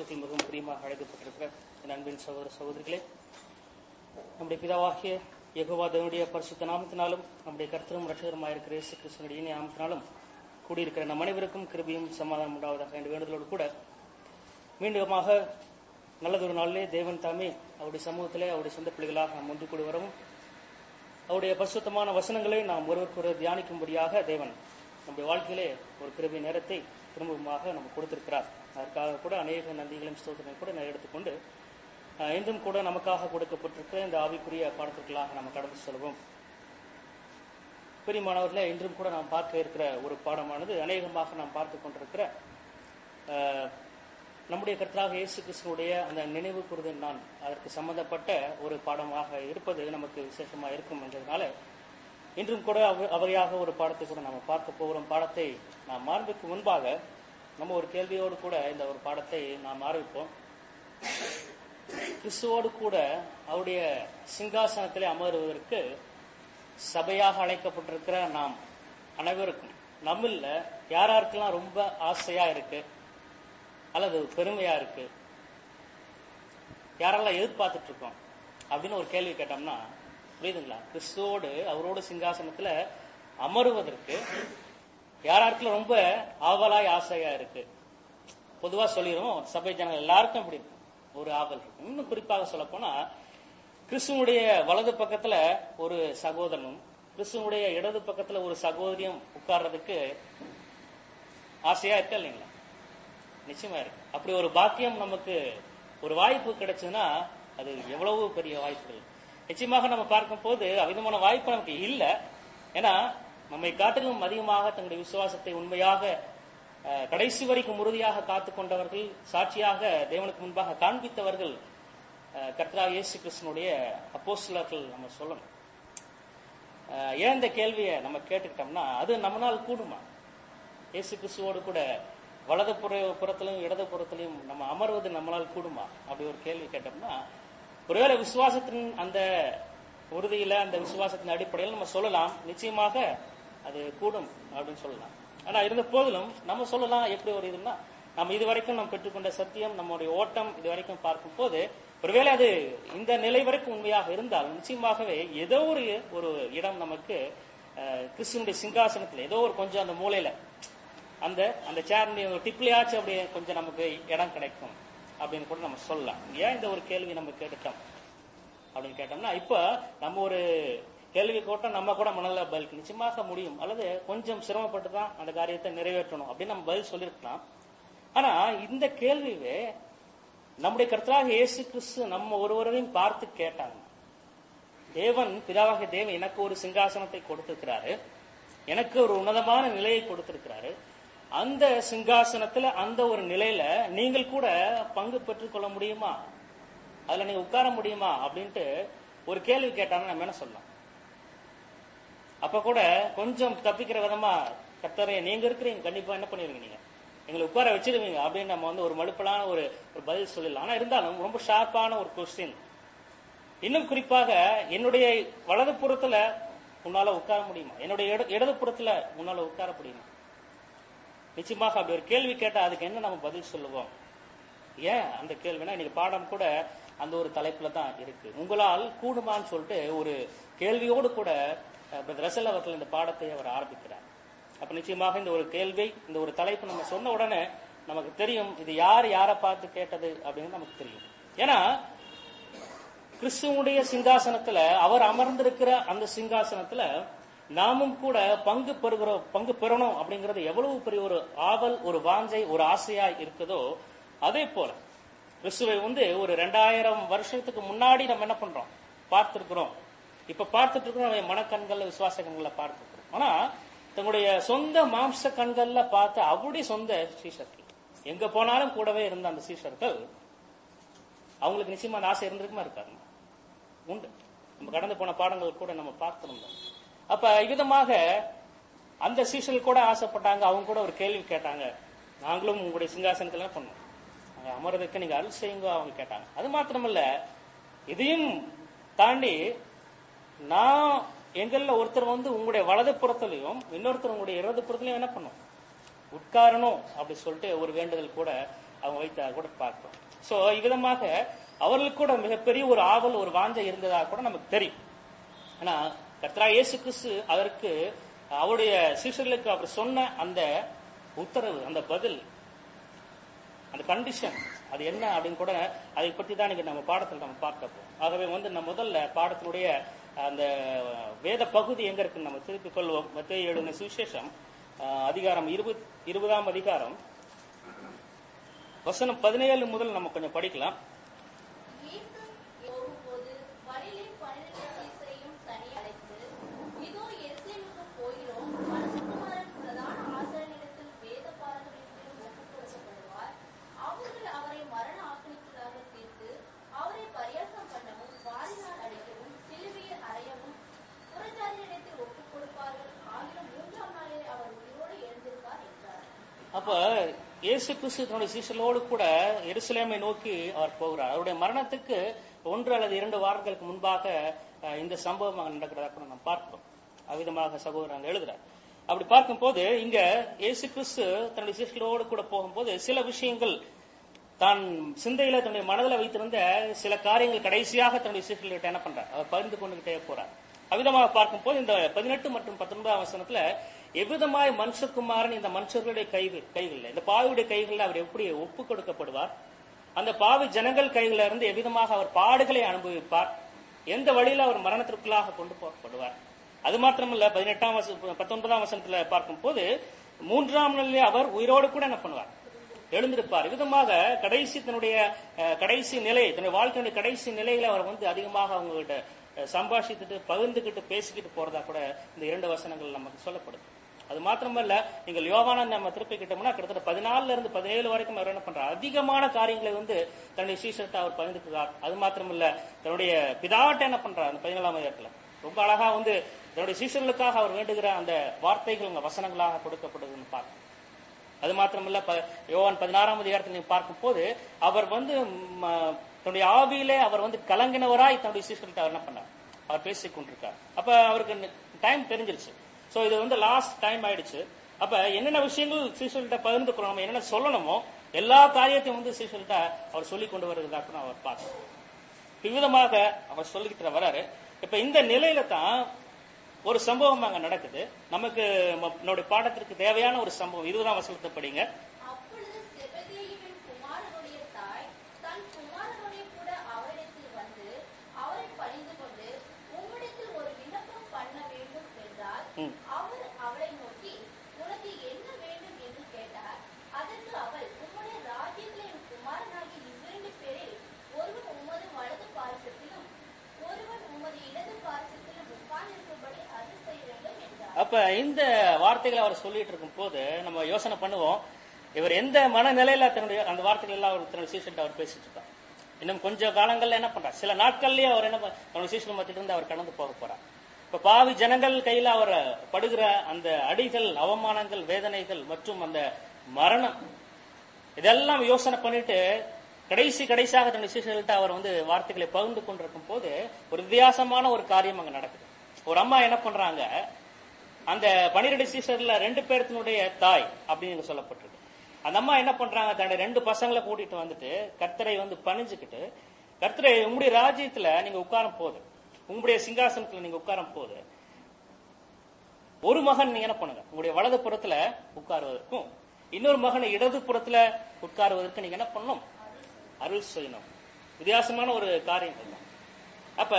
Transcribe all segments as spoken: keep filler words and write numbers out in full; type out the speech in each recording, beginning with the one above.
பரலோகத்தில் மிகவும் பிரியமாக அழைக்கப்பட்டிருக்கிற என் அன்பின் சகோதர சகோதரிகளே, நம்முடைய பிதாவாகிய யெகோவா தேவனுடைய பரிசுத்த நாமத்தினாலும் நம்முடைய கர்த்தரும் இரட்சகருமாய் இருக்கிற இயேசு கிறிஸ்துவினுடைய இனிய நாமத்தினாலும் கூடியிருக்கிற நம் அனைவருக்கும் கிருபையும் சமாதானம் உண்டாவதாக என்ற வேண்டுதலோடு கூட மீண்டுமாக நல்லதொரு நாளிலே தேவன் தாமே அவருடைய சமூகத்திலே அவருடைய சொந்த பிள்ளைகளாக நாம் ஒன்று கூடி வரவும் அவருடைய பரிசுத்தமான வசனங்களை நாம் ஒருவருக்கு தியானிக்கும்படியாக தேவன் நம்முடைய வாழ்க்கையிலே ஒரு கிருபை நேரத்தை திரும்பமாக நமக்கு கொடுத்திருக்கிறார். அதற்காக கூட அநேக நன்றிகளையும் ஸ்தோத்திரங்களையும் கூட நான் எடுத்துக்கொண்டு இன்றும் கூட நமக்காக கொடுக்கப்பட்டிருக்கிற இந்த ஆவிக்குரிய பாடத்திற்களாக நம்ம கடந்து செல்வோம். பிரியமானவர்களே, இன்றும் கூட நாம் பார்க்க இருக்கிற ஒரு பாடமானது அநேகமாக நாம் பார்த்து கொண்டிருக்கிற நம்முடைய கர்த்தராக இயேசு கிறிஸ்துவுடைய அந்த நினைவு கூறுதல் நான் அதற்கு சம்பந்தப்பட்ட ஒரு பாடமாக இருப்பது நமக்கு விசேஷமாக இருக்கும் என்றதுனால இன்றும் கூட அவையாக ஒரு பாடத்தை கூட நம்ம பார்க்க போகிறோம். பாடத்தை நாம் ஆரம்பிக்கும் முன்பாக நம்ம ஒரு கேள்வியோடு கூட இந்த ஒரு பாடத்தை நாம் ஆரம்பிப்போம். கிறிஸ்துவோடு கூட அவருடைய சிங்காசனத்திலே அமருவதற்கு சபையாக அழைக்கப்பட்டிருக்கிற நாம் அனைவருக்கும் நம்மள யாராருக்கெல்லாம் ரொம்ப ஆசையா இருக்கு அல்லது பெருமையா இருக்கு, யாரெல்லாம் எதிர்பார்த்துட்டு இருக்கோம் அப்படின்னு ஒரு கேள்வி கேட்டோம்னா புரியுதுங்களா? கிறிஸ்துவோடு அவரோட சிங்காசனத்துல அமருவதற்கு யாராருக்குள்ள ரொம்ப ஆவலாய் ஆசையா இருக்கு? பொதுவா சொல்லிடுவோம், சபை ஜனங்கள் எல்லாருக்கும் அப்படி ஒரு ஆவல் இருக்கு. இன்னும் குறிப்பாக சொல்ல போனா கிறிஸ்துவனுடைய வலது பக்கத்துல ஒரு சகோதரனும் கிறிஸ்துவனுடைய இடது பக்கத்துல ஒரு சகோதரியும் உட்கார்றதுக்கு ஆசையா இருக்கா இல்லைங்களா? நிச்சயமா இருக்கு. அப்படி ஒரு பாக்கியம் நமக்கு ஒரு வாய்ப்பு கிடைச்சுன்னா அது எவ்வளவு பெரிய வாய்ப்புகள். நிச்சயமாக நம்ம பார்க்கும் போது அவ்விதமான வாய்ப்பு நமக்கு இல்லை. ஏன்னா நம்மை காட்டிலும் அதிகமாக தங்களுடைய விசுவாசத்தை உண்மையாக கடைசி வரைக்கும் உறுதியாக காத்து கொண்டவர்கள், சாட்சியாக தேவனுக்கு முன்பாக காண்பித்தவர்கள் கர்த்தராகிய இயேசு கிறிஸ்துவினுடைய அப்போஸ்தலர்கள் நம்ம சொல்லணும். ஏன் இந்த கேள்வியை நம்ம கேட்டுக்கிட்டோம்னா அது நம்மளால் கூடுமா? இயேசு கிறிஸ்துவோடு கூட வலது புற புறத்திலையும் இடது புறத்திலையும் நம்ம அமர்வது நம்மளால் கூடுமா? அப்படி ஒரு கேள்வி கேட்டோம்னா ஒருவேளை விசுவாசத்தின் அந்த உறுதியில அந்த விசுவாசத்தின் அடிப்படையில் நம்ம சொல்லலாம், நிச்சயமாக அது கூடும் அப்படின்னு சொல்லலாம். ஆனா இருந்த போதிலும் நம்ம சொல்லலாம் எப்படி ஒரு இதுன்னா, நம்ம இதுவரைக்கும் நம்ம பெற்றுக்கொண்ட சத்தியம், நம்முடைய ஓட்டம் இதுவரைக்கும் பார்க்கும் போது ஒருவேளை அது இந்த நிலை வரைக்கும் உண்மையாக இருந்தால் நிச்சயமாகவே ஏதோ ஒரு ஒரு இடம் நமக்கு கிறிஸ்துவனுடைய சிங்காசனத்துல ஏதோ ஒரு கொஞ்சம் அந்த மூலையில அந்த அந்த சேருடைய டிப்லையாச்சும் அப்படியே கொஞ்சம் நமக்கு இடம் கிடைக்கும் அப்படின்னு கூட நம்ம சொல்லலாம். ஏன் இந்த ஒரு கேள்வி நம்ம கேட்டுட்டோம் அப்படின்னு கேட்டோம்னா, இப்ப நம்ம ஒரு கேள்வி கேட்டோம், நம்ம கூட மனதில் பதில் நிச்சயமாக முடியும் அல்லது கொஞ்சம் சிரமப்பட்டு தான் அந்த காரியத்தை நிறைவேற்றணும் அப்படின்னு நம்ம பதில் சொல்லியிருக்கலாம். ஆனா இந்த கேள்வியே நம்முடைய கர்த்தராகிய இயேசு கிறிஸ்து நம்ம ஒருவரையும் பார்த்து கேட்டாங்க. தேவன் பிதாவாகிய தேவன் எனக்கு ஒரு சிங்காசனத்தை கொடுத்திருக்கிறாரு, எனக்கு ஒரு உன்னதமான நிலையை கொடுத்திருக்கிறாரு. அந்த சிங்காசனத்துல அந்த ஒரு நிலையில நீங்கள் கூட பங்கு பெற்றுக் கொள்ள முடியுமா, அதுல நீங்க உட்கார முடியுமா அப்படின்ட்டு ஒரு கேள்வி கேட்டாங்க. நம்ம என்ன சொல்லலாம்? அப்ப கூட கொஞ்சம் தப்பிக்கிற விதமா, கர்த்தரே நீங்க இருக்கிறீங்க, கண்டிப்பா என்ன பண்ணிருங்க, நீங்க எங்களை உட்கார வச்சிருவீங்க அப்படின்னு நம்ம வந்து ஒரு மடுப்பலான ஒரு பதில் சொல்லலாம். ஆனா இருந்தாலும் ரொம்ப ஷார்ப்பான ஒரு கொஸ்டின். இன்னும் குறிப்பாக என்னுடைய வலது புறத்துல உன்னால உட்கார முடியுமா, என்னுடைய இடது புறத்துல உன்னால உட்கார முடியுமா? நிச்சயமாக அப்படி ஒரு கேள்வி கேட்டா அதுக்கு என்ன நம்ம பதில் சொல்லுவோம்? ஏன் அந்த கேள்வினா இன்னைக்கு பாடம் கூட அந்த ஒரு தலைப்புல தான் இருக்கு. உங்களால் கூடுமான்னு சொல்லிட்டு ஒரு கேள்வியோடு கூட ரசல் அவர்கள் இந்த பாடத்தை அவர் ஆரம்பிக்கிறார். அப்ப நிச்சயமாக இந்த ஒரு கேள்வி, இந்த ஒரு தலைப்பு நம்ம சொன்ன உடனே நமக்கு தெரியும் இது யார் யாரை பார்த்து கேட்டது அப்படின்னு நமக்கு தெரியும். ஏன்னா கிறிஸ்துவனுடைய சிங்காசனத்துல அவர் அமர்ந்திருக்கிற அந்த சிங்காசனத்துல நாமும் கூட பங்கு பெறுகிறோம், பங்கு பெறணும் அப்படிங்கிறது எவ்வளவு பெரிய ஒரு ஆவல், ஒரு வாஞ்சை, ஒரு ஆசையா இருக்குதோ அதே போல கிறிஸ்துவை வந்து ஒரு ரெண்டாயிரம் வருஷத்துக்கு முன்னாடி நம்ம என்ன பண்றோம், பார்த்திருக்கிறோம். இப்ப பார்த்துட்டு இருக்கிறோம் மனக்கண்கள்ல, விசுவாச கண்கள்ல பார்த்துருக்கிறோம். ஆனா தங்களுடைய சொந்த மாம்ச கண்கள்ல பார்த்து அவருடைய சொந்த சீஷர்கள், எங்க போனாலும் கூடவே இருந்த அந்த சீஷர்கள், அவங்களுக்கு நிச்சயமா அந்த ஆசை இருந்திருக்குமா இருக்காங்க? உண்டு. நம்ம கடந்து போன பாடங்கள் கூட நம்ம பார்த்திருந்தோம். அப்ப இவ்விதமாக அந்த சீஷர்கள் கூட ஆசைப்பட்டாங்க. அவங்க கூட ஒரு கேள்வி கேட்டாங்க, நாங்களும் உங்களுடைய சிங்காசனத்துல பண்ணோம், அமர்றதுக்கு நீங்க அருள் செய்யுங்க அவங்க கேட்டாங்க. அது மாத்திரமல்ல, இதையும் தாண்டி நான் எங்கள்ல ஒருத்தர் வந்து உங்களுடைய வலது புறத்திலையும் இன்னொருத்தர் உங்களுடைய இடது புறத்திலையும் என்ன பண்ணும், உட்காரணும் அப்படி சொல்லிட்டு ஒரு வேண்டுதல் கூட அவங்க வைத்த கூட பார்க்கிறோம். சோ இவ்விதமாக அவர்களுக்கு கூட மிகப்பெரிய ஒரு ஆவல், ஒரு வாஞ்சை இருந்ததா கூட நமக்கு தெரியும். ஆனா கர்த்தராகிய இயேசு கிறிஸ்து அதற்கு அவருடைய சீஷர்களுக்கு அவர் சொன்ன அந்த உத்தரவு, அந்த பதில், அந்த கண்டிஷன் அது என்ன அப்படின்னு கூட அதை பற்றி தான் இன்னைக்கு நம்ம பாடத்தில் நம்ம பார்க்க போறோம். ஆகவே வந்து நம்ம முதல்ல பாடத்தினுடைய அந்த வேத பகுதி எங்க இருக்குன்னு நம்ம திருப்பிக் கொள்வோம். மத்தேயு எழுதின சுவிசேஷம் அதிகாரம் இருபது இருபதாம் அதிகாரம் வசனம் பதினேழு முதல் நம்ம கொஞ்சம் படிக்கலாம். அப்ப இயேசு கிறிஸ்து தன்னுடைய சீஷர்களோடு கூட எருசலேமை நோக்கி அவர் போகிறார். அவருடைய மரணத்துக்கு ஒன்று அல்லது இரண்டு வாரங்களுக்கு முன்பாக இந்த சம்பவம் நடக்கிறதா கூட நாம் பார்க்கிறோம். அவ்விதமாக சகோதரன் எழுதுறார். அப்படி பார்க்கும் போது இங்க இயேசு கிறிஸ்து தன்னுடைய சீஷர்களோடு கூட போகும்போது சில விஷயங்கள் தான் சிந்தையில தன்னுடைய மனதில் வைத்திருந்த சில காரியங்கள் கடைசியாக தன்னுடைய சீஷர்கள்கிட்ட என்ன பண்றார், அவர் பகிர்ந்து கொண்டுகிட்டே போறார். அவ்விதமாக பார்க்கும் போது இந்த பதினெட்டு மற்றும் பத்தொன்பதாம் வசனத்துல எவ்விதமாய் மனுஷகுமாரன் இந்த மனுஷர்களுடைய கைகள் கைகளில் இந்த பாவியுடைய கைகளில் அவர் எப்படி ஒப்பு கொடுக்கப்படுவார், அந்த பாவி ஜனங்கள் கைகளில் இருந்து எவ்விதமாக அவர் பாடுகளை அனுபவிப்பார், எந்த வழியில அவர் மரணத்திற்குள்ளாக கொண்டு போகப்படுவார். அது மாத்திரமல்ல, பதினெட்டாம் வசனம் பத்தொன்பதாம் வசனத்துல பார்க்கும் போது மூன்றாம் நாளிலே அவர் உயிரோடு கூட என்ன பண்ணுவார், எழுந்திருப்பார். விதமாக கடைசி தன்னுடைய கடைசி நிலை, தன்னுடைய வாழ்க்கையுடைய கடைசி நிலையில அவர் வந்து அதிகமாக அவங்ககிட்ட சம்பாஷித்துட்டு பகிர்ந்துகிட்டு பேசிக்கிட்டு போறதா கூட இந்த இரண்டு வசனங்கள் நமக்கு சொல்லப்படுது. அது மாத்திரமல்ல, நீங்கள் யோவானன் நம்ம திருப்பிக்கிட்டோம்னா கிட்டத்தட்ட பதினாலுல இருந்து பதினேழு வரைக்கும் அவர் என்ன பண்றார், அதிகமான காரியங்களை வந்து தன்னுடைய சீஷர்கிட்ட அவர் பகிர்ந்துக்கிறார். அது மாத்திரமல்ல, தன்னுடைய பிதாட்ட என்ன பண்றார், அந்த பதினேழாம் அதிகாரத்துல ரொம்ப அழகா வந்து தன்னுடைய சீஷர்களுக்காக அவர் வேண்டுகிற அந்த வார்த்தைகள் வசனங்களாக கொடுக்கப்படுதுன்னு பார்க்கணும். அது மாத்திரமல்ல, யோவான் பதினாறாம் அதிகாரத்தில் நீங்க பார்க்கும் போது அவர் வந்து தன்னுடைய ஆவியிலே அவர் வந்து கலங்கினவராய் தன்னுடைய சீஷர்கள்ட்ட அவர் என்ன பண்ணார், அவர் பேசிக் கொண்டிருக்கார். அப்ப அவருக்கு டைம் தெரிஞ்சிருச்சு. சோ இது வந்து லாஸ்ட் டைம் ஆயிடுச்சு. அப்ப என்னென்ன விஷயங்கள் சீஷர்கள்ட்ட பகிர்ந்து கொள்ளணும், என்னென்ன சொல்லணுமோ எல்லா காரியத்தையும் வந்து சீஷர்கள்ட்ட அவர் சொல்லிக் கொண்டு வருகிறதா கூட அவர் பார்க்கணும். விதமாக அவர் சொல்லிக்கிட்டு வராரு. இப்ப இந்த நிலையில தான் ஒரு சம்பவம் அங்க நடக்குது. நமக்கு நம்முடைய பாடத்திற்கு தேவையான ஒரு சம்பவம். இருபதாம் வசனத்தை படிங்க. அப்ப இந்த வார்த்தைகளை அவர் சொல்லிட்டு இருக்கும் போது நம்ம யோசனை பண்ணுவோம், இவர் எந்த மனநிலையில தன்னுடைய அந்த வார்த்தைகள் எல்லாம் அவர் தன்னுடைய சீசன் அவர் பேசிட்டு இருக்கார். இன்னும் கொஞ்சம் காலங்கள்ல என்ன பண்றார், சில நாட்கள்லயே அவர் என்ன தன்னுடைய சீசன் மத்திட்டு இருந்து அவர் கடந்து போக போறார். இப்ப பாவி ஜனங்கள் கையில அவர் படுகிற அந்த அடிகள், அவமானங்கள், வேதனைகள் மற்றும் அந்த மரணம், இதெல்லாம் யோசனை பண்ணிட்டு கடைசி கடைசியாக தன்னுடைய சீசர்கள்ட்ட அவர் வந்து வார்த்தைகளை பகிர்ந்து கொண்டிருக்கும் போது ஒரு வித்தியாசமான ஒரு காரியம் அங்க நடக்குது. ஒரு அம்மா என்ன பண்றாங்க, அந்த பனிரெண்டு சீசர்ல ரெண்டு பேர்த்தினுடைய தாய் அப்படின்னு சொல்லப்பட்டிருக்கு. அந்த அம்மா என்ன பண்றாங்க, தன்னுடைய ரெண்டு பசங்களை கூட்டிட்டு வந்துட்டு கர்த்தரை வந்து பணிஞ்சுக்கிட்டு, கர்த்தரை உங்களுடைய ராஜ்யத்துல நீங்க உட்காரும் போது, உங்களுடைய சிங்காசனத்துல நீங்க உட்காரும் போது ஒரு மகன் நீங்க என்ன பண்ணுங்க, உங்களுடைய வலது புறத்துல உட்காருவதற்கும் இன்னொரு மகனை இடது புறத்துல உட்காருவதற்கு நீங்க என்ன பண்ணணும், அருள் செய்யணும். வித்தியாசமான ஒரு காரியம். அப்ப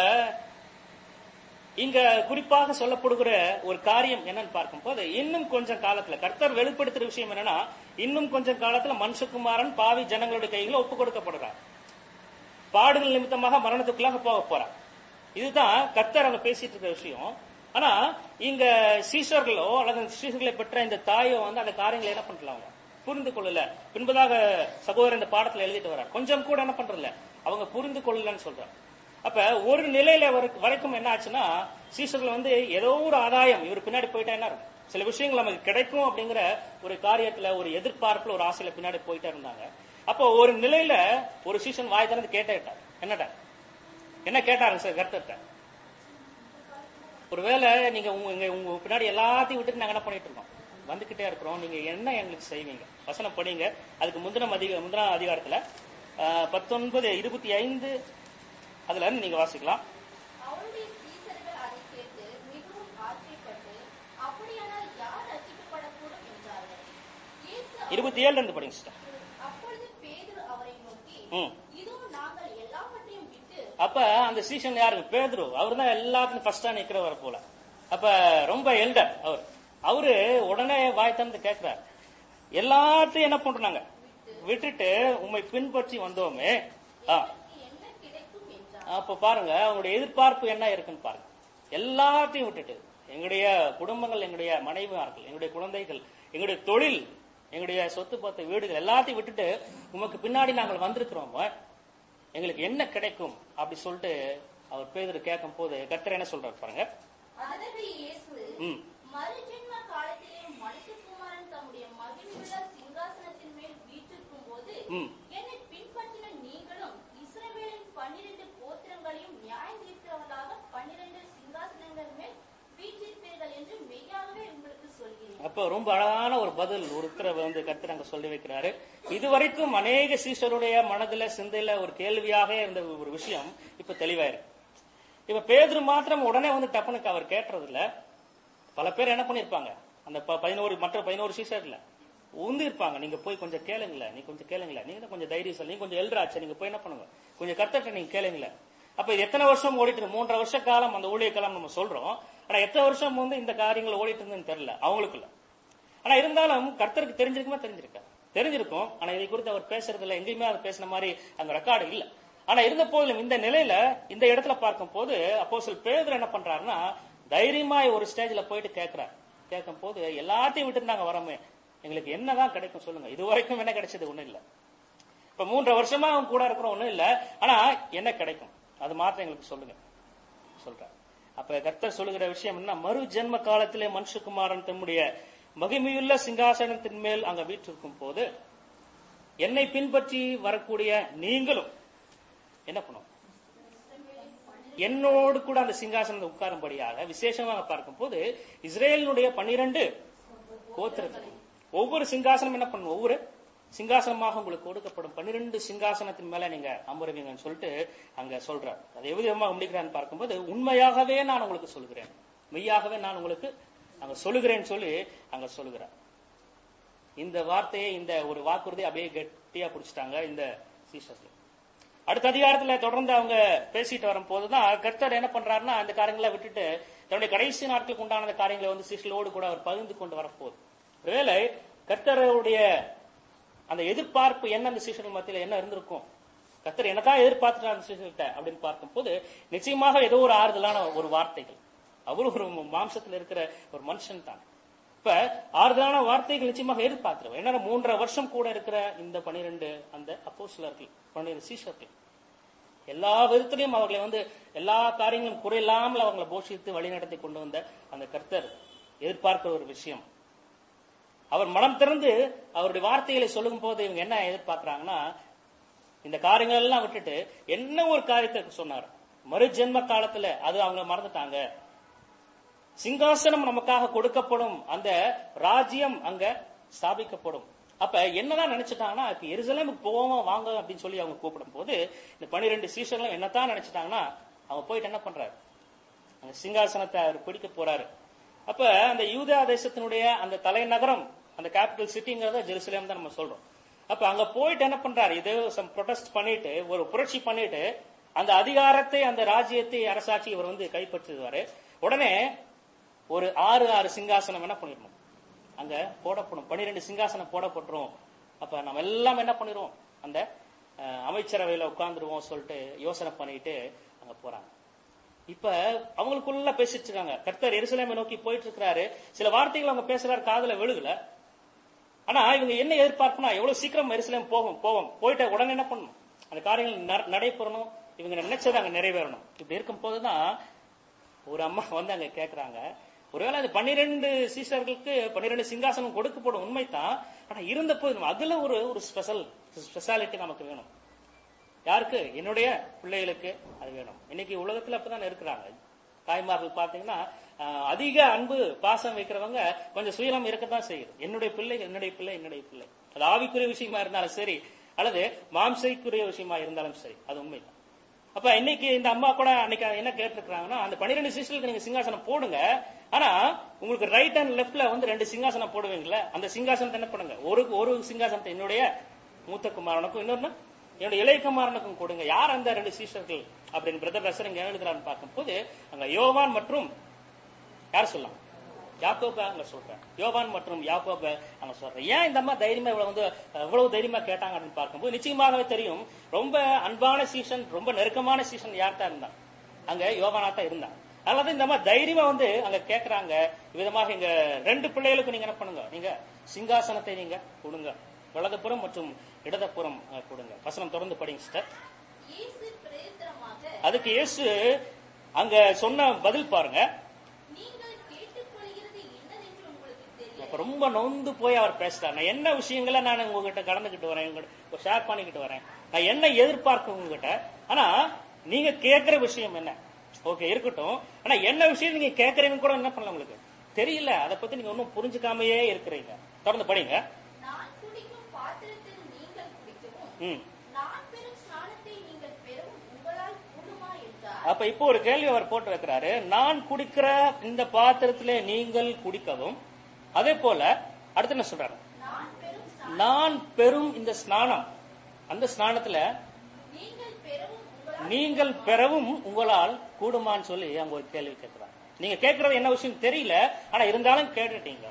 இங்க குறிப்பாக சொல்லப்படுகிற ஒரு காரியம் என்னன்னு பார்க்கும் போது, இன்னும் கொஞ்சம் காலத்துல கர்த்தர் வெளிப்படுத்துற விஷயம் என்னன்னா, இன்னும் கொஞ்சம் காலத்துல மனுஷகுமாரன் பாவி ஜனங்களுடைய கைகளில் ஒப்புக் கொடுக்கப்படுறார், பாடுகள் நிமித்தமாக மரணத்துக்குள்ளாக போக போறார். இதுதான் கர்த்தர் அவங்க பேசிட்டு இருக்கிற விஷயம். ஆனா இங்க சீஷர்களோ அல்லது சீஷர்களை பெற்ற இந்த தாயோ வந்து அந்த காரியங்களை என்ன பண்றல, அவங்க புரிந்து கொள்ளல. பின்பதாக சகோதரர் இந்த பாடத்துல எழுதிட்டு வர்றார், கொஞ்சம் கூட என்ன பண்றல அவங்க புரிந்து கொள்ளலன்னு சொல்றாங்க. அப்ப ஒரு நிலையில வரைக்கும் என்ன ஆச்சுன்னா, சீசர்கள் வந்து ஏதோ ஒரு ஆதாயம் இவர் பின்னாடி போயிட்டா என்ன இருக்கும், சில விஷயங்கள் நமக்கு கிடைக்கும் அப்படிங்கிற ஒரு காரியத்துல ஒரு எதிர்பார்ப்புல ஒரு ஆசையில பின்னாடி போயிட்டே இருந்தாங்க. அப்போ ஒரு நிலையில ஒரு சீசன் வாய் திறந்து கேட்டார், என்னடா என்ன கேட்டாருங்க சார் கர்த்தர்ட்ட, ஒருவேளை நீங்க உங்க உங்க பின்னாடி எல்லாத்தையும் விட்டுட்டு நாங்க என்ன பண்ணிட்டு இருக்கோம், வந்துகிட்டே இருக்கிறோம், நீங்க என்ன எங்களுக்கு செய்வீங்க? வசனம் படிங்க. அதுக்கு முந்தின அதிக முந்தின அதிகாரத்துல ஆஹ், பத்தொன்பது இருபத்தி ஐந்து அதுல இருந்து நீங்க வாசிக்கலாம். அவருடைய சீசர்கள் அதை கேட்டு மிகவும் ஆச்சரியப்பட்டு, அப்படியானால் யார் ரட்சிக்கப்படக்கூடும் என்றார்கள். இயேசு இருபத்தி ஏழுல இருந்து படிங்க சிஸ்டர். அப்பொழுது பேதுரு அவரை நோக்கி, ம். இதோ நாங்கள் எல்லாவற்றையும் விட்டு. அப்ப அந்த சீசன் யாருங்க? பேதுரு. அவர் தான் எல்லாத்துக்கும் ஃபர்ஸ்டா நிக்கிறவர் போல. அப்ப ரொம்ப எல்டர் அவர். அவரு உடனே வாய் திறந்து கேட்கிறார், எல்லாத்தையும் என்ன பண்றாங்க விட்டுட்டு உண்மை பின்பற்றி வந்தோமே. என்ன கிடைக்கும் என்றார். அப்ப பாருங்க அவங்களுடைய எதிர்பார்ப்பு என்ன இருக்குன்னு பாருங்க. எல்லாத்தையும் விட்டுட்டு எங்களுடைய குடும்பங்கள், எங்களுடைய மனைவிமார்கள், எங்களுடைய குழந்தைகள், எங்களுடைய தொழில், எங்களுடைய சொத்து பத்து வீடுகள் எல்லாத்தையும் விட்டுட்டு உமக்கு பின்னாடி நாங்கள் வந்திருக்கிறோம், எங்களுக்கு என்ன கிடைக்கும் அப்படி சொல்லிட்டு அவர் பேதுரு கேட்கும் போது கர்த்தர் என்ன சொல்றாரு பாருங்க. அதற்கு இயேசு, ம் மறுஜென்ம காலத்திலே மனுஷகுமாரன் தம்முடைய மகிமையுள்ள சிங்காசனத்தின் மேல் வீற்றிருக்கும் போது ம் என்னை பின்பற்றின நீங்களும் இஸ்ரவேலின் பன்னிரண்டு கோத்திரங்களையும் நியாயம் தீர்க்கிறவர்களாக பன்னிரண்டு சிங்காசனங்கள் மேல் வீற்றிருப்பீர்கள் என்று மெய்யாகவே உங்களுக்கு சொல்கிறேன். அப்ப ரொம்ப அழகான ஒரு பதில் ஒருத்தரை வந்து கர்த்தர் அங்க சொல்லி வைக்கிறாரு. இதுவரைக்கும் அநேக சீஷருடைய மனதுல சிந்தையில ஒரு கேள்வியாக இருந்த ஒரு விஷயம் இப்ப தெளிவாயிருக்கு. இப்ப பேதுரு மாத்திரம் உடனே வந்து டப்புனுக்கு அவர் கேட்டுறது இல்ல. பல பேர் என்ன பண்ணிருப்பாங்க, அந்த பதினோரு மற்ற பதினோரு சீஷர்ல உந்து இருப்பாங்க, நீங்க போய் கொஞ்சம் கேளுங்கள, நீ கொஞ்சம் கேளுங்கள, நீங்க கொஞ்சம் தைரியம் சொல்ல, நீங்க கொஞ்சம் எழுறாச்சு, நீங்க போய் என்ன பண்ணுங்க, கொஞ்சம் கர்த்தர்ட்ட நீங்க கேளுங்கள. அப்ப எத்தனை வருஷம் ஓடிட்டு, மூன்றரை வருஷ காலம் அந்த ஊழிய காலம் நம்ம சொல்றோம். ஆனா எத்தனை வருஷம் வந்து இந்த காரியங்கள் ஓடிட்டு இருந்ததுன்னு தெரியல அவங்களுக்குள்ள. ஆனா இருந்தாலும் கர்த்தருக்கு தெரிஞ்சிருக்குமா? தெரிஞ்சிருக்கா? தெரிஞ்சிருக்கும். ஆனா இதை குறித்து அவர் பேசுறது இல்ல, எங்கேயுமே அவர் பேசின மாதிரி அங்க ரெக்கார்டு இல்ல. ஆனா இருந்த போதிலும் இந்த நிலையில இந்த இடத்துல பார்க்கும் போது அப்போஸ்தலர் பேதுரு என்ன பண்றாருன்னா, தைரியமா ஒரு ஸ்டேஜ்ல போயிட்டு கேட்கிறார். கேட்கும் போது எல்லாத்தையும் விட்டு நாங்க வரமே, எங்களுக்கு என்னதான் கிடைக்கும் சொல்லுங்க. இது வரைக்கும் என்ன கிடைச்சது? ஒண்ணும் இல்ல. இப்ப மூன்று வருஷமா அவங்க கூட இருக்கிறோம், ஒண்ணும் இல்ல. ஆனா என்ன கிடைக்கும் அது மாத்திரம் எங்களுக்கு சொல்லுங்க சொல்றார். அப்ப கர்த்தர் சொல்லுகிற விஷயம் என்ன, மறு ஜென்ம காலத்திலே மனுஷகுமாரன் தம்முடைய மகிமையுள்ள சிங்காசனத்தின் மேல் அங்க வீற்றிருக்கும் போது என்னை பின்பற்றி வரக்கூடிய நீங்களும் என்ன பண்ணும், என்னோடு கூட அந்த சிங்காசனத்தை உட்காரும்படியாக விசேஷமாக பார்க்கும் போது இஸ்ரேலினுடைய பன்னிரண்டு கோத்திரத்தில் ஒவ்வொரு சிங்காசனம் என்ன பண்ணும், ஒவ்வொரு சிங்காசனமாக உங்களுக்கு கொடுக்கப்படும், பன்னிரண்டு சிங்காசனத்தின் மேல நீங்க அமருவீங்கன்னு சொல்லிட்டு அங்க சொல்றார். அதை எவ்விதமாக முடிக்கிறான்னு பார்க்கும்போது, உண்மையாகவே நான் உங்களுக்கு சொல்கிறேன், மெய்யாகவே நான் உங்களுக்கு அங்க சொல்லுகிறேன்னு சொல்லி அங்க சொல்லுகிறார். இந்த வார்த்தையை, இந்த ஒரு வாக்குறுதி அப்படியே கெட்டியா பிடிச்சிட்டாங்க இந்த சீஷர்ஸ். அடுத்த அதிகாரத்துல தொடர்ந்து அவங்க பேசிட்டு வரும் போதுதான் கர்த்தர் என்ன பண்றாருன்னா, அந்த காரியங்களை விட்டுட்டு தன்னுடைய கடைசி நாட்களுக்கு உண்டான காரியங்களை வந்து சீஷர்களோடு கூட அவர் பகிர்ந்து கொண்டு வரப்போகுது. ஒருவேளை கர்த்தருடைய அந்த எதிர்பார்ப்பு என்ன அந்த சீஷர்கள் மத்தியில என்ன இருந்திருக்கும், கர்த்தர் என்னதான் எதிர்பார்த்துட்டார் அந்த சீஷர்கிட்ட அப்படின்னு பார்க்கும் போது நிச்சயமாக ஏதோ ஒரு ஆறுதலான ஒரு வார்த்தைகள். அவரு ஒரு மாம்சத்தில் இருக்கிற ஒரு மனுஷன் தான். இப்ப ஆறுதலான வார்த்தைகள் நிச்சயமாக எதிர்பார்க்கிறோம். ஏன்னா மூன்றரை வருஷம் கூட இருக்கிற இந்த பனிரெண்டு அந்த அப்போஸ்தலர்கள், பன்னிரண்டு சீஷர்கள், எல்லா விதத்திலையும் அவர்களை வந்து எல்லா காரியங்களும் குறையில்லாமல் அவங்களை போஷித்து வழிநடத்தி கொண்டு வந்த அந்த கர்த்தர் எதிர்பார்க்கிற ஒரு விஷயம். அவர் மனம் திறந்து அவருடைய வார்த்தைகளை சொல்லும் போது இவங்க என்ன எதிர்பார்க்கிறாங்கன்னா, இந்த காரியங்கள் எல்லாம் விட்டுட்டு என்ன ஒரு காரியத்தை சொன்னார், மறு ஜென்ம காலத்துல அது அவங்க மறந்துட்டாங்க, சிங்காசனம் நமக்காக கொடுக்கப்படும், அந்த ராஜ்யம் அங்க ஸ்தாபிக்கப்படும். அப்ப என்னதான் நினைச்சிட்டாங்கன்னா, எருசலேமுக்கு போவோம் வாங்க அப்படின்னு சொல்லி அவங்க கூப்பிடும் போது இந்த பன்னிரெண்டு சீஷர்களும் என்னத்தான் நினைச்சிட்டாங்கன்னா, அவங்க போயிட்டு என்ன பண்றாரு, அந்த சிங்காசனத்தை அவர் பிடிக்க போறாரு. அப்ப அந்த யூதா தேசத்தினுடைய அந்த தலைநகரம், அந்த கேபிட்டல் சிட்டிங்கிறத ஜெருசலேம் தான் நம்ம சொல்றோம். அப்ப அங்க போயிட்டு என்ன பண்றாரு, இது ப்ரொடெஸ்ட் பண்ணிட்டு ஒரு புரட்சி பண்ணிட்டு அந்த அதிகாரத்தை, அந்த ராஜ்யத்தை, அரசாட்சி இவர் வந்து கைப்பற்றுவாரு. உடனே ஒரு ஆறு ஆறு சிங்காசனம் என்ன பண்ணிடணும் அங்க போடப்படும், பன்னிரெண்டு சிங்காசனம் போடப்பட்டுரும். அப்ப நம்ம எல்லாம் என்ன பண்ணிடுவோம், அந்த அமைச்சரவையில உட்கார்ந்துருவோம் சொல்லிட்டு யோசனை பண்ணிட்டு அங்க போறாங்க. இப்ப அவங்களுக்குள்ள பேசிட்டு இருக்காங்க. கர்த்தர் எருசலேமை நோக்கி போயிட்டு இருக்கிறாரு. சில வார்த்தைகள் அவங்க பேசுறாரு, காதுல விழுகல. ஆனா இவங்க என்ன எதிர்பார்க்கணும், எவ்வளவு சீக்கிரம் எருசலேம் போகும் போவோம் போயிட்டு உடனே என்ன பண்ணணும், அந்த காரியங்கள் நடைபெறணும், இவங்க நினைச்சது அங்க நிறைவேறணும். இப்படி இருக்கும் போதுதான் ஒரு அம்மா வந்து அங்க கேக்குறாங்க, ஒருவேளை அது பன்னிரெண்டு சீஷர்களுக்கு பன்னிரெண்டு சிங்காசனம் கொடுக்கப்படும் உண்மைதான், ஆனா இருந்த போது அதுல ஒரு ஒரு ஸ்பெஷல் ஸ்பெஷாலிட்டி நமக்கு வேணும். யாருக்கு, என்னுடைய பிள்ளைகளுக்கு அது வேணும். இன்னைக்கு உலகத்துல அப்பதான் இருக்கிறாங்க தாய்மார்கள். பாத்தீங்கன்னா ஆஹ், அதிக அன்பு பாசம் வைக்கிறவங்க கொஞ்சம் சுயலம் இருக்கத்தான் செய்யுது. என்னுடைய பிள்ளை என்னுடைய பிள்ளை என்னுடைய பிள்ளை. அது ஆவிக்குரிய விஷயமா இருந்தாலும் சரி, அல்லது மாம்சைக்குரிய விஷயமா இருந்தாலும் சரி, அது உண்மைதான். அப்ப இன்னைக்கு இந்த அம்மா கூட அன்னைக்கு என்ன கேட்டிருக்காங்கன்னா, அந்த பன்னிரெண்டு சிஷ்யர்களுக்கு நீங்க சிங்காசனம் போடுங்க, ஆனா உங்களுக்கு ரைட் அண்ட் லெப்ட்ல வந்து ரெண்டு சிங்காசனம் போடுவீங்களா, அந்த சிங்காசனத்தை என்ன பண்ணுங்க, ஒரு ஒரு சிங்காசனத்தை என்னுடைய மூத்த குமாரனுக்கும் இன்னொன்னு என்னுடைய இளைய குமாரனுக்கும் கொடுங்க. யார் அந்த ரெண்டு சீஷர்கள் அப்படின்னு பிரதர் ரசர் இங்க எழுதுறான்னு பார்க்கும் போது அங்க யோவான் மற்றும் யார் சொல்லலாம், யாக்கோப அங்க சொல்றேன். யோவான் மற்றும் யாக்கோப அங்க சொல்றேன். ஏன் இந்த அம்மா தைரியமா இவ்வளவு வந்து இவ்வளவு தைரியமா கேட்டாங்க அப்படின்னு பார்க்கும்போது நிச்சயமாகவே தெரியும், ரொம்ப அன்பான சீசன், ரொம்ப நெருக்கமான சீசன் யார் தான் இருந்தான், அங்க யோவானா தான் இருந்தான். அதனால இந்த அம்மா தைரியமா வந்து அங்க கேட்கறாங்க. விதமாக இங்க ரெண்டு பிள்ளைகளுக்கு நீங்க என்ன பண்ணுங்க, நீங்க சிங்காசனத்தை நீங்க கொடுங்க, வலதுபுறம் மற்றும் இடதுபுறம் கொடுங்க. வசனம் தொடர்ந்து படிங்க சிஸ்டர். இயேசு பிரேத்திரமாக, அதுக்கு இயேசு அங்க சொன்ன பதில் பாருங்க. நீங்கள் கேட்டுக்கொள்கிறது என்னதென்று உங்களுக்கு தெரியும். அப்ப ரொம்ப நொந்து போய் அவர் பேசுறாரு. நான் என்ன விஷயங்களை நான் உங்ககிட்ட கலந்துகிட்டு வரேன், உங்ககிட்ட ஷேர் பண்ணிக்கிட்டு வரேன், நான் என்ன எதிர்பார்க்க உங்ககிட்ட, ஆனா நீங்க கேட்கிற விஷயம் என்ன, ஓகே இருக்கட்டும், ஆனா என்ன விஷயம் நீங்க கேட்கறீங்கன்னு கூட என்ன பண்ணல உங்களுக்கு தெரியல. அதை பத்தி நீங்க ஒன்னும் புரிஞ்சுக்காமையே இருக்கிறீங்க. தொடர்ந்து படிங்க. நான் குடிக்கும் பாத்திரத்தில் நீங்கள் குடிக்கவும், ம் நான் பெறும் ஸ்நானத்தை நீங்கள் பெறவும் உங்களால் கூடுமா என்றார். அப்ப இப்போ ஒரு கேள்வி அவர் போட்டு வைக்கிறாரு. நான் குடிக்கிற இந்த பாத்திரத்திலே நீங்கள் குடிக்கவும், அதே போல அடுத்து என்ன சொல்றாரு, நான் பெறும் ஸ்நானம் நான் பெறும் இந்த ஸ்நானம், அந்த ஸ்நானத்துல நீங்கள் பெறவும் உங்களால் நீங்கள் பெறவும் உங்களால் கூடுமான்னு சொல்லி அங்க ஒரு கேள்வி கேட்கிறார். நீங்க கேட்கறது என்ன விஷயம் தெரியல, ஆனா இருந்தாலும் கேட்டுட்டீங்க.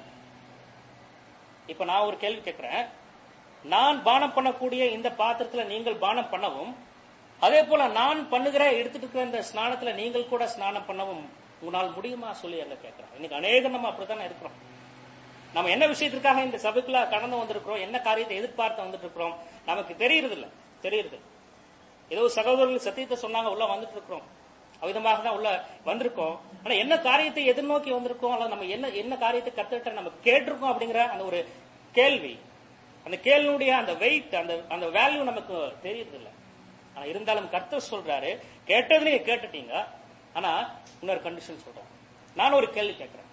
இப்ப நான் ஒரு கேள்வி கேட்கிறேன். நான் பானம் பண்ணக்கூடிய இந்த பாத்திரத்துல நீங்கள் பானம் பண்ணவும், அதே போல நான் பண்ணுகிற எடுத்துட்டு இருக்கிற இந்த ஸ்நானத்துல நீங்கள் கூட ஸ்நானம் பண்ணவும் உங்களால் முடியுமா சொல்லி அங்க கேட்கிறேன். இன்னைக்கு அநேகம் நம்ம அப்படித்தானே இருக்கிறோம். நம்ம என்ன விஷயத்திற்காக இந்த சபைக்குள்ள கடந்து வந்திருக்கிறோம், என்ன காரியத்தை எதிர்பார்த்து வந்துட்டு இருக்கிறோம் நமக்கு தெரியறது இல்ல. தெரியறது ஏதோ சகோதரர்கள் சத்தியத்தை சொன்னாங்க, உள்ள வந்துட்டு இருக்கிறோம், அவ்விதமாக தான் உள்ள வந்திருக்கோம். ஆனா என்ன காரியத்தை எதிர்நோக்கி வந்திருக்கோம், அல்லது நம்ம என்ன என்ன காரியத்தை கத்துக்கிட்ட நம்ம கேட்டிருக்கோம் அப்படிங்கிற அந்த ஒரு கேள்வி, அந்த கேள்வியுடைய அந்த வெயிட், அந்த அந்த வேல்யூ நமக்கு தெரியறது இல்லை. ஆனா இருந்தாலும் கர்த்தர் சொல்றாரு, கேட்டது நீங்க கேட்டுட்டீங்க, ஆனா இன்னொரு கண்டிஷன் சொல்றேன். நான் ஒரு கேள்வி கேட்கிறேன்,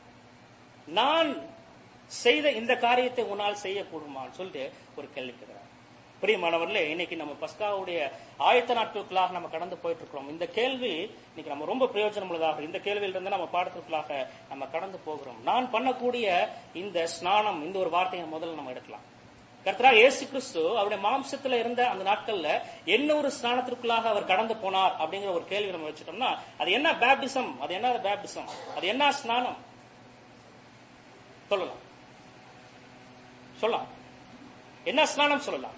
நான் செய்த இந்த காரியத்தை உன்னால் செய்யக்கூடுமான்னு சொல்லிட்டு ஒரு கேள்வி கேட்கிறேன். பிரியமானவர்களே, இன்னைக்கு நம்ம பஸ்காவுடைய ஆயத்த நாட்களுக்குள்ளாக நம்ம கடந்து போயிட்டு இருக்கிறோம். இந்த கேள்வி இன்னைக்கு நம்ம ரொம்ப பிரயோஜனம் உள்ளதாக, இந்த கேள்வியிலிருந்து நம்ம பாடத்திற்குள்ளாக நம்ம கடந்து போகிறோம். நான் பண்ணக்கூடிய இந்த ஸ்நானம், இந்த ஒரு வார்த்தையை முதல்ல நம்ம எடுக்கலாம். கர்த்தராகிய இயேசு கிறிஸ்து அவருடைய மாம்சத்துல இருந்த அந்த நாட்கள்ல என்ன ஒரு ஸ்நானத்திற்குள்ளாக அவர் கடந்து போனார் அப்படிங்கிற ஒரு கேள்வி நம்ம வச்சுட்டோம்னா, அது என்ன பேப்டிசம், அது என்ன பேப்டிசம், அது என்ன ஸ்நானம் சொல்லலாம் சொல்லலாம் என்ன ஸ்நானம் சொல்லலாம்.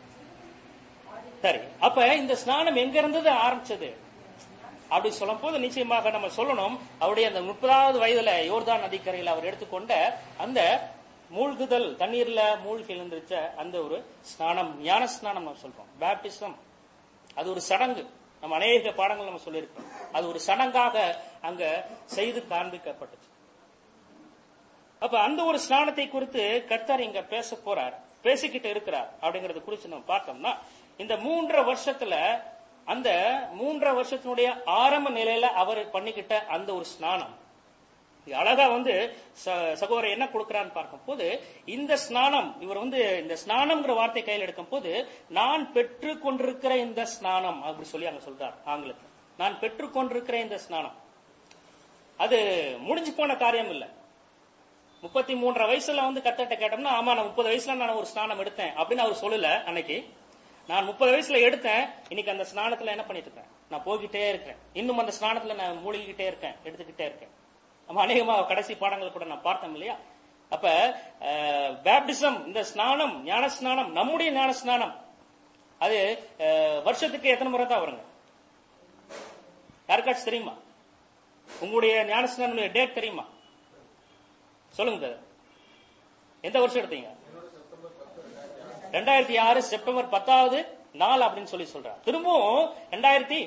சரி, அப்ப இந்த ஸ்நானம் எங்க இருந்தது ஆரம்பிச்சது அப்படி சொல்லும் போது நிச்சயமாக நம்ம சொல்லணும், அவருடைய அந்த முப்பதாவது வயதுல யோர்தான் நதிக்கரையில் அவர் எடுத்துக்கொண்ட அந்த மூழ்குதல், தண்ணீர்ல மூழ்கி எழுந்திருச்ச அந்த ஒரு ஸ்நானம், ஞான ஸ்நானம் நம்ம சொல்றோம். பேப்டிசம் அது ஒரு சடங்கு. நம்ம அநேக பாடங்கள் நம்ம சொல்லியிருக்கோம். அது ஒரு சடங்காக அங்க செய்து காண்பிக்கப்பட்டது. அப்ப அந்த ஒரு ஸ்நானத்தை குறித்து கர்த்தர் இங்க பேச போறார், பேசிக்கிட்டு இருக்கிறார் அப்படிங்கறது குறித்து நம்ம பார்த்தோம்னா, இந்த மூன்றரை வருஷத்துல அந்த மூன்றரை வருஷத்தினுடைய ஆரம்ப நிலையில அவர் பண்ணிக்கிட்ட அந்த ஒரு ஸ்நானம் அழகா வந்து சகோதரர் என்ன கொடுக்கிறான்னு பார்க்கும் போது, இந்த ஸ்நானம், இவர் வந்து இந்த ஸ்நானம்ங்கிற வார்த்தை கையில் எடுக்கும் போது, நான் பெற்று கொண்டிருக்கிற இந்த ஸ்நானம் அப்படி சொல்லி அங்க சொல்றார் ஆங்கிலத்தில். நான் பெற்று கொண்டிருக்கிற இந்த ஸ்நானம் அது முடிஞ்சு போன காரியம் இல்ல. முப்பத்தி மூன்றரை வயசுல வந்து கத்தட்ட கேட்டோம்னா, ஆமா நான் முப்பது வயசுல நான் ஒரு ஸ்நானம் எடுத்தேன் அப்படின்னு அவர் சொல்லல. அன்னைக்கு நான் முப்பது வயசுல எடுத்தேன், இன்னைக்கு அந்த ஸ்நானத்துல என்ன பண்ணிட்டு இருக்கேன், நான் போய்கிட்டே இருக்கேன், இன்னும் அந்த ஸ்நானத்துல நான் மூழ்கிக்கிட்டே இருக்கேன், எடுத்துக்கிட்டே இருக்கேன். நம்ம அநேகமா கடைசி பாடங்கள் கூட நான் பார்த்தோம் இல்லையா. அப்ப பேப்டிசம், இந்த ஸ்நானம், ஞான ஸ்நானம், நம்முடைய ஞான ஸ்நானம் அது வருஷத்துக்கு எத்தனை முறை தான் வருங்க? யாருக்காச்சும் தெரியுமா? உங்களுடைய ஞான ஸ்நானுடைய டேட் தெரியுமா? சொல்லுங்க. எந்த வருஷம் எடுத்தீங்க? ரெண்டாயிரத்தி ஆறு செப்டம்பர் பத்தாவது நாள் அப்படின்னு சொல்லி சொல்ற. திரும்பவும் ரெண்டாயிரத்தி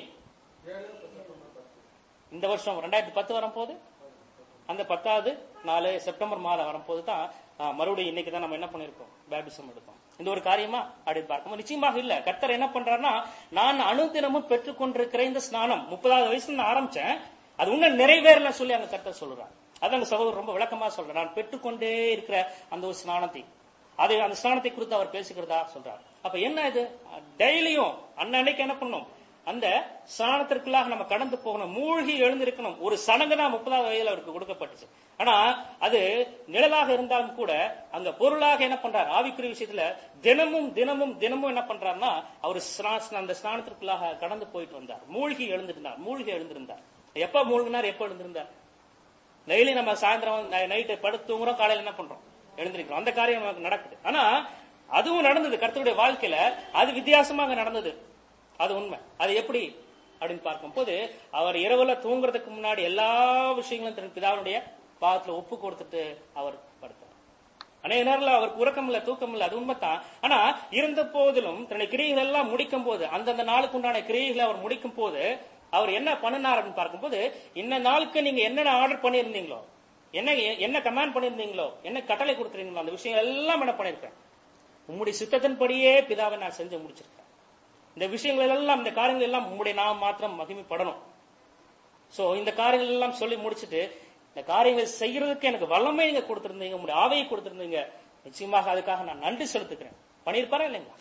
இந்த வருஷம் ரெண்டாயிரத்தி பத்து வரும் போது, அந்த பத்தாவது நாலு செப்டம்பர் மாதம் வரும்போது தான் மறுபடியும் இன்னைக்கு தான் நம்ம என்ன பண்ணிருக்கோம், பேப்டிசம் எடுத்தோம். இந்த ஒரு காரியமா அப்படின்னு பார்க்கும்போது நிச்சயமாக இல்ல. கர்த்தர் என்ன பண்றாருன்னா, நான் அனுதினமும் பெற்றுக்கொண்டிருக்கிற இந்த ஸ்நானம், முப்பதாவது வயசுல நான் ஆரம்பிச்சேன், அது இன்னும் நிறைவேறல சொல்லி அங்க கர்த்தர் சொல்றார். அதான் சகோதரர் ரொம்ப விளக்கமா சொல்றார். நான் பெற்றுக்கொண்டே இருக்கிற அந்த ஒரு ஸ்நானத்தை, அது அந்த ஸ்நானத்தை குறித்து அவர் பேசுகிறதா சொல்றார். அப்ப என்ன இது, டெய்லியும் அன்னன்னைக்கு என்ன பண்ணணும், அந்த ஸ்நானத்திற்குள்ளாக நம்ம கடந்து போகணும், மூழ்கி எழுந்திருக்கணும். ஒரு சடங்கு தான் முப்பதாவது வயதுல அவருக்கு கொடுக்கப்பட்டுச்சு. ஆனா அது நிழலாக இருந்தாலும் கூட அங்க பொருளாக என்ன பண்றார், ஆவிக்குரிய விஷயத்துல தினமும் தினமும் தினமும் என்ன பண்றாருன்னா அவர் அந்த ஸ்நானத்திற்குள்ளாக கடந்து போயிட்டு வந்தார், மூழ்கி எழுந்திருந்தார் மூழ்கி எழுந்திருந்தார். எப்ப மூழ்கினார், எப்ப எழுந்திருந்தார்? டெய்லி நம்ம சாயந்தரம் நைட்டு படுத்து தூங்குறோம், காலையில என்ன பண்றோம், எழுந்திருக்கிறோம். அந்த காரியம் நமக்கு நடக்குது. ஆனா அதுவும் நடந்தது கர்த்தருடைய வாழ்க்கையில, அது வித்தியாசமாக நடந்தது. அது உண்மை. அது எப்படி அப்படின்னு பார்க்கும் போது, அவர் இரவுல தூங்குறதுக்கு முன்னாடி எல்லா விஷயங்களும் தன் பிதாவுடைய பாதத்துல ஒப்பு கொடுத்துட்டு அவர் படுத்தார். அநேக நேரத்தில் அவருக்கு உறக்கம் இல்ல, தூக்கம் இல்ல, அது உண்மைதான். ஆனா இருந்த போதிலும் தன்னுடைய கிரியைகள் எல்லாம் முடிக்கும் போது, அந்தந்த நாளுக்கு உண்டான கிரியைகளை அவர் முடிக்கும் போது அவர் என்ன பண்ணினார் அப்படின்னு பார்க்கும்போது, இந்த நாளுக்கு நீங்க என்னென்ன ஆர்டர் பண்ணியிருந்தீங்களோ, என்ன என்ன கமாண்ட் பண்ணிருந்தீங்களோ, என்ன கட்டளை கொடுத்துருந்தீங்களோ, அந்த விஷயம் எல்லாம் என்ன பண்ணிருக்கேன், உம்முடைய சித்தத்தின்படியே பிதாவை நான் செஞ்சு முடிச்சிருக்கேன். இந்த விஷயங்கள் எல்லாம், இந்த காரியங்கள் எல்லாம் உம்முடைய நாம் மாத்திரம் மகிமைப்படணும். சோ இந்த காரியங்கள் எல்லாம் சொல்லி முடிச்சுட்டு, இந்த காரியங்களை செய்யறதுக்கு எனக்கு வல்லமை நீங்க கொடுத்திருந்தீங்க, உங்களுடைய ஆவையை கொடுத்திருந்தீங்க, நிச்சயமாக அதுக்காக நான் நன்றி செலுத்துக்கிறேன். பண்ணிருப்பாரா இல்லைங்களா?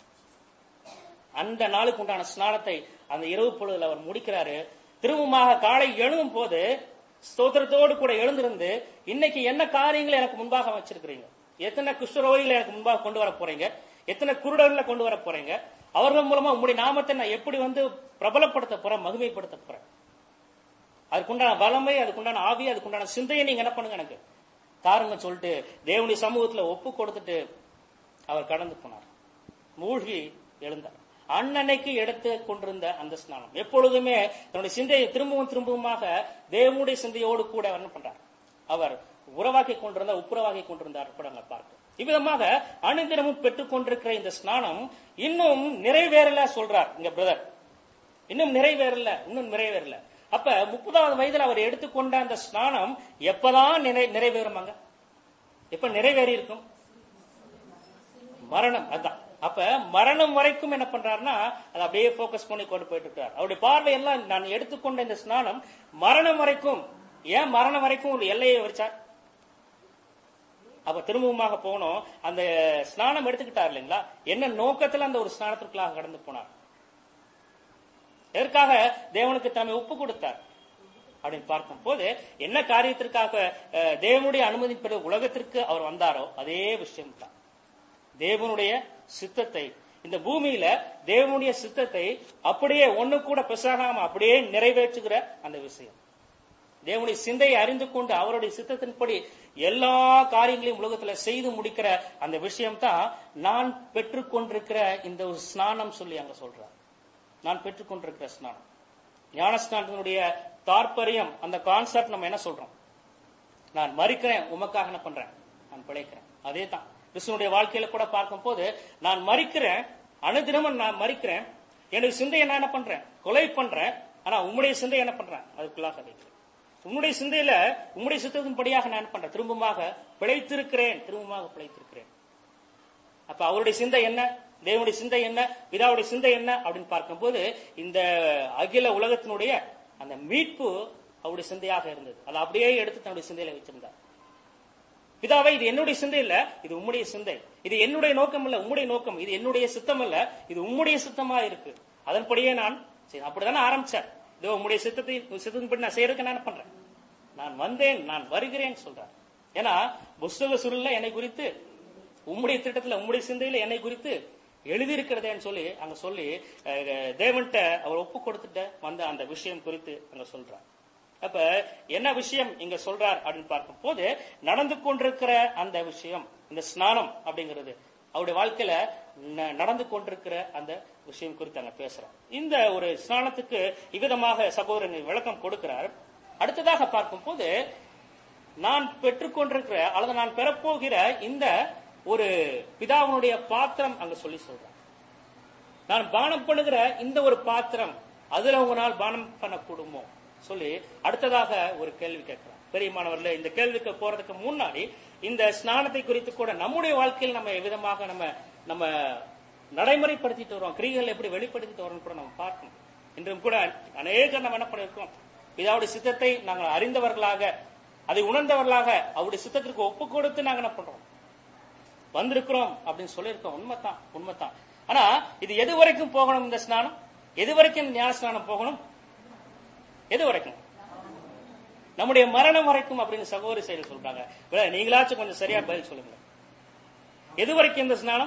அந்த நாளுக்கு உண்டான ஸ்நானத்தை அந்த இரவு பொழுதுல அவர் முடிக்கிறாரு. திரும்பமாக காலை எழுதும் போது ஸ்தோத்திரத்தோடு கூட எழுந்திருந்து, இன்னைக்கு என்ன காரியங்களை எனக்கு முன்பாக வச்சிருக்கிறீங்க, எத்தனை குஷ்டரோகிகளை எனக்கு முன்பாக கொண்டு வர போறீங்க, எத்தனை குருடர்களை கொண்டு வர போறீங்க, அவர்கள் மூலமா உங்களுடைய நாமத்தை நான் எப்படி வந்து பிரபலப்படுத்த போறேன், மகிமைப்படுத்த போறேன், அதுக்குண்டான வல்லமை, அதுக்குண்டான ஆவி, அதுக்குண்டான சிந்தையை நீங்க என்ன பண்ணுங்க எனக்கு தாருங்க சொல்லிட்டு தேவனுடைய சமூகத்துல ஒப்பு கொடுத்துட்டு அவர் கடந்து போனார், மூழ்கி எழுந்தார். அன்னன்னைக்கு எடுத்து கொண்டிருந்த அந்த ஸ்நானம் எப்பொழுதுமே தன்னுடைய சிந்தையை திரும்பவும் திரும்பவுமாக தேவனுடைய சிந்தையோடு கூட என்ன பண்றார், அவர் உறவாக்கி கொண்டிருந்தார், உப்புரவாக்கி கொண்டிருந்தார் கூட பார்க்க. இவ்விதமாக அனுதினமும் பெற்றுக் கொண்டிருக்கிற இந்த ஸ்நானம் இன்னும் நிறைவேறல சொல்றார் இங்க பிரதர், இன்னும் நிறைவேறல, இன்னும் நிறைவேறல. அப்ப முப்பதாவது வயதுல அவர் எடுத்துக்கொண்ட அந்த ஸ்நானம் எப்பதான் நிறைவேறுமாங்க? எப்ப நிறைவேறி இருக்கும்? மரணம். அதான். அப்ப மரணம் வரைக்கும் என்ன பண்றாருன்னா அதை அப்படியே போக்கஸ் பண்ணி கொண்டு போயிட்டு இருக்கார். அவருடைய பார்வையெல்லாம் நான் எடுத்துக்கொண்ட இந்த ஸ்நானம் மரணம் வரைக்கும். ஏன் மரணம் வரைக்கும் ஒரு எல்லையை வச்சார்? அப்ப திரும்பவுமாக போனோம், அந்த ஸ்நானம் எடுத்துக்கிட்டார் இல்லைங்களா, என்ன நோக்கத்துல அந்த ஒரு ஸ்நானத்திற்குள்ளாக கடந்து போனார், எதற்காக தேவனுக்கு தம்மை ஒப்பு கொடுத்தார் அப்படின்னு பார்க்கும் போது, என்ன காரியத்திற்காக தேவனுடைய அனுமதி பெற உலகத்திற்கு அவர் வந்தாரோ அதே விஷயம் தான். தேவனுடைய சித்தத்தை, இந்த பூமியில தேவனுடைய சித்தத்தை அப்படியே ஒண்ணு கூட பெசாகாம அப்படியே நிறைவேற்றுகிற அந்த விஷயம், தேவனுடைய சிந்தையை அறிந்து கொண்டு அவருடைய சித்தத்தின்படி எல்லா காரியங்களையும் உலகத்துல செய்து முடிக்கிற அந்த விஷயம் தான் நான் பெற்றுக்கொண்டிருக்கிற இந்த ஒரு ஸ்நானம் சொல்லி அங்க சொல்றார். நான் பெற்றுக்கொண்டிருக்கிற ஸ்நானம், ஞான ஸ்நானத்தினுடைய தாற்பயம், அந்த கான்செப்ட் நம்ம என்ன சொல்றோம், நான் மரிக்கிறேன் உமக்காக என்ன பண்றேன், நான் பிழைக்கிறேன். அதே தான் கிறிஸ்துவனுடைய வாழ்க்கையில கூட பார்க்கும் போது, நான் மரிக்கிறேன், அனுதினமும் நான் மரிக்கிறேன், என்னுடைய சிந்தையை நான் என்ன பண்றேன், கொலை பண்றேன், ஆனா உம்முடைய சிந்தை என்ன பண்றேன், அதுக்குள்ளாக வைக்கிறேன். உம்முடைய சிந்தையில உம்முடைய சித்தத்தின்படியாக நான் என்ன பண்றேன், திரும்பமாக பிழைத்திருக்கிறேன், திரும்பமாக பிழைத்திருக்கிறேன். அப்ப அவருடைய சிந்தை என்ன, தேவனுடைய சிந்தை என்ன, பிதாவுடைய சிந்தை என்ன அப்படின்னு பார்க்கும்போது, இந்த அகில உலகத்தினுடைய அந்த மீட்பு அவருடைய சிந்தையாக இருந்தது. அதை அப்படியே எடுத்து தன்னுடைய சிந்தையில வச்சிருந்தார். பிதாவை, இது என்னுடைய சிந்தை இல்ல, இது உம்முடைய சிந்தை, இது என்னுடைய நோக்கம் இல்ல, உம்முடைய நோக்கம், இது என்னுடைய சித்தம் அல்ல, இது உம்முடைய சித்தமா இருக்கு, அதன்படியே நான் அப்படித்தானே ஆரம்பிச்சேன். இதோ உம்முடைய சித்தத்தை சித்தத்தின்படி நான் செய்யறதுக்கு நான் பண்றேன், நான் வந்தேன், நான் வருகிறேன் சொல்றேன். ஏன்னா புஸ்தக சுருள்ல என்னை குறித்து, உம்முடைய திட்டத்துல உம்முடைய சிந்தையில என்னை குறித்து எழுதியிருக்கிறதேன்னு சொல்லி அங்க சொல்லி தேவன்கிட்ட அவர் ஒப்பு கொடுத்துட்ட வந்த அந்த விஷயம் குறித்து அங்க சொல்றார். அப்ப என்ன விஷயம் இங்க சொல்றார் அப்படின்னு பார்க்கும் போது, நடந்து கொண்டிருக்கிற அந்த விஷயம், இந்த ஸ்நானம் அப்படிங்கிறது அவருடைய வாழ்க்கையில நடந்து கொண்டிருக்கிற அந்த விஷயம் குறித்து அங்க பேசுறார். இந்த ஒரு ஸ்நானத்துக்கு இவ்விதமாக சகோதரன் விளக்கம் கொடுக்கிறார். அடுத்ததாக பார்க்கும் போது, நான் பெற்றுக்கொண்டிருக்கிற அல்லது நான் பெறப்போகிற இந்த ஒரு பிதாவினுடைய பாத்திரம் அங்க சொல்லி சொல்றேன். நான் பானம் பண்ணுகிற இந்த ஒரு பாத்திரம், அதுல உங்களால் பானம் பண்ணக்கூடுமோ சொல்லி அடுத்ததாக ஒரு கேள்வி கேட்கிறார். பெரியமானவர்களே, இந்த கேள்விக்கு போறதுக்கு முன்னாடி இந்த ஸ்நானத்தை குறித்து கூட நம்முடைய வாழ்க்கையில் நம்ம எவ்விதமாக நம்ம நம்ம நடைமுறைப்படுத்திட்டு வரோம், கிரிகள் எப்படி வெளிப்படுத்திட்டு வரோம் கூட நம்ம பார்க்கணும். இன்றும் கூட அநேகர் நம்ம என்ன பண்ணிருக்கோம், பிதாவுடைய சித்தத்தை நாங்கள் அறிந்தவர்களாக, அதை உணர்ந்தவர்களாக அவருடைய சித்தத்திற்கு ஒப்பு கொடுத்து நாங்க என்ன பண்றோம், வந்திருக்கிறோம் அப்படின்னு சொல்லியிருக்கோம். உண்மைதான், உண்மைதான். ஆனா இது எது வரைக்கும் போகணும்? இந்த ஸ்நானம் எது வரைக்கும் ஞான ஸ்நானம் போகணும்? எது வரைக்கும்? நம்முடைய மரணம் வரைக்கும் அப்படின்னு சகோதரி செயல் சொல்றாங்க. நீங்களாச்சும் கொஞ்சம் சரியா பதில் சொல்லுங்க. எது வரைக்கும் இந்த ஸ்நானம்?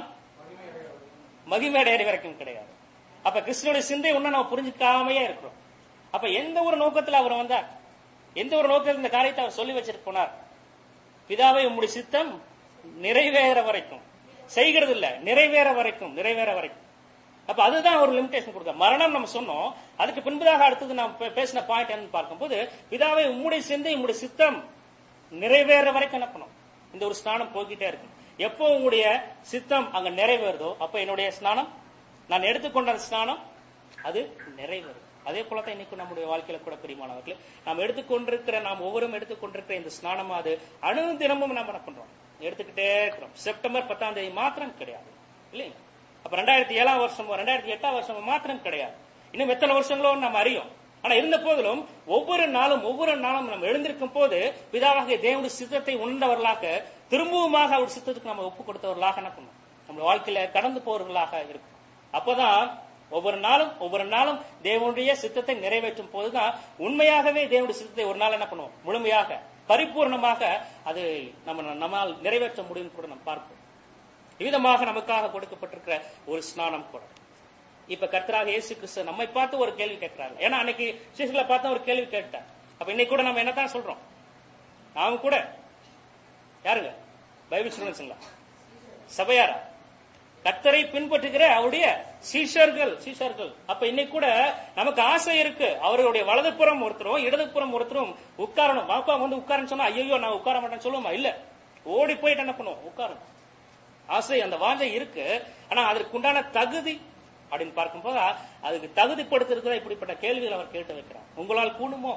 மகிமை அடைகிற வரைக்கும் கிடையாது. அப்ப கிறிஸ்துவோட சிந்தை ஒண்ணு நம்ம புரிஞ்சுக்காமையே இருக்கிறோம். அப்ப எந்த ஒரு நோக்கத்துல அவர் வந்தார், எந்த ஒரு நோக்கத்தில் இந்த காரியத்தை அவர் சொல்லி வச்சிட்டு போனார்? பிதாவை உம்முடைய சித்தம் நிறைவேற வரைக்கும், செய்கிறது இல்ல, நிறைவேற வரைக்கும், நிறைவேற வரைக்கும். அப்ப அதுதான் ஒரு லிமிடேஷன் கொடுக்க. மரணம் நம்ம சொன்னோம், அதுக்கு பின்பதாக அடுத்தது நாம் பேசின பாயிண்ட் என்னன்னு பார்க்கும்போது, பிதாவை உம்முடைய சிந்தை உம்முடைய சித்தம் நிறைவேற வரைக்கும் என்ன பண்ணும்? இந்த ஒரு ஸ்நானம் போய்கிட்டே இருக்கும். எப்போ உங்களுடைய சித்தம் அங்க நிறைவேறுதோ அப்ப என்னுடைய ஸ்நானம், நான் எடுத்துக்கொண்ட ஸ்நானம் அது நிறைவேறும். அதே போலதான் இன்னைக்கு நம்முடைய வாழ்க்கையில கூட பிரியமானவர்களே, நாம் எடுத்துக்கொண்டிருக்கிற, நாம் ஒவ்வொரும் எடுத்துக்கொண்டிருக்கிற இந்த ஸ்நானம் அது அணு தினமும் நம்ம என்ன பண்றோம், எடுத்துக்கிட்டே இருக்கிறோம். செப்டம்பர் பத்தாம் தேதி மாத்திரம் கிடையாது இல்லையா? அப்ப ரெண்டாயிரத்தி ஏழாம் வருஷமோ ரெண்டாயிரத்தி எட்டாம் வருஷமோ மாத்திரம் கிடையாது. இன்னும் எத்தனை வருஷங்களோ நம்ம அறியும். ஆனா இருந்த போதிலும் ஒவ்வொரு நாளும் ஒவ்வொரு நாளும் நம்ம எழுந்திருக்கும் போது பிதாவாகிய தேவனுடைய சித்தத்தை உணர்ந்தவர்களாக, திரும்பவுமாக அவர் சித்தத்துக்கு நம்ம ஒப்பு கொடுத்தவர்களாக என்ன பண்ணும், நம்ம வாழ்க்கையில கடந்து போறவர்களாக இருக்கும். அப்பதான் ஒவ்வொரு நாளும் ஒவ்வொரு நாளும் தேவனுடைய சித்தத்தை நிறைவேற்றும் போதுதான் உண்மையாகவே தேவனுடைய சித்தத்தை ஒரு நாள் என்ன பண்ணுவோம், முழுமையாக பரிபூர்ணமாக அது நம்ம நம்மால் நிறைவேற்ற முடியும் கூட நம்ம பார்ப்போம். விதமாக நமக்காக கொடுக்கப்பட்டிருக்கிற ஒரு ஸ்நானம் கூட. இப்ப கர்த்தராக இயேசு கிறிஸ்து நம்மை பார்த்து ஒரு கேள்வி கேட்கிறாரு. ஏன்னா அன்னைக்கு சீசர்களை பார்த்து ஒரு கேள்வி கேட்டார். அப்ப இன்னைக்கு கூட நம்ம என்னதான் சொல்றோம், நாம கூட யாருங்க, பைபிள் ஸ்டூடெண்ட்ஸ்ங்களா, சபையாரா, கர்த்தரை பின்பற்றுகிற அவருடைய சீஷர்கள் சீஷர்கள். அப்ப இன்னைக்கு கூட நமக்கு ஆசை இருக்கு, அவருடைய வலதுபுறம் ஒருத்தரும் இடதுபுறம் ஒருத்தரும் உட்காரணும். பாப்பா வந்து உட்காரன்னு சொன்னா ஐயோ நான் உட்கார மாட்டேன்னு சொல்லுவோமா? இல்ல, ஓடி போயிட்டு என்ன பண்ணுவோம், உட்காரணும். ஆசை, அந்த வாஞ்சை இருக்கு. ஆனா அதற்கு உண்டான தகுதி அப்படின்னு பார்க்கும்போது அதுக்கு தகுதிப்படுத்திருக்கிற இப்படிப்பட்ட கேள்விகள் அவர் கேட்டு வைக்கிறார். உங்களால் கூடுமோ?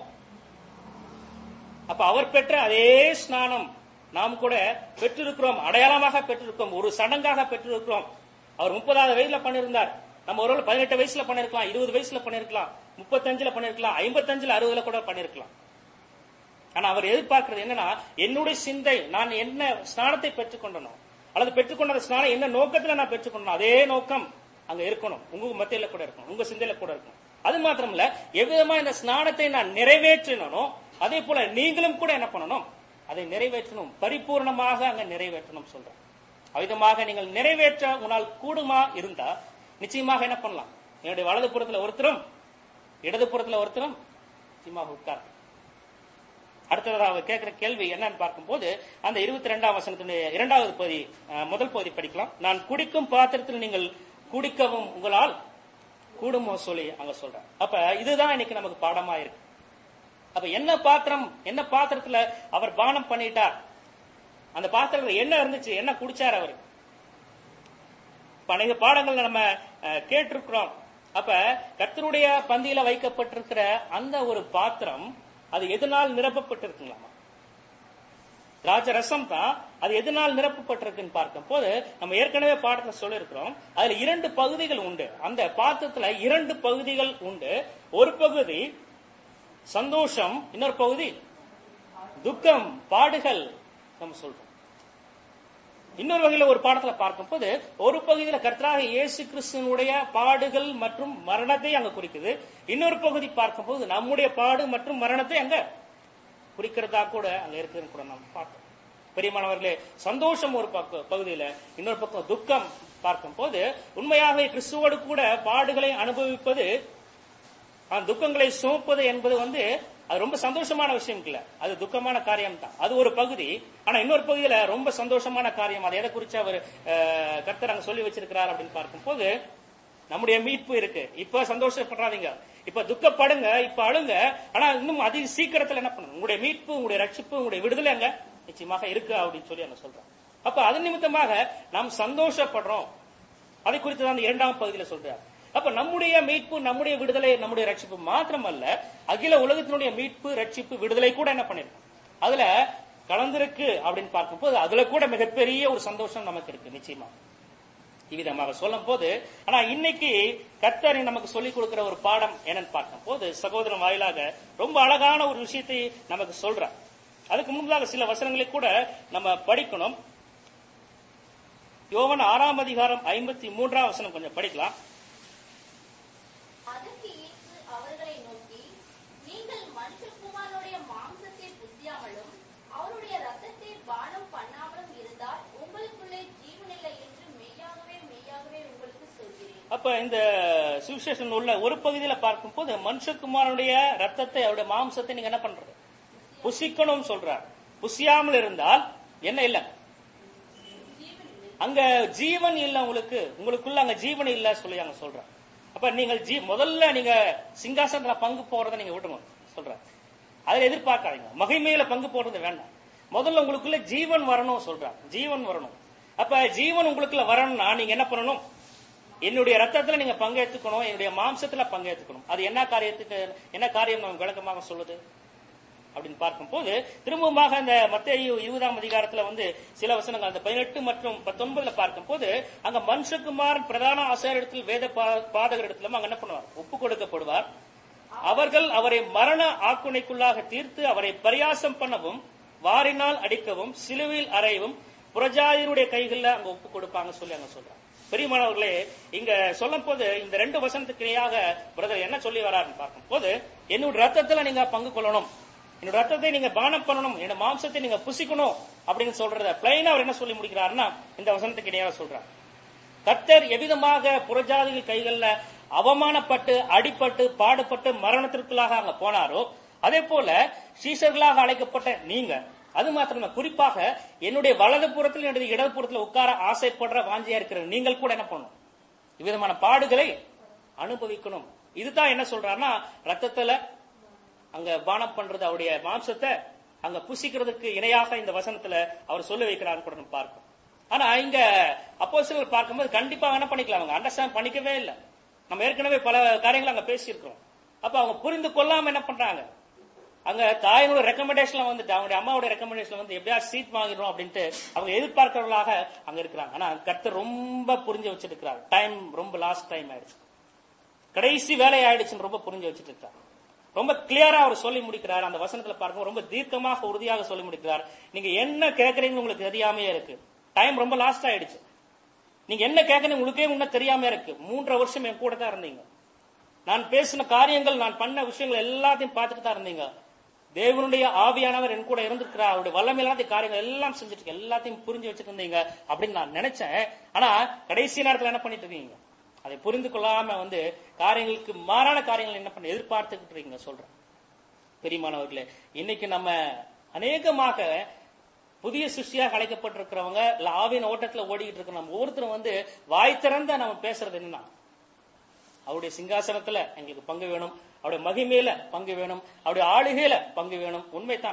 அப்ப அவர் பெற்ற அதே ஸ்நானம் நாம் கூட பெற்றிருக்கிறோம், அடையாளமாக பெற்றிருக்கிறோம், ஒரு சடங்காக பெற்றிருக்கிறோம். அவர் முப்பதாவது வயசுல பண்ணிருந்தார், நம்ம ஒரு பதினெட்டு வயசுல பண்ணிருக்கலாம், இருபது வயசுல பண்ணிருக்கலாம், முப்பத்தஞ்சுல பண்ணிருக்கலாம், ஐம்பத்தஞ்சுல அறுபதுல கூட பண்ணிருக்கலாம். ஆனா அவர் எதிர்பார்க்கிறது என்னன்னா, என்னுடைய சிந்தை, நான் என்ன ஸ்நானத்தை பெற்றுக்கொண்டனோ அல்லது பெற்றுக்கொண்ட ஸ்நானம் என்ன நோக்கத்துல நான் பெற்றுக்கொண்டனோ அதே நோக்கம் அங்க இருக்கணும், உங்க மத்தியில கூட இருக்கணும், உங்க சிந்தையில கூட இருக்கணும். அது மாத்திரம் இல்ல, எவ்விதமா இந்த ஸ்நானத்தை நான் நிறைவேற்றணும், அதே போல நீங்களும் கூட என்ன பண்ணணும், அதை நிறைவேற்றணும், பரிபூர்ணமாக அங்க நிறைவேற்றணும் சொல்றேன். அவ்விதமாக நீங்கள் நிறைவேற்ற உன்னால் கூடுமா இருந்தா நிச்சயமாக என்ன பண்ணலாம், என்னுடைய வலது புறத்துல ஒருத்தரும் இடது புறத்துல ஒருத்தரும் நிச்சயமாக உட்கார். அடுத்ததாக கேட்கிற கேள்வி என்னன்னு பார்க்கும்போது, அந்த இருபத்தி ரெண்டாம் வசனத்தினுடைய இரண்டாவது பகுதி, முதல் பகுதி படிக்கலாம். நான் குடிக்கும் பாத்திரத்தில் நீங்கள் குடிக்கவும் உங்களால் கூடுமோ சொல்லி அங்க சொல்றேன். அப்ப இதுதான் இன்னைக்கு நமக்கு பாடமா இருக்கு. அப்ப என்ன பாத்திரம், என்ன பாத்திரத்துல அவர் பானம் பண்ணிட்டார், அந்த பாத்திரத்துல என்ன இருந்துச்சு, என்ன குடிச்சார் அவர், அநேக பாடங்கள் நம்ம கேட்டிருக்கிறோம். அப்ப கர்த்தருடைய பந்தியில வைக்கப்பட்டிருக்கிற அந்த ஒரு பாத்திரம் அது எதனால் நிரப்பப்பட்டிருக்குங்களாமா? திராட்சரசம் தான். அது எதனால் நிரப்பப்பட்டிருக்குன்னு பார்க்கும் போது நம்ம ஏற்கனவே பாடத்துல சொல்லி இருக்கிறோம், அதுல இரண்டு பகுதிகள் உண்டு. அந்த பாத்திரத்துல இரண்டு பகுதிகள் உண்டு. ஒரு பகுதி சந்தோஷம், இன்னொரு பகுதி துக்கம், பாடுகள் நம்ம சொல்றோம். இன்னொரு வகையில ஒரு பாடத்துல பார்க்கும் போது ஒரு பகுதியில கர்த்தராக இயேசு கிறிஸ்துவனுடைய பாடுகள் மற்றும் மரணத்தை அங்க குறிக்குது. இன்னொரு பகுதி பார்க்கும் போது நம்முடைய பாடு மற்றும் மரணத்தை அங்க குறிக்கிறதா கூட அங்க இருக்குன்னு கூட நம்ம பார்த்தோம். பெரியமானவர்களே, சந்தோஷம் ஒரு பக்கம் பகுதியில, இன்னொரு பக்கம் துக்கம் பார்க்கும் போது உண்மையாகவே கிறிஸ்துவோடு கூட பாடுகளை அனுபவிப்பது, துக்கங்களை சுமப்பது என்பது வந்து அது ரொம்ப சந்தோஷமான விஷயம் இல்ல, அது துக்கமான காரியம் தான். அது ஒரு பகுதி. ஆனா இன்னொரு பகுதியில ரொம்ப சந்தோஷமான காரியம், அதை எதை குறிச்சு அவர் கர்த்தர் அங்க சொல்லி வச்சிருக்கிறார் அப்படின்னு பார்க்கும் போது நம்முடைய மீட்பு இருக்கு. இப்ப சந்தோஷப்படுறாதீங்க, இப்ப துக்கப்படுங்க, இப்ப அழுங்க, ஆனா இன்னும் அதிக சீக்கிரத்துல என்ன பண்ணுங்க, உங்களுடைய மீட்பு, உங்களுடைய ரட்சிப்பு, உங்களுடைய விடுதலை அங்க நிச்சயமாக இருக்கு அப்படின்னு சொல்லி அங்க சொல்றோம். அப்ப அது நிமித்தமாக நாம் சந்தோஷப்படுறோம். அதை குறித்து தான் இரண்டாம் பகுதியில சொல்றார். அப்ப நம்முடைய மீட்பு, நம்முடைய விடுதலை, நம்முடைய ரட்சிப்பு மாத்திரமல்ல, அகில உலகத்தினுடைய மீட்பு, ரட்சிப்பு, விடுதலை கூட என்ன பண்ணிருக்கோம் அதுல கலந்திருக்கு அப்படின்னு பார்க்கும்போது அதுல கூட மிகப்பெரிய ஒரு சந்தோஷம் நமக்கு இருக்கு நிச்சயமா. இவ்விதமாக சொல்லும் போது, ஆனா இன்னைக்கு கர்த்தர் நமக்கு சொல்லிக் கொடுக்கிற ஒரு பாடம் என்னன்னு பார்க்கும் போது, சகோதரன் வாயிலாக ரொம்ப அழகான ஒரு விஷயத்தை நமக்கு சொல்றார். அதுக்கு முன்பதாக சில வசனங்களை கூட நம்ம படிக்கணும். யோவான் ஆறாம் அதிகாரம் ஐம்பத்தி மூன்றாம் வசனம் கொஞ்சம் படிக்கலாம். அதற்கு இயேசு அவர்களை நோக்கி, நீங்கள் மனுஷகுமாரனுடைய மாம்சத்தை புசியாமலும் அவருடைய இரத்தத்தை பானம் பண்ணாமலும் இருந்தால் உங்களுக்குள்ளே ஜீவனில்லை என்று மெய்யாகவே மெய்யாகவே உங்களுக்கு சொல்கிறேன். அப்ப இந்த சுவிசேஷன் உள்ள ஒரு பகுதியில பார்க்கும் போது, மனுஷகுமாரனுடைய ரத்தத்தை, அவருடைய மாம்சத்தை நீங்க என்ன பண்றது? புசிக்கணும் சொல்றார். புசியாமல் இருந்தால் என்ன இல்ல? அங்க ஜீவன் இல்ல உங்களுக்கு, உங்களுக்குள்ள அங்க ஜீவன் இல்ல சொல்லி அங்க சொல்றார். அப்ப நீங்கள் ஜீ முதல்ல நீங்க சிங்காசனத்துல பங்கு போறதை நீங்க விடணும் சொல்றார். அதுல எதிர்பார்க்காதீங்க, மகிமையில பங்கு போறது வேண்டாம். முதல்ல உங்களுக்குள்ள ஜீவன் வரணும் சொல்றார். ஜீவன் வரணும். அப்ப ஜீவன் உங்களுக்குள்ள வரணும்னா நீங்க என்ன பண்ணணும்? என்னுடைய ரத்தத்துல நீங்க பங்கேற்றுக்கணும், என்னுடைய மாம்சத்துல பங்கேற்றுக்கணும். அது என்ன காரியத்துக்கு, என்ன காரியம் நம்ம விளக்கமாக சொல்லுது அப்படின்னு பார்க்கும் போது, திரும்பமாக அந்த மத்தேயு இருபதாம் அதிகாரத்துல வந்து சில வசனங்கள் அந்த பதினெட்டு மற்றும் பத்தொன்பதுல பார்க்கும் போது, அங்க மனுஷகுமாரன் பிரதான ஆசாரியரிடத்தில் வேத பாதகர் இடத்துல அங்க என்ன பண்ணுவார்? ஒப்பு கொடுக்கப்படுவார். அவர்கள் அவரை மரண ஆக்குனைக்குள்ளாக தீர்த்து அவரை பரியாசம் பண்ணவும், வாரினால் அடிக்கவும், சிலுவையில் அறையவும் புரஜாதியருடைய கைகள்ல அங்க ஒப்பு கொடுப்பாங்க சொல்லி அங்க சொல்றாங்க. பெரியமானவர்களே, இங்க சொல்லும் போது இந்த ரெண்டு வசனத்துக்கு இணையாக பிரதர் என்ன சொல்லி வராருன்னு பார்க்கும் போது, என்னுடைய ரத்தத்துல நீங்க பங்கு கொள்ளணும், என்னோட ரத்தத்தை நீங்க பானம் பண்ணணும், என்னோட மாம்சத்தை நீங்க புசிக்கணும் அப்படின்னு சொல்றத பிளைனா அவர் என்ன சொல்லி முடிக்கிறாருன்னா இந்த வசனத்துக்கு இடையாக சொல்றார். கர்த்தர் எவ்விதமாக புறஜாதிகள் கைகள்ல அவமானப்பட்டு அடிப்பட்டு பாடுபட்டு மரணத்திற்குள்ளாக அங்க போனாரோ, அதே போல சீஷர்களாக அழைக்கப்பட்ட நீங்க, அது மாத்திரம் குறிப்பாக என்னுடைய வலது புறத்தில் என்னுடைய இடது புறத்தில் உட்கார ஆசைப்படுற வாஞ்சியா இருக்கிற நீங்கள் கூட என்ன பண்ணணும்? இவ்விதமான பாடுகளை அனுபவிக்கணும். இதுதான் என்ன சொல்றாருன்னா, ரத்தத்துல அங்க பானம் பண்றது, அவருடைய மாம்சத்தை அங்க புசிக்கிறதுக்கு இணையாக இந்த வசனத்துல அவர் சொல்லி வைக்கிறாரு கூட நம்ம பார்க்கணும். ஆனா இங்க அப்போஸ்தலர்கள் பார்க்கும்போது கண்டிப்பா என்ன பண்ணிக்கலாம், அவங்க அண்டர்ஸ்டாண்ட் பண்ணிக்கவே இல்லை. நம்ம ஏற்கனவே பல காரியங்களை அங்க பேசியிருக்கிறோம். அப்ப அவங்க புரிந்து கொள்ளாம என்ன பண்றாங்க, அங்க தாயினோட ரெக்கமெண்டேஷன்ல வந்துட்டு அவங்களுடைய அம்மாவோட ரெக்கமெண்டேஷன்ல வந்து எப்படியா சீட் வாங்கிடும் அப்படின்ட்டு அவங்க எதிர்பார்க்கிறவர்களாக அங்க இருக்கிறாங்க. ஆனா கர்த்தர் ரொம்ப புரிஞ்சு வச்சிட்டு இருக்கிறார். டைம் ரொம்ப லாஸ்ட் டைம் ஆயிடுச்சு, கடைசி வேலை ஆயிடுச்சுன்னு ரொம்ப புரிஞ்சு வச்சிட்டு இருக்காரு. ரொம்ப கிளியரா அவர் சொல்லி முடிக்கிறார். அந்த வசனத்துல பார்க்கும் ரொம்ப தீர்க்கமாக உறுதியாக சொல்லி முடிக்கிறார். நீங்க என்ன கேட்கறீங்க உங்களுக்கு தெரியாமே இருக்கு. டைம் ரொம்ப லாஸ்ட் ஆயிடுச்சு. நீங்க என்ன கேட்கறீங்க உங்களுக்கே முன்ன தெரியாம இருக்கு. மூன்றரை வருஷம் என் கூட தான் இருந்தீங்க. நான் பேசின காரியங்கள், நான் பண்ண விஷயங்கள் எல்லாத்தையும் பார்த்துட்டு தான் இருந்தீங்க. தேவனுடைய ஆவியானவர் என் கூட இருந்திருக்கிறார். அவருடைய வல்லமையிலாத காரியங்கள் எல்லாம் செஞ்சுட்டு எல்லாத்தையும் புரிஞ்சு வச்சுட்டு இருந்தீங்க அப்படின்னு நான் நினைச்சேன். ஆனா கடைசி நேரத்துல என்ன பண்ணிட்டு இருக்கீங்க, அதை புரிந்து கொள்ளாம வந்து காரியங்களுக்கு மாறான காரியங்கள் என்ன பண்ண எதிர்பார்த்துக்கிட்டு இருக்கீங்க சொல்றேன். பெரியமானவர்களே, இன்னைக்கு நம்ம அநேகமாக புதிய சிருஷ்டியாக அழைக்கப்பட்டிருக்கிறவங்க, இல்ல ஆவியின் ஓட்டத்துல ஓடிக்கிட்டு இருக்கிற நம்ம ஒவ்வொருத்தரும் வந்து வாய் திறந்த நம்ம பேசுறது என்னன்னா, அவருடைய சிங்காசனத்துல எங்களுக்கு பங்கு வேணும், அவருடைய மகிமையில பங்கு வேணும், அவருடைய ஆளுகையில பங்கு வேணும். உண்மைதான்.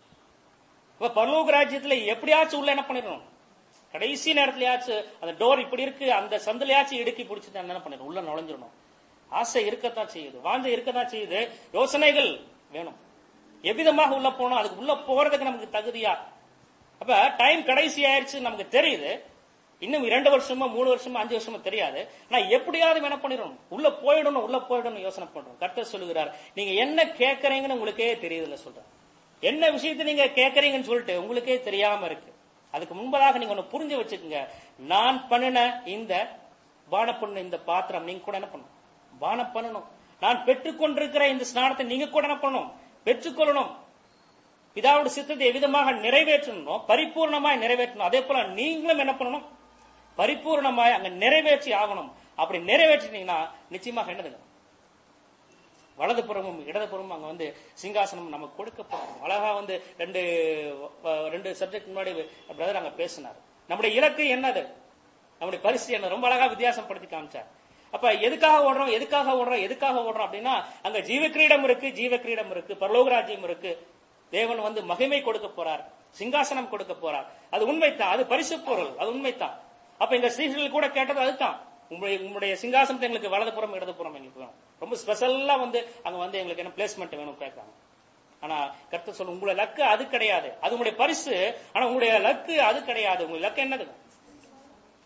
இப்ப பரலோக ராஜ்யத்துல எப்படியாச்சும் உள்ள என்ன பண்ணிடணும், கடைசி நேரத்திலயாச்சும் அந்த டோர் இப்படி இருக்கு, அந்த சந்திலையாச்சும் இடுக்கி பிடிச்சிட்டு என்ன பண்ணிடணும், உள்ள நுழைஞ்சிடணும். ஆசை இருக்கத்தான் செய்யுது, வாஞ்சை இருக்கத்தான் செய்யுது, யோசனைகள் வேணும். எவ்விதமாக உள்ள போனோம், அதுக்கு உள்ள போறதுக்கு நமக்கு தகுதியா? அப்ப டைம் கடைசி ஆயிடுச்சு நமக்கு தெரியுது. இன்னும் இரண்டு வருஷமா மூணு வருஷமா அஞ்சு வருஷமா தெரியாது. ஆனா எப்படியாவது என்ன பண்ணிடணும், உள்ள போயிடணும், உள்ள போயிடணும் யோசனை பண்றோம். கர்த்தர் சொல்லுகிறார், நீங்க என்ன கேட்கறீங்கன்னு உங்களுக்கே தெரியுதுல்ல சொல்ற. என்ன விஷயத்தை நீங்க கேட்கறீங்கன்னு சொல்லிட்டு உங்களுக்கே தெரியாம இருக்கு. அதுக்கு முன்பதாக நீங்க ஒண்ணு புரிஞ்சு வச்சுக்கோங்க. நான் பண்ணின இந்த பானம் பண்ண இந்த பாத்திரம் நீங்க கூட என்ன பண்ணணும், பானம் பண்ணணும். நான் பெற்றுக்கொண்டிருக்கிற இந்த ஸ்நானத்தை நீங்க கூட என்ன பண்ணணும், பெற்றுக்கொள்ளணும். பிதாவுடைய சித்தத்தை எவ்விதமாக நிறைவேற்றணும், பரிபூர்ணமாய் நிறைவேற்றணும். அதே போல நீங்களும் என்ன பண்ணணும், பரிபூர்ணமாய் அங்க நிறைவேற்றி ஆகணும். அப்படி நிறைவேற்றினீங்கன்னா நிச்சயமாக என்னதுங்க, வலதுபுறமும் இடதுபுறமும் அங்க வந்து சிங்காசனம் நமக்கு கொடுக்கப்படும். அழகா வந்து ரெண்டு ரெண்டு சப்ஜெக்ட் முன்னாடி பிரதர் அங்க பேசினார். நம்முடைய இலக்கு என்னது, நம்முடைய பரிசு என்ன, ரொம்ப அழகா வித்தியாசம் படுத்தி காமிச்சார். அப்ப எதுக்காக ஓடுறோம், எதுக்காக ஓடுறோம், எதுக்காக ஓடுறோம் அப்படின்னா, அங்க ஜீவ கிரீடம் இருக்கு, ஜீவ கிரீடம் இருக்கு, பரலோக ராஜ்யம் இருக்கு. தேவன் வந்து மகிமை கொடுக்க போறார், சிங்காசனம் கொடுக்க போறார். அது உண்மைத்தான், அது பரிசு பொருள், அது உண்மைத்தான். அப்ப இந்த ஸ்ரீகள் கூட கேட்டது அதுதான், உங்களுடைய உங்களுடைய சிங்காசனத்தை எங்களுக்கு வலதுபுறம் இடதுபுறம் எங்களுக்கு வேணும். ரொம்ப ஸ்பெஷலா வந்து அங்க வந்து எங்களுக்கு என்ன பிளேஸ்மெண்ட் வேணும் கேட்கறாங்க. ஆனா கர்த்தர் சொல்ல, உங்களுடைய லக்கு அது கிடையாது, அது உங்களுடைய பரிசு. ஆனா உங்களுடைய லக்கு அது கிடையாது. உங்க லக்கு என்னது,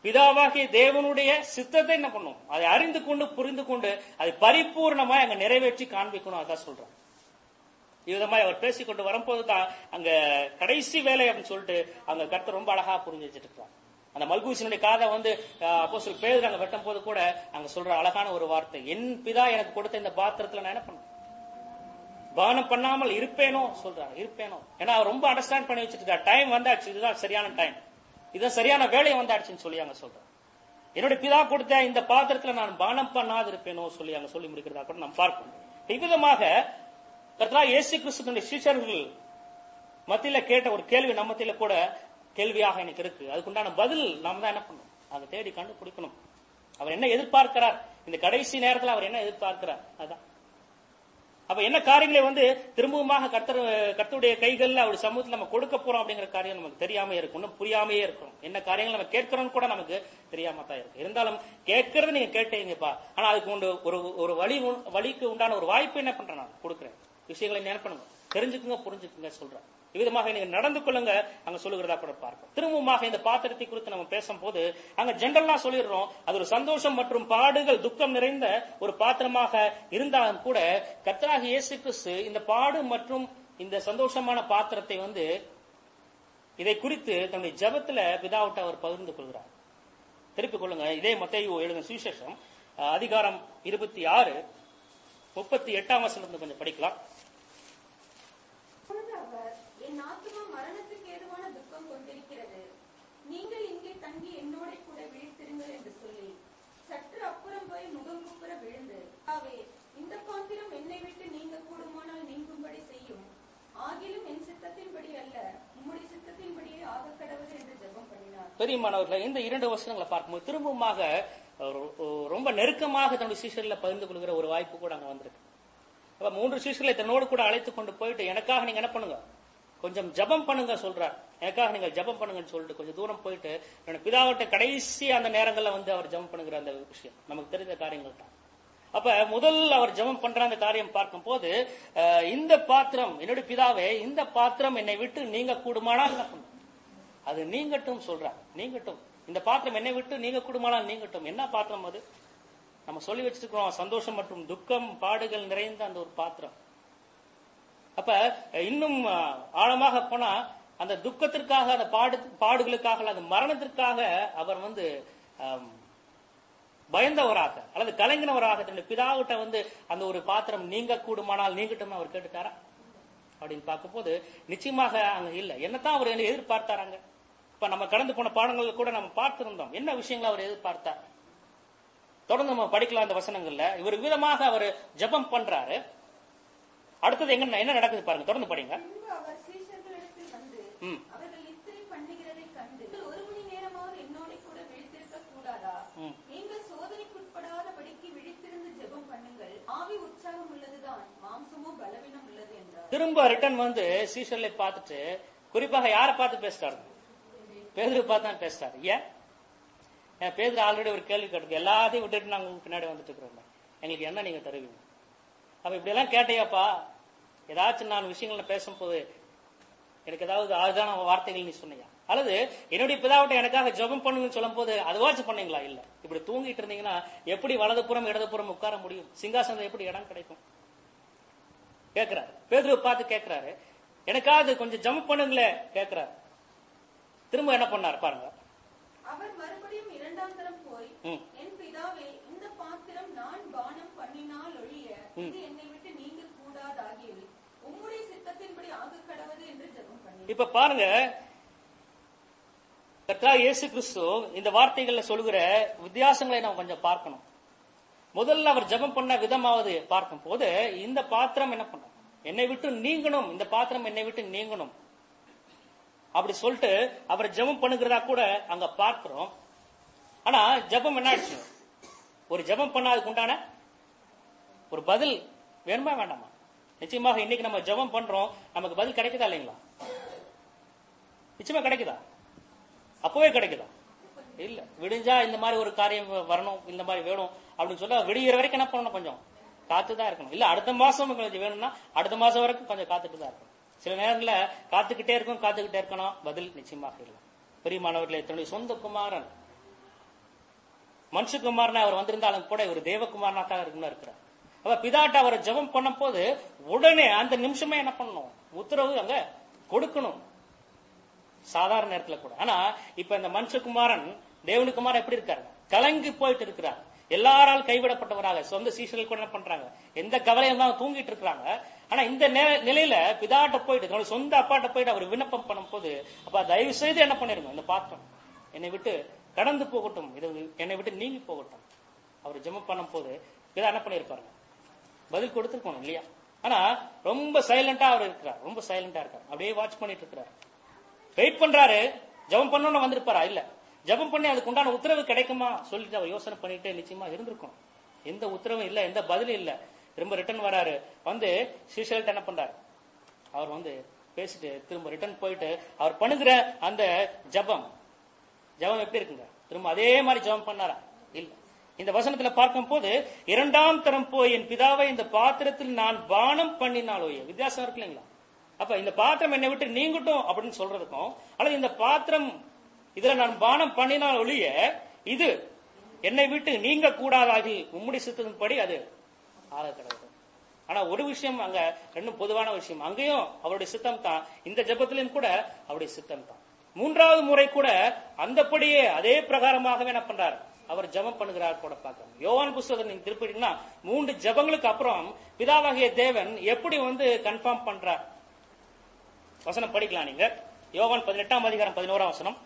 பிதாவாகிய தேவனுடைய சித்தத்தை என்ன பண்ணும், அதை அறிந்து கொண்டு புரிந்து கொண்டு அதை பரிபூர்ணமா அங்க நிறைவேற்றி காண்பிக்கணும். அதான் சொல்றேன். இவ்விதமா அவர் பேசிக்கொண்டு வரும்போதுதான் அங்க கடைசி வேலை அப்படின்னு சொல்லிட்டு அங்க கர்த்தர் ரொம்ப அழகா புரிஞ்சு வச்சிட்டு இருக்காங்க. அந்த மல்கூசினுடைய காதை வந்து அப்போஸ்தலர் பேதுரு அங்க வெட்டும் போது கூட அங்க சொல்ற அழகான ஒரு வார்த்தை, என் பிதா எனக்கு கொடுத்த இந்த பாத்திரத்துல நான் என்ன பண்ணேன், பானம் பண்ணாமல் இருப்பேனோ சொல்றாங்க. இருப்பேனோ ஏன்னா அவர் ரொம்ப அண்டர்ஸ்டாண்ட் பண்ணி வச்சிருக்காரு. டைம் வந்தாச்சு, இதுதான் சரியான டைம், இதுதான் சரியான வேலையை வந்தாச்சுன்னு சொல்லி அங்க சொல்றாங்க. என்னுடைய பிதா கொடுத்த இந்த பாத்திரத்துல நான் பானம் பண்ணாது இருப்பேனோ சொல்லி அங்க சொல்லி முடிக்கிறதா கூட நம்ம பார்க்கணும். இவ்விதமாக கர்த்தராகிய இயேசு கிறிஸ்துவினுடைய சீஷர்கள் மத்தியில கேட்ட ஒரு கேள்வி நம்ம மத்தியில கூட கேள்வியாக எனக்கு இருக்கு. அதுக்குண்டான பதில் நாம தான் என்ன பண்ணணும், அதை தேடி கண்டுபிடிக்கணும். அவர் என்ன எதிர்பார்க்கிறார், இந்த கடைசி நேரத்தில் அவர் என்ன எதிர்பார்க்கிறார், அதான். அப்ப என்ன காரியங்களை வந்து திரும்பவுமாக கர்த்தர் கர்த்தருடைய கைகள்ல அவருடைய சமூகத்தில் நம்ம கொடுக்க போறோம் அப்படிங்கிற காரியம் நமக்கு தெரியாம இருக்கும், இன்னும் புரியாமையே இருக்கும். என்ன காரியங்கள் நம்ம கேட்கிறோம்னு கூட நமக்கு தெரியாம தான் இருக்கு. இருந்தாலும் கேட்கறது நீங்க கேட்டீங்கப்பா, ஆனா அதுக்கு உண்டு ஒரு ஒரு வழி வழிக்கு உண்டான ஒரு வாய்ப்பு என்ன பண்றேன், நான் கொடுக்குறேன். விஷயங்களை என்ன பண்ணுங்க, தெரிஞ்சுக்குங்க, புரிஞ்சுக்குங்க சொல்றேன். இவ்விதமாக நீங்க நடந்து கொள்ளுங்க அங்க சொல்லுகிறதா கூட பார்ப்போம். திரும்பமாக இந்த பாத்திரத்தை குறித்து நம்ம பேசும்போது அங்க ஜெனரலா சொல்லிடுறோம், அது ஒரு சந்தோஷம் மற்றும் பாடுகள் துக்கம் நிறைந்த ஒரு பாத்திரமாக இருந்தாலும் கூட கர்த்தராகிய இயேசு கிறிஸ்து இந்த பாடு மற்றும் இந்த சந்தோஷமான பாத்திரத்தை வந்து இதை குறித்து தன்னுடைய ஜெபத்துல பிதாவிட்ட அவர் பகிர்ந்து கொள்கிறார். திருப்பிக் கொள்ளுங்க, இதே மத்தேயு எழுதின சுவிசேஷம் அதிகாரம் இருபத்தி ஆறு முப்பத்தி எட்டாம் வசனத்துல கொஞ்சம் படிக்கலாம். என் ஆத்துமா மரணத்துக்கு ஏதுவான துக்கம் கொண்டிருக்கிறது, நீங்கள் இங்கே தங்கி என்னோட கூட விழித்திருங்கள் என்று சொல்லி சற்று அப்புறம் போய் முகங்குப்புற விழுந்து, ஆவே இந்த பாத்திரம் என்னை விட்டு நீங்க கூடுமானால் நீங்கும்படி செய்யும், ஆகிலும் என் சித்தத்தின்படி அல்ல உம்முடைய சித்தத்தின்படியே ஆக கடவுள் என்று ஜெபம் பண்ணினார். பெரியமானவர்களை இந்த இரண்டு வசனங்களை பார்க்கும்போது திரும்பமாக ரொம்ப நெருக்கமாக தன்னுடைய சீஷர்களை பகிர்ந்து கொள்கிற ஒரு வாய்ப்பு கூட அங்க வந்திருக்கு. அப்ப மூன்று சீஷர்களை தன்னோடு கூட அழைத்து கொண்டு போயிட்டு எனக்காக நீங்க என்ன பண்ணுங்க, கொஞ்சம் ஜபம் பண்ணுங்க சொல்றார். எனக்காக நீங்க ஜபம் பண்ணுங்கன்னு சொல்லிட்டு கொஞ்சம் தூரம் போயிட்டு பிதாவிட்ட கடைசி அந்த நேரங்கள்ல வந்து அவர் ஜபம் பண்ணுகிற அந்த விஷயம் நமக்கு தெரிந்த காரியங்கள் தான். அப்ப முதல் அவர் ஜபம் பண்ற அந்த காரியம் பார்க்கும் போது இந்த பாத்திரம் என்னுடைய பிதாவே, இந்த பாத்திரம் என்னை விட்டு நீங்க கூடுமானால் என்ன பண்ணும், அது நீங்கட்டும் சொல்றார். நீங்கட்டும், இந்த பாத்திரம் என்னை விட்டு நீங்க கூடுமானால் நீங்கட்டும். என்ன பாத்திரம் அது, நம்ம சொல்லி வச்சிருக்கிறோம், சந்தோஷம் மற்றும் துக்கம் பாடுகள் நிறைந்த அந்த ஒரு பாத்திரம். அப்ப இன்னும் ஆழமாக போனா அந்த துக்கத்திற்காக, அந்த பாடு பாடுகளுக்காக அந்த மரணத்திற்காக அவர் வந்து பயந்தவராக அல்லது கலங்கினவராக தன்னுடைய பிதாவிட்ட வந்து அந்த ஒரு பாத்திரம் நீங்க கூடுமானால் நீங்கட்டும் அவர் கேட்டுட்டாரா அப்படின்னு பார்க்கும் போது நிச்சயமாக அங்க இல்ல. என்னத்தான் அவர் என்ன எதிர்பார்த்தாராங்க. இப்ப நம்ம கடந்து போன பாடங்கள் கூட நம்ம பார்த்திருந்தோம், என்ன விஷயங்களை அவர் எதிர்பார்த்தார். தொடர்ந்து நம்ம படிக்கலாம் அந்த வசனங்கள்ல. இவர் விதமாக அவர் ஜபம் பண்றாரு. அடுத்தது எங்க என்ன நடக்குது பாருங்க, தொடர்ந்து படிங்க. அவர் சீஷர்களிடத்தில் வந்து அவர்கள் இஸ்திரி பண்ணுகிறதை கண்டு, ஒரு மணி நேரமாவது என்னோட கூட விழித்திருக்க கூடாதா, நீங்கள் சோதனைக்குட்படாதபடிக்கு விழித்திருந்து ஜெபம் பண்ணுங்கள், ஆவி உற்சாகம் உள்ளதுதான், மாம்சமோ பலவீனம் உள்ளது என்றார். திரும்ப ரிட்டர்ன் வந்து சீஷர்களை பார்த்துட்டு குறிப்பாக யாரை பார்த்து பேசுறாரு, பேதுரு பார்த்து தான் பேசுறாரு. ஏன் பேதுரு ஆல்ரெடி ஒரு கேள்வி கேட்டு எல்லாத்தையும் விட்டுட்டு நாங்க பின்னாடி வந்துட்டு இருக்கிறோம், எங்களுக்கு என்ன நீங்க தருவீங்க. அப்ப இப்படி எல்லாம் கேட்டையாப்பா, ஏதாச்சும் நான் விஷயங்கள்ல பேசும்போது எனக்கு ஏதாவது ஆறுதான வார்த்தைகள் நீ சொன்னியா, அல்லது என்னுடைய பிதாவிட்ட எனக்காக ஜெபம் பண்ணுங்கன்னு சொல்லும் போது அதுவாச்சும் பண்ணீங்களா? இல்ல. இப்படி தூங்கிட்டு இருந்தீங்கன்னா எப்படி வலதுபுறம் இடதுபுறம் உட்கார முடியும், சிங்காசனம் எப்படி இடம் கிடைக்கும் கேட்கிறாரு. பேதுருவை பார்த்து கேட்கிறாரு, எனக்காவது கொஞ்சம் ஜெபம் பண்ணுங்களே கேட்கிறாரு. திரும்ப என்ன பண்ணாரு பாருங்க. அவர் மறுபடியும் இரண்டாம் தரம் போய், என் பிதாவே, இந்த பாத்திரம் நான் பானம் பண்ணினால் ஒழிய இது என்னை விட்டு நீங்க கூடாதாகியது, உம்முடைய சித்தத்தின்படி ஆக கடவுது என்று ஜெபம் பண்ணி. இப்ப பாருங்க, கர்த்தராகிய இயேசு கிறிஸ்து இந்த வார்த்தைகள்ல சொல்லுகிற வித்தியாசங்களை நம்ம கொஞ்சம் பார்க்கணும். முதல்ல அவர் ஜெபம் பண்ண விதமாவது பார்க்கும் போது இந்த பாத்திரம் என்ன பண்ணும், என்னை விட்டு நீங்கணும், இந்த பாத்திரம் என்னை விட்டு நீங்கணும் அப்படி சொல்லிட்டு அவர் ஜெபம் பண்ணுகிறதா கூட அங்க பார்க்கிறோம். ஆனா ஜெபம் என்ன ஆயிடுச்சு, ஒரு ஜெபம் பண்ணாதுக்கு உண்டான ஒரு பதில் வேணுமா வேண்டாமா? நிச்சயமாக இன்னைக்கு நம்ம ஜெபம் பண்றோம், நமக்கு பதில் கிடைக்குதா இல்லைங்களா? நிச்சயமா கிடைக்குதா? அப்பவே கிடைக்குதா? இல்ல. விடிஞ்சா இந்த மாதிரி ஒரு காரியம் வரணும், இந்த மாதிரி வேணும் அப்படின்னு சொல்ல விடிகிற வரைக்கும் என்ன பண்ணணும், கொஞ்சம் காத்துதான் இருக்கணும். இல்ல அடுத்த மாசம் கொஞ்சம் வேணும்னா அடுத்த மாசம் வரைக்கும் கொஞ்சம் காத்துட்டு தான் இருக்கணும். சில நேரங்கள காத்துக்கிட்டே இருக்கும், காத்துக்கிட்டே இருக்கணும், பதில் நிச்சயமாக இல்லை. பெரியமானவர்களே, தன்னுடைய சொந்த குமாரன் மனுஷகுமாரனா அவர் வந்திருந்தாலும் கூட இவர் தேவகுமாரனா தான் இருக்குன்னு இருக்கிறார். அப்ப பிதாட்ட அவர் ஜெபம் பண்ணும் போது உடனே அந்த நிமிஷமே என்ன பண்ணணும், உத்தரவு அங்க கொடுக்கணும், சாதாரண நேரத்துல கூட. ஆனா இப்ப இந்த மனுஷகுமாரன் தேவனுக்குமாரன் எப்படி இருக்காரு, கலங்கி போயிட்டு இருக்கிறார். எல்லாரால் கைவிடப்பட்டவராக சொந்த சீசர்கள் கூட என்ன பண்றாங்க, எந்த கவலையும் தான் தூங்கிட்டு இருக்கிறாங்க. ஆனா இந்த நிலையில பிதாட்ட போயிட்டு தன்னோட சொந்த அப்பாட்ட போயிட்டு அவர் விண்ணப்பம் பண்ணும் போது, அப்ப தயவு செய்து என்ன பண்ணிருங்க, இந்த பாத்திரம் என்னை விட்டு கடந்து போகட்டும், இது என்னை விட்டு நீங்கி போகட்டும். அவர் ஜெபம் பண்ணும் போது பிதா என்ன பண்ணிருப்பாருங்க, பதில் கொடுத்துருக்கணும் இல்லையா? ஆனா ரொம்ப சைலண்டா அவர் இருக்கிறார், ரொம்ப சைலண்டா இருக்காரு, அப்படியே வாட்ச் பண்ணிட்டு இருக்கிறார், வெயிட் பண்றாரு. ஜெபம் பண்ணணும்னு வந்திருப்பாரா? இல்ல. ஜெபம் பண்ணி அதுக்கு உண்டான உத்தரவு கிடைக்குமா சொல்லிட்டு அவர் யோசனை பண்ணிட்டு நிச்சயமா இருந்திருக்கும். எந்த உத்தரவும் இல்ல, எந்த பதிலும் இல்ல. திரும்ப ரிட்டர்ன் வராரு, வந்து சீஷல்ட்ட என்ன பண்றாரு, அவர் வந்து பேசிட்டு திரும்ப ரிட்டர்ன் போயிட்டு அவர் பண்ணுகிற அந்த ஜெபம் ஜெபம் எப்படி இருக்குங்க, திரும்ப அதே மாதிரி ஜெபம் பண்ணாரா? இல்ல. இந்த வசனத்துல பார்க்கும் போது இரண்டாம் தரம் போய் என் பிதாவை இந்த பாத்திரத்தில் நான் பானம் பண்ணினாலோ, வித்தியாசம் இருக்கு இல்லைங்களா? அப்ப இந்த பாத்திரம் என்னை விட்டு நீங்கட்டும் அப்படின்னு சொல்றதுக்கும், அல்லது இந்த பாத்திரம் இதுல நான் பானம் பண்ணினால் ஒழிய இது என்னை விட்டு நீங்க கூடாதாகி உம்முடைய சித்தத்தின்படி அது ஆக கிடையாது. ஆனா ஒரு விஷயம் அங்க ரெண்டும் பொதுவான விஷயம், அங்கேயும் அவருடைய சித்தம் தான், இந்த ஜெபத்திலும் கூட அவருடைய சித்தம் தான். மூன்றாவது முறை கூட அந்தபடியே அதே பிரகாரமாகவே என்ன பண்றாரு, அவர் ஜெபம் பண்ணுகிறார் கூட பார்க்கணும். யோவான் புத்தகத்தை நீங்க திருப்பிட்டீங்கன்னா மூன்று ஜெபங்களுக்கு அப்புறம் பிதாவாகிய தேவன் எப்படி வந்து கன்ஃபார்ம் பண்றார், வசனம் படிக்கலாம் நீங்க. யோவான் பதினெட்டாம் அதிகாரம் பதினோராம் வசனம்.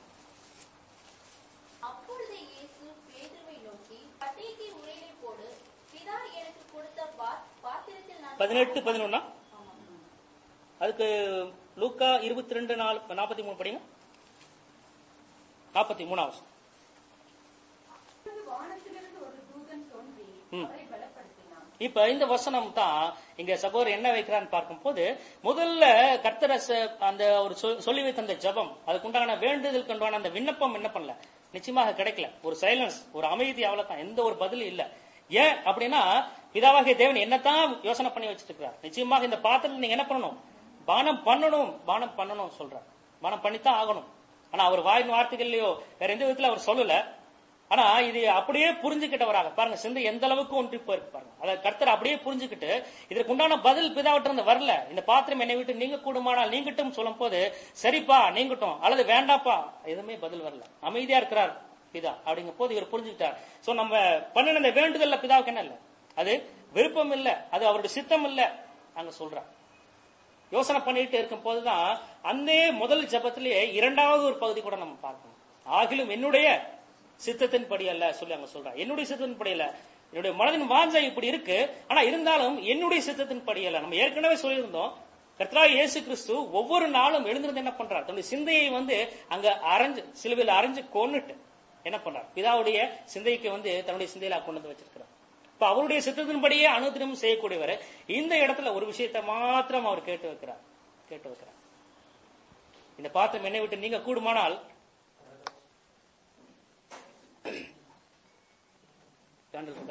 அப்பொழுது இயேசு பேதுருவை நோக்கி, பட்டயத்தை உரையிலே போடு, பிதா எனக்கு கொடுத்த பா- பாத்திரத்தில் நான் பதினெட்டு பதினொன்னா அதுக்கு லூக்கா இருபத்தி ரெண்டு நாலு நாற்பத்தி மூணு படிங்க. நாற்பத்தி மூணாம் வசனம். வானத்திலிருந்து ஒரு தூதன் தோன்றி அவரை பலப்படுத்தினான். இப்ப இந்த வசனம் தான் இங்க சகோதரர் என்ன வைக்கிறான்னு பார்க்கும் போது, முதல்ல கர்த்தர் அந்த ஒரு சொல்லி வைத்த அந்த ஜெபம், அதுக்குண்டான வேண்டுதலுக்கு உண்டான அந்த விண்ணப்பம் என்ன பண்ணல, நிச்சயமாக கிடைக்கல. ஒரு சைலன்ஸ், ஒரு அமைதி, அவ்வளவுதான், எந்த ஒரு பதிலும் இல்ல. ஏன் அப்படின்னா பிதாவாகிய தேவன் என்னத்தான் யோசனை பண்ணி வச்சிட்டு இருக்கிறார். நிச்சயமாக இந்த பாத்திரத்தில் நீங்க என்ன பண்ணணும், பானம் பண்ணணும், பானம் பண்ணணும் சொல்றார், பானம் பண்ணித்தான் ஆகணும். ஆனா அவர் வாயின் வார்த்தைகள்லயோ வேற எந்த விதத்துல அவர் சொல்லல. ஆனா இது அப்படியே புரிஞ்சுக்கிட்டவராக பாருங்க, சிந்தை எந்த அளவுக்கு ஒன்றி போயிருக்கு பாருங்க. அதை கர்த்தர் அப்படியே புரிஞ்சுக்கிட்டு இதற்கு உண்டான பதில் பிதாவிட்ட இருந்து வரல. இந்த பாத்திரம் என்னை விட்டு நீங்க கூடுமானால் நீங்கட்டும் சொல்லும் போது, சரிப்பா நீங்கட்டும் அல்லது வேண்டாப்பா, எதுவுமே பதில் வரல, அமைதியா இருக்கிறார் பிதா. அப்படிங்கும் போது இவர் புரிஞ்சுக்கிட்டார். சோ நம்ம பண்ணின இந்த வேண்டுதல்ல பிதாவுக்கு என்ன இல்ல, அது விருப்பம் இல்ல, அது அவருடைய சித்தம் இல்ல அங்க சொல்றார். யோசனை பண்ணிட்டு இருக்கும் போதுதான் அந்த முதல் ஜெபத்திலேயே இரண்டாவது ஒரு பகுதி கூட நம்ம பார்க்கணும். ஆகிலும் என்னுடைய சித்தத்தின்படி அல்ல சொல்லி அங்க சொல்றார். என்னுடைய சித்தத்தின்படி அல்ல, என்னுடைய மனதின் வாஞ்சை இப்படி இருக்கு, ஆனா இருந்தாலும் என்னுடைய சித்தத்தின்படி அல்ல. நம்ம ஏற்கனவே சொல்லியிருந்தோம், கர்த்தராகிய இயேசு கிறிஸ்து ஒவ்வொரு நாளும் எழுந்திருந்து என்ன பண்றார், தன்னுடைய சிந்தையை வந்து அங்க அரைஞ்சு சிலுவையில் அரைஞ்சு கொன்னுட்டு என்ன பண்றார், பிதாவுடைய சிந்தைக்கு வந்து தன்னுடைய சிந்தையில கொண்டு வந்து வச்சிருக்கிறார். இப்ப அவருடைய சித்தத்தின்படியே அனுதினமும் செய்யக்கூடியவர். இந்த இடத்துல ஒரு விஷயத்தை மாத்திரம் அவர் கேட்டு வைக்கிறார் கேட்டு வைக்கிறார் இந்த பாத்திரம் என்னை விட்டு நீங்க கூடுமானால் இருக்கா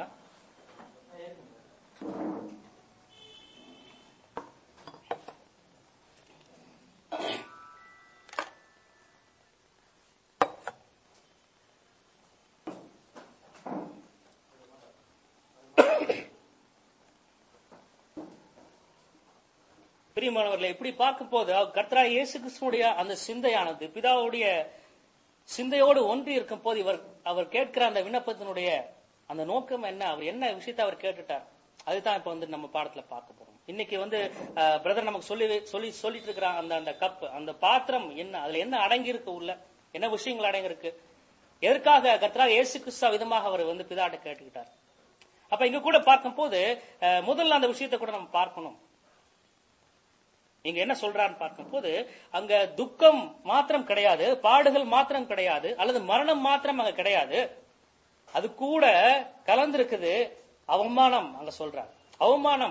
பிரியமானவர்களை இப்படி பார்க்கும் போது கர்த்தராகிய இயேசு கிறிஸ்துவுடைய அந்த சிந்தையானது பிதாவுடைய சிந்தையோடு ஒன்றி இருக்கும் போது இவர் அவர் கேட்கிற அந்த விண்ணப்பத்தினுடைய அந்த நோக்கம் என்ன, அவர் என்ன விஷயத்தை அவர் கேட்டுட்டார், அதுதான் இப்ப வந்து நம்ம பாடத்துல பார்க்க போறோம். இன்னைக்கு வந்து பிரதர் நமக்கு சொல்லி சொல்லி சொல்லிட்டு இருக்கிற அந்த அந்த கப், அந்த பாத்திரம் என்ன, அதுல என்ன அடங்கி இருக்கு, உள்ள என்ன விஷயங்கள் அடங்கி இருக்கு, எதற்காக கர்த்தராகிய இயேசு கிறிஸ்து விதமாக அவர் வந்து பிதாட்ட கேட்டுக்கிட்டார். அப்ப இங்க கூட பார்க்கும் போது முதல்ல அந்த விஷயத்தை கூட நம்ம பார்க்கணும். இங்க என்ன சொல்றான்னு பார்க்கும் போது அங்க துக்கம் மாத்திரம் கிடையாது, பாடுகள் மாத்திரம் கிடையாது, அல்லது மரணம் மாத்திரம் அங்க கிடையாது, அது கூட கலந்திருக்குது அவமானம். அங்க சொல்றார் அவமானம்,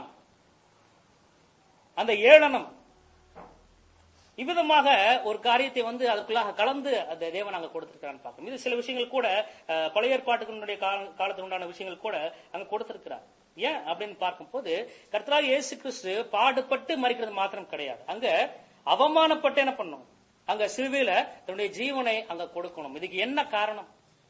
அந்த ஏளனம், இவ்விதமாக ஒரு காரியத்தை வந்து அதுக்குள்ளாக கலந்து அந்த தேவன் அங்க கொடுத்திருக்கிறான்னு பார்க்கணும். இது சில விஷயங்கள் கூட பழைய ஏற்பாட்டுடைய காலத்தில் உண்டான விஷயங்கள் கூட அங்க கொடுத்திருக்கிறார். ஏன் அப்படின்னு பார்க்கும் போது கர்த்தராகிய இயேசு கிறிஸ்து பாடுபட்டு மரிக்கிறது மாத்திரம் கிடையாது, அங்க அவமானப்பட்டு என்ன பண்ணும், அங்க சிலுவையில தன்னுடைய ஜீவனை அங்க கொடுக்கணும். இதுக்கு என்ன காரணம்,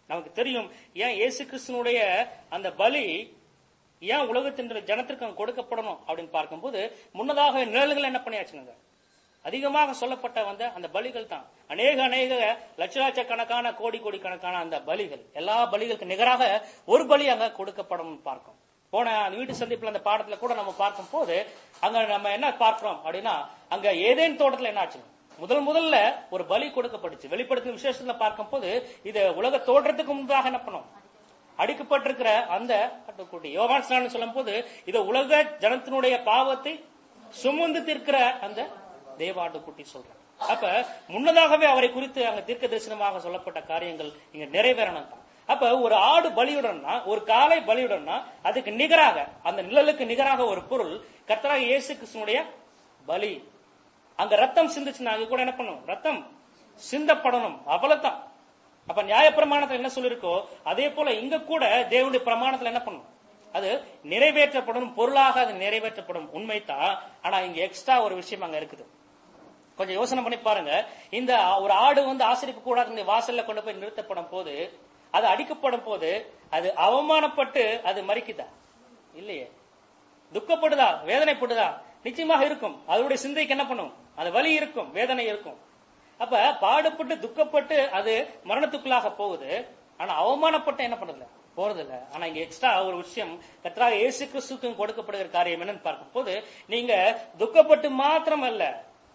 நமக்கு தெரியும் ஏன் இயேசு கிறிஸ்துனுடைய அந்த பலி ஏன் உலகத்தின் ஜனத்திற்கு அங்க கொடுக்கப்படணும் அப்படின்னு பார்க்கும்போது, முன்னதாக நிழல்கள் என்ன பண்ணியாச்சுங்க, அதிகமாக சொல்லப்பட்ட வந்த அந்த பலிகள் தான். அநேக அநேக லட்ச லட்சக்கணக்கான கோடி கோடி கணக்கான அந்த பலிகள், எல்லா பலிகளுக்கு நிகராக ஒரு பலி அங்க கொடுக்கப்படும் பார்க்கும். போன அந்த வீட்டு சந்திப்புல அந்த பாடத்துல கூட நம்ம பார்க்கும் போது அங்க நம்ம என்ன பார்க்கிறோம் அப்படின்னா, அங்க ஏதேன் தோட்டத்துல என்ன ஆச்சு, முதல் முதல்ல ஒரு பலி கொடுக்கப்பட்டுச்சு. வெளிப்படுத்தும் விசேஷத்துல பார்க்கும் போது இது உலக தோற்றத்துக்கு முன்பாக என்ன பண்ணும், அடிக்கப்பட்டிருக்கிற அந்த ஆட்டுக்குட்டி. யோவான் ஸ்நானம் சொல்லும் போது இது உலக ஜனத்தினுடைய பாவத்தை சுமந்து தீர்க்கிற அந்த தேவாட்டுக்குட்டி சொல்றாங்க. அப்ப முன்னதாகவே அவரை குறித்து அங்க தீர்க்க தரிசனமாக சொல்லப்பட்ட காரியங்கள் இங்க நிறைவேறணும் தான். அப்ப ஒரு ஆடு பலியுடன்னா, ஒரு காளை பலியுடன்னா அதுக்கு நிகராக, அந்த நிழலுக்கு நிகராக ஒரு பொருள் கர்த்தராகிய இயேசு கிறிஸ்துவினுடைய பலி. அங்க ரத்தம் சிந்துச்சுன்னா அங்க கூட என்ன பண்ணும், ரத்தம் சிந்தப்படணும், அவ்வளவுதான். அப்ப நியாயப்பிரமாணத்துல என்ன சொல்லிருக்கோ அதே போல இங்க கூட தேவனுடைய பிரமாணத்துல என்ன பண்ணும், அது நிறைவேற்றப்படும், பொருளாக அது நிறைவேற்றப்படும், உண்மைதான். ஆனா இங்க எக்ஸ்ட்ரா ஒரு விஷயம் அங்க இருக்குது. கொஞ்சம் யோசனை பண்ணி பாருங்க. இந்த ஒரு ஆடு வந்து ஆசரிப்பு கூடாது வாசல்ல கொண்டு போய் நிறுத்தப்படும் போது, அது அடிக்கப்படும் போது அது அவமானப்பட்டு அது மறிக்குதா இல்லையே, துக்கப்படுதா, வேதனைப்படுதா? நிச்சயமாக இருக்கும். அதனுடைய சிந்தைக்கு என்ன பண்ணும், அது வலி இருக்கும், வேதனை இருக்கும். அப்ப பாடுபட்டு துக்கப்பட்டு அது மரணத்துக்குள்ளாக போகுது. ஆனா அவமானப்பட்டு என்ன பண்றதில்ல, போறதில்ல. ஆனா இங்க எக்ஸ்ட்ரா ஒரு விஷயம் கர்த்தராகிய இயேசு கிறிஸ்துவுக்கு கொடுக்கப்படுகிற காரியம் என்னன்னு பார்க்கும் போது, நீங்க துக்கப்பட்டு மாத்திரம் அல்ல,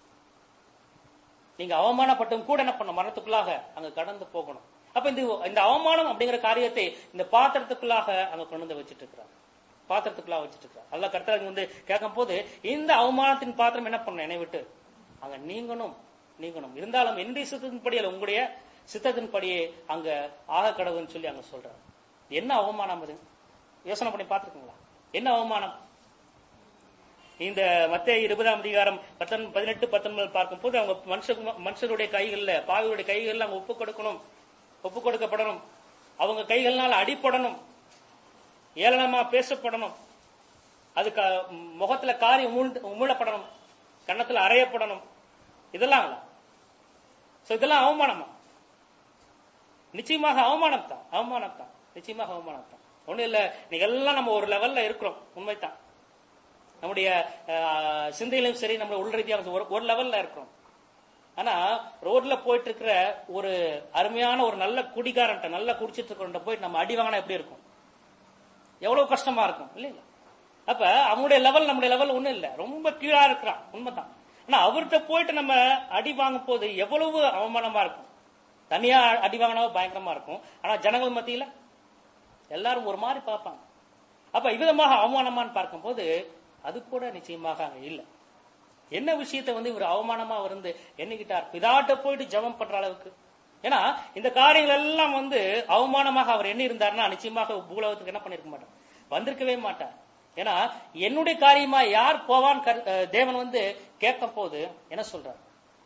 நீங்க அவமானப்பட்டும் கூட என்ன பண்ணும், மரணத்துக்குள்ளாக அங்க கடந்து போகணும். அப்ப இந்த இந்த அவமானம் அப்படிங்கிற காரியத்தை இந்த பாத்திரத்துக்குள்ளாக அங்க கொண்டு வந்து வச்சுட்டு இருக்கிறாங்க, பாத்திரத்துக்குள்ளாக வச்சுட்டு இருக்கிறாங்க. அல்ல கர்த்தர் வந்து கேட்கும் போது இந்த அவமானத்தின் பாத்திரம் என்ன பண்ணணும், என்னை விட்டு அங்க நீங்கணும் நீங்கணும் இருந்தாலும் என்னுடைய சித்தத்தின்படி அல்ல, உங்களுடைய சித்தத்தின்படியே அங்க ஆக கடவுன்னு சொல்லி அங்க சொல்றாங்க. என்ன அவமானம் அது? யோசனை பண்ணி பார்த்துருக்கீங்களா? என்ன அவமானம்? இந்த மத்தேயு இருபதாம் அதிகாரம் பதினெட்டு பத்தொன்பது பார்க்கும் போது அவங்க மனுஷ மனுஷருடைய கைகள்ல, பாவியுடைய கைகள்ல அவங்க ஒப்பு கொடுக்கணும், ஒப்பு கொடுக்கப்படணும், அவங்க கைகள்னால அடிப்படணும், ஏளனமா பேசப்படணும், அதுக்கு முகத்துல காரியம் உமிழப்படணும், கன்னத்துல அறையப்படணும். இதெல்லாம் இதெல்லாம் அவமானமா? நிச்சயமாக அவமானம் தான், அவமானம் தான், நிச்சயமாக அவமானம் தான். ஒண்ணு இல்ல, நீங்க எல்லாம் நம்ம ஒரு லெவல்ல இருக்கிறோம், உண்மைதான். நம்முடைய சிந்தையிலும் சரி, நம்மளுடைய உள் ரீதியாக ஒரு லெவல்ல இருக்கிறோம். ஆனா ரோட்ல போயிட்டு இருக்கிற ஒரு அருமையான ஒரு நல்ல குடிகாரன்ட்ட, நல்லா குடிச்சிட்டு இருக்கிற போயிட்டு நம்ம அடி வாங்கினா எப்படி இருக்கும், எவ்வளவு கஷ்டமா இருக்கும் இல்லைங்களா? அப்ப அவனுடைய லெவல் நம்முடைய லெவல் ஒண்ணும் இல்ல, ரொம்ப கீழா இருக்கிறான், உண்மைதான். ஆனா அவர்கிட்ட போயிட்டு நம்ம அடி வாங்கும் போது எவ்வளவு அவமானமா இருக்கும். தனியா அடி வாங்கினா பயங்கரமா இருக்கும், ஆனா ஜனங்கள் மத்தியில எல்லாரும் ஒரு மாதிரி பார்ப்பாங்க. அப்ப இவ்விதமாக அவமானமான்னு பார்க்கும் போது அது கூட நிச்சயமாக அங்க இல்ல. என்ன விஷயத்த வந்து இவர் அவமானமா வந்து எண்ணிக்கிட்டார், பிதாட்ட போயிட்டு ஜெபம் பண்ற அளவுக்கு. ஏன்னா இந்த காரியங்கள் எல்லாம் வந்து அவமானமாக அவர் எண்ணி இருந்தாருன்னா நிச்சயமாக பூலோகத்துக்கு என்ன பண்ணிருக்க மாட்டார், வந்திருக்கவே மாட்டார். ஏன்னா என்னுடைய காரியமா யார் போவான் தேவன் வந்து கேட்கும் போது என்ன சொல்றார்,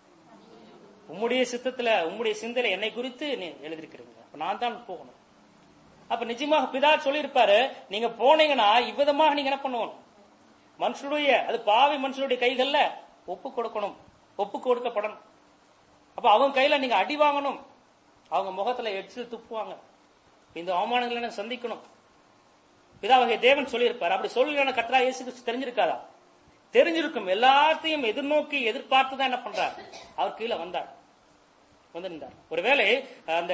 உம்முடைய சித்தத்துல உம்முடைய சிந்தையில என்னை குறித்து நீ எழுதிருக்கிறீங்க, நான் தான் போகணும். அப்ப நிச்சயமாக பிதா சொல்லியிருப்பாரு, நீங்க போனீங்கன்னா இவ்விதமாக நீங்க என்ன பண்ணுவோம், மனுஷனுடைய, அது பாவி மனுஷனுடைய கைகள்ல ஒப்பு கொடுக்கணும், ஒப்பு கொடுக்கப்படணும். அப்ப அவங்க கையில நீங்க அடி வாங்கணும், அவங்க முகத்துல எச்சில் துப்புவாங்க, இந்த அவமானங்களை சந்திக்கணும். பிதாவாகிய தேவன் சொல்லியிருப்பார். அப்படி சொல்லி கர்த்தராகிய இயேசு கிறிஸ்து தெரிஞ்சிருக்காதா? தெரிஞ்சிருக்கும். எல்லாத்தையும் எதிர்நோக்கி எதிர்பார்த்துதான் என்ன பண்றார், அவர் கீழே வந்தார், வந்திருந்தார். ஒருவேளை அந்த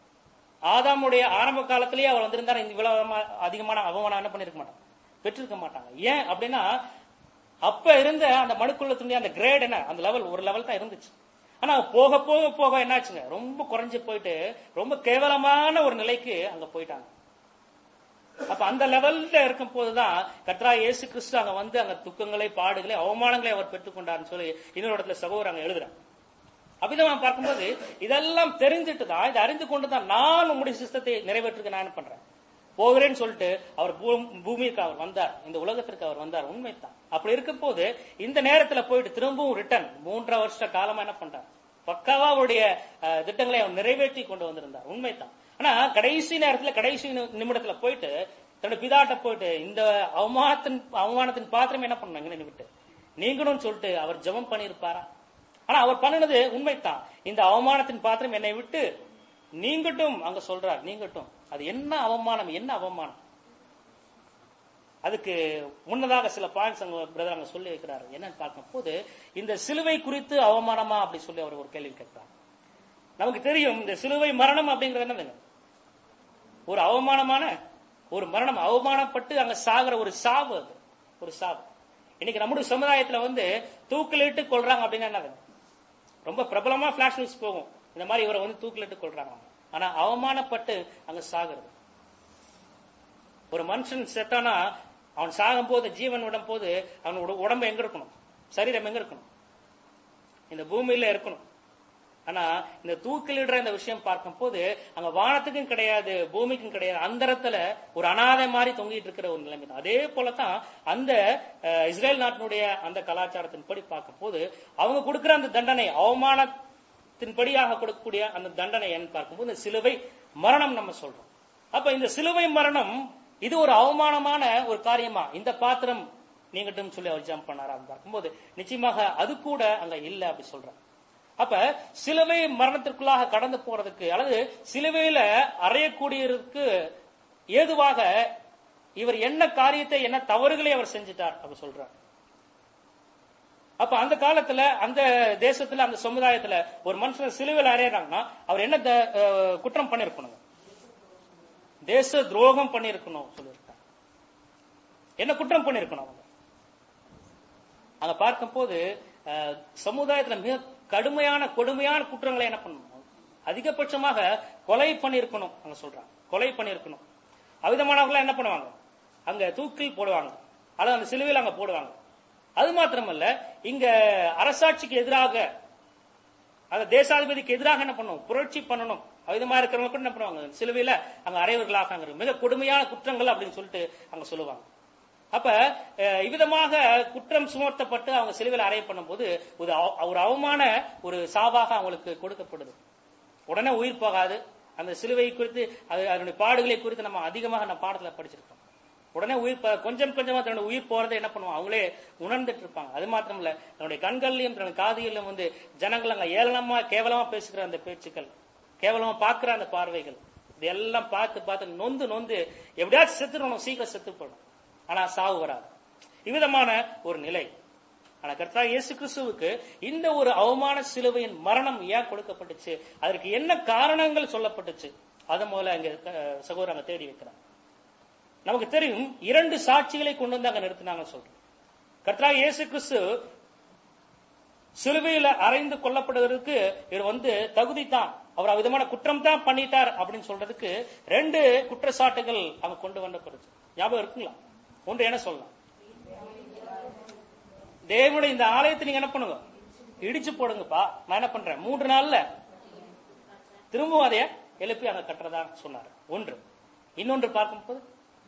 ஆதாமுடைய ஆரம்ப காலத்திலேயே அவர் வந்திருந்தார், இந்த இவ்வளவு அதிகமான அவமானம் என்ன பண்ணிருக்க மாட்டாங்க, பெற்றிருக்க மாட்டாங்க. ஏன் அப்படின்னா அப்ப இருந்த அந்த மனுக்குள்ளத்துடைய அந்த கிரேட் என்ன, அந்த லெவல் ஒரு லெவல் தான் இருந்துச்சு. ஆனா போக போக போக என்னாச்சுங்க, ரொம்ப குறைஞ்சு போயிட்டு ரொம்ப கேவலமான ஒரு நிலைக்கு அங்க போயிட்டாங்க. அப்ப அந்த லெவல்ல இருக்கும் போதுதான் கர்த்தராகிய இயேசு கிறிஸ்து அங்க வந்து அங்க துக்கங்களை, பாடுகளை, அவமானங்களை அவர் பெற்றுக்கொண்டார்னு சொல்லி இன்னொரு இடத்துல சகோதரர் அங்க எழுதுறாங்க. அப்படிதான் பார்க்கும்போது இதெல்லாம் தெரிஞ்சுட்டு தான், இதை அறிந்து கொண்டுதான் நான் உங்களுடைய சிஸ்டத்தை நிறைவேற்றுக்க நான் என்ன பண்றேன், போகிறேன்னு சொல்லிட்டு அவர் பூமிக்கு அவர் வந்தார், இந்த உலகத்திற்கு அவர் வந்தார், உண்மைதான். அப்படி இருக்கும் போது இந்த நேரத்துல போயிட்டு திரும்பவும் ரிட்டர்ன் மூன்றரை வருஷ காலமா என்ன பண்றார், பக்காவா அவருடைய திட்டங்களை அவர் நிறைவேற்றி கொண்டு வந்திருந்தார், உண்மைதான். ஆனா கடைசி நேரத்துல கடைசி நிமிடத்துல போயிட்டு தன்னுடைய பிதாட்ட போயிட்டு இந்த அவமானத்தின் அவமானத்தின் பாத்திரம் என்ன பண்ணாங்க விட்டு நீங்களும் சொல்லிட்டு அவர் ஜெபம் பண்ணியிருப்பாரா? ஆனா அவர் பண்ணினது உண்மைதான், இந்த அவமானத்தின் பாத்திரம் என்னை விட்டு நீங்கட்டும் அங்க சொல்றார், நீங்கட்டும். அது என்ன அவமானம், என்ன அவமானம்? அதுக்கு முன்னதாக சில பாயிண்ட்ஸ் அங்க பிரதர் அங்க சொல்லி வைக்கிறாரு. என்னன்னு பார்க்கும் போது இந்த சிலுவை குறித்து அவமானமா அப்படி சொல்லி அவர் ஒரு கேள்வி கேட்கிறார். நமக்கு தெரியும் இந்த சிலுவை மரணம் அப்படிங்கிறது என்னதுங்க? ஒரு அவமானமான ஒரு மரணம், அவமானப்பட்டு அங்க சாகிற ஒரு சாவு, அது ஒரு சாவு. இன்னைக்கு நம்முடைய சமுதாயத்துல வந்து தூக்கிலிட்டு கொள்றாங்க அப்படின்னா என்னது? ரொம்ப பிரபலமா பிளாஷ் நியூஸ் போகும், இந்த மாதிரி இவரை வந்து தூக்கிலிட்டு கொள்றாங்க. ஆனா அவமானப்பட்டு அங்க சாகுறது. ஒரு மனுஷன் செத்தானா அவன் சாகும் போது, ஜீவன் விடும் போது அவனோட உடம்பு எங்க இருக்கணும்? சரீரம் எங்க இருக்கணும்? இந்த பூமியில இருக்கணும். ஆனா இந்த தூக்கிலிடுற இந்த விஷயம் பார்க்கும் போது அங்க வானத்துக்கும் கிடையாது, பூமிக்கும் கிடையாது, அந்தரத்துல ஒரு அனாதை மாதிரி தொங்கிட்டு இருக்கிற ஒரு நிலைமை தான். அதே போலதான் அந்த இஸ்ரேல் நாட்டினுடைய அந்த கலாச்சாரத்தின்படி பார்க்கும் போது அவங்க கொடுக்கிற அந்த தண்டனை, அவமானத்தின்படியாக கொடுக்கக்கூடிய அந்த தண்டனை என்று பார்க்கும்போது இந்த சிலுவை மரணம் நம்ம சொல்றோம். அப்ப இந்த சிலுவை மரணம் இது ஒரு அவமானமான ஒரு காரியமா? இந்த பாத்திரம் நீங்கட்டும் சொல்லி அவர் ஜம்ப் பண்ணாரா பார்க்கும்போது நிச்சயமாக அது கூட அங்க இல்ல அப்படி சொல்ற. அப்ப சிலுவை மரணத்திற்குள்ளாக கடந்து போறதுக்கு அல்லது சிலுவையில அறையக்கூடியதற்கு ஏதுவாக இவர் என்ன காரியத்தை, என்ன தவறுகளை அவர் செஞ்சிட்டார் அப்படி சொல்றார். அப்ப அந்த காலத்துல அந்த தேசத்துல அந்த சமுதாயத்துல ஒரு மனுஷன் சிலுவையில் அறையறாங்கன்னா அவர் என்ன குற்றம் பண்ணிருக்கணும்? தேச துரோகம் பண்ணிருக்கணும் சொல்லியிருக்காங்க. என்ன குற்றம் பண்ணிருக்கணும் அவங்க? அங்க பார்க்கும் போது சமுதாயத்துல மிக கடுமையான கொடுமையான குற்றங்களை என்ன பண்ணணும்? அதிகபட்சமாக கொலை பண்ணிருக்கணும் அங்க சொல்றாங்க. கொலை பண்ணிருக்கணும். அவிதமானவர்கள் என்ன பண்ணுவாங்க? அங்க தூக்கில் போடுவாங்க, அல்லது அந்த சிலுவையில் அங்க போடுவாங்க. அது மாத்திரமல்ல, இங்க அரசாட்சிக்கு எதிராக, அந்த தேசாதிபதிக்கு எதிராக என்ன பண்ணும்? புரட்சி பண்ணணும். அவிதமா இருக்கிறவங்க கூட என்ன பண்ணுவாங்க? சிலுவையில அங்க அறையவர்களாக அங்க மிக கொடுமையான குற்றங்கள் அப்படின்னு சொல்லிட்டு அங்க சொல்லுவாங்க. அப்ப இவ்விதமாக குற்றம் சுமத்தப்பட்டு அவங்க சிலுவையில் அறைய பண்ணும் போது ஒரு அவமான ஒரு சாவாக அவங்களுக்கு கொடுக்கப்படுது. உடனே உயிர் போகாது. அந்த சிலுவை குறித்து அதனுடைய பாடுகளை குறித்து நம்ம அதிகமாக நம்ம பாடத்துல படிச்சிருக்கோம். உடனே உயிர் கொஞ்சம் கொஞ்சமா தன்னுடைய உயிர் போறதை என்ன பண்ணுவோம்? அவங்களே உணர்ந்துட்டு இருப்பாங்க. அது மாத்திரம் இல்ல, தன்னுடைய கண்கள்லயும் தன்னுடைய காதுகளிலும் வந்து ஜனங்கள் அங்க ஏளனமா கேவலமா பேசுகிற அந்த பேச்சுக்கள், கேவலமா பாக்குற அந்த பார்வைகள், இதெல்லாம் பார்த்து பார்த்து நொந்து நொந்து எப்படியாச்சும் செத்துடணும், சீக்கிரம் செத்து போடணும். ஆனா சாவு வராது. இவ்விதமான ஒரு நிலை. ஆனா கர்த்தராகிய இயேசு கிறிஸ்துவுக்கு இந்த ஒரு அவமான சிலுவையின் மரணம் ஏன் கொடுக்கப்பட்டுச்சு, அதற்கு என்ன காரணங்கள் சொல்லப்பட்டுச்சு, அது முதல்ல அங்க சகோதரர் அங்க தேடி வைக்கிறாங்க. நமக்கு தெரியும், இரண்டு சாட்சிகளை கொண்டு வந்து அங்க நிறுத்தினாங்க சொல்றோம். கர்த்தராகிய இயேசு கிறிஸ்து சிலுவையில அறைந்து கொல்லப்படுவதற்கு இவர் வந்து தகுதி தான், அவர் விதமான குற்றம் தான் பண்ணிட்டார் அப்படின்னு சொல்றதுக்கு ரெண்டு குற்றச்சாட்டுகள் அங்க கொண்டு வந்தப்படுச்சு. ஞாபகம் இருக்குங்களா? ஒன்று என்ன சொல்லலாம்? தேவனுடைய இந்த ஆலயத்தை நீங்க என்ன பண்ணுங்க? இடிச்சு போடுங்கப்பா, நான் என்ன பண்றேன், மூன்று நாள்ல திரும்பவும் அதைய எழுப்பி அங்க கட்டுறதா சொன்னார். ஒன்று. இன்னொன்று பார்க்கும் போது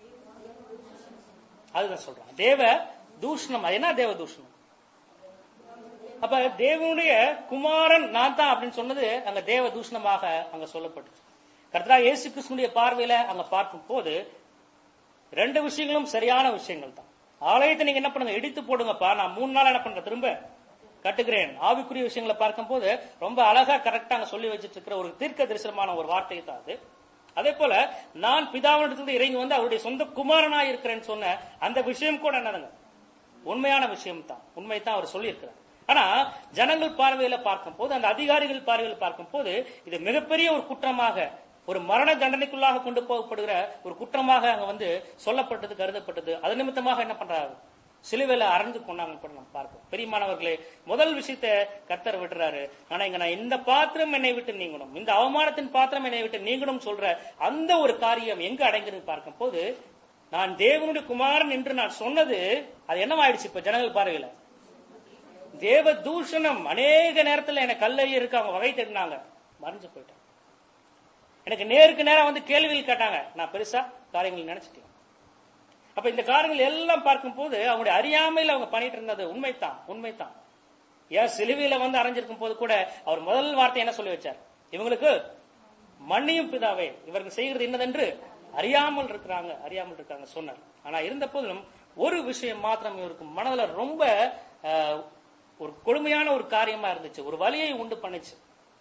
அதுதான் சொல்றான் தேவ தூஷணம். அது என்ன தேவ தூஷணம்? அப்ப தேவனுடைய குமாரன் நான் தான் அப்படின்னு சொன்னது அங்க தேவ தூஷணமாக அங்க சொல்லப்பட்டுச்சு. கர்த்தராகிய இயேசு கிறிஸ்துவினுடைய பார்வையில அங்க பார்க்கும் போது ரெண்டு விஷயங்களும் சரியான விஷயங்கள் தான். ஆலயத்தை நீங்க என்ன பண்ணுங்க, இடித்து போடுங்கப்பா, நான் மூணு நாள் என்ன பண்றேன், திரும்ப கட்டுகிறேன். ஆவிக்குரிய விஷயங்களை பார்க்கும் போது ரொம்ப அழகா கரெக்டா அங்க சொல்லி வச்சிட்டு இருக்கிற ஒரு தீர்க்க தரிசனமான ஒரு வார்த்தை தான் அது. அதே போல நான் பிதாவிடத்திலிருந்து இறங்கி வந்து அவருடைய சொந்த குமாரனா இருக்கிறேன்னு சொன்ன அந்த விஷயம் கூட என்னதுங்க, உண்மையான விஷயம் தான், உண்மை தான் அவர் சொல்லி இருக்கிறார். ஆனா ஜனங்கள் பார்வையில பார்க்கும் போது, அந்த அதிகாரிகள் பார்வையில பார்க்கும் போது இது மிகப்பெரிய ஒரு குற்றமாக, ஒரு மரண தண்டனைக்குள்ளாக கொண்டு போகப்படுகிற ஒரு குற்றமாக அங்க வந்து சொல்லப்பட்டது, கருதப்பட்டது. அது நிமித்தமாக என்ன பண்றாரு, சிலுவையில அறந்து கொண்டாங்க கூட நம்ம பார்ப்போம். பெரியமானவர்களே, முதல் விஷயத்தை கர்த்தர் விடுறாரு. ஆனா இங்க நான் இந்த பாத்திரம் என்னை விட்டு நீங்கணும், இந்த அவமானத்தின் பாத்திரம் என்னை விட்டு நீங்கணும் சொல்ற அந்த ஒரு காரியம் எங்க அடங்குறது பார்க்கும் போது, நான் தேவனுடைய குமாரன் என்று நான் சொன்னது அது என்னவாயிடுச்சு இப்ப ஜனங்கள் பார்வையில? தேவ தூஷணம். அநேக நேரத்துல எனக்கு கல்லறி இருக்கு, அவங்க வகை தேடினாங்க, மறைஞ்சு போயிட்டாங்க. எனக்கு நேருக்கு நேரம் வந்து கேள்விகள் கேட்டாங்க, நான் பெருசா காரியங்கள் நினைச்சிட்டேன். அப்ப இந்த காரியங்கள் எல்லாம் பார்க்கும் போது அவங்களுடைய அறியாமையில் அவங்க பண்ணிட்டு இருந்தது உண்மைத்தான், உண்மைத்தான். ஏன் சிலுவையில வந்து அரைஞ்சிருக்கும் போது கூட அவர் முதல் வார்த்தை என்ன சொல்லி வச்சார், இவங்களுக்கு மன்னியும் பிதாவே, இவர்கள் செய்கிறது என்னதென்று அறியாமல் இருக்கிறாங்க, அறியாமல் இருக்காங்க சொன்னார். ஆனா இருந்த போதிலும் ஒரு விஷயம் மாத்திரம் இவருக்கு மனதுல ரொம்ப ஒரு கொடுமையான ஒரு காரியமா இருந்துச்சு, ஒரு வலியை உண்டு பண்ணுச்சு.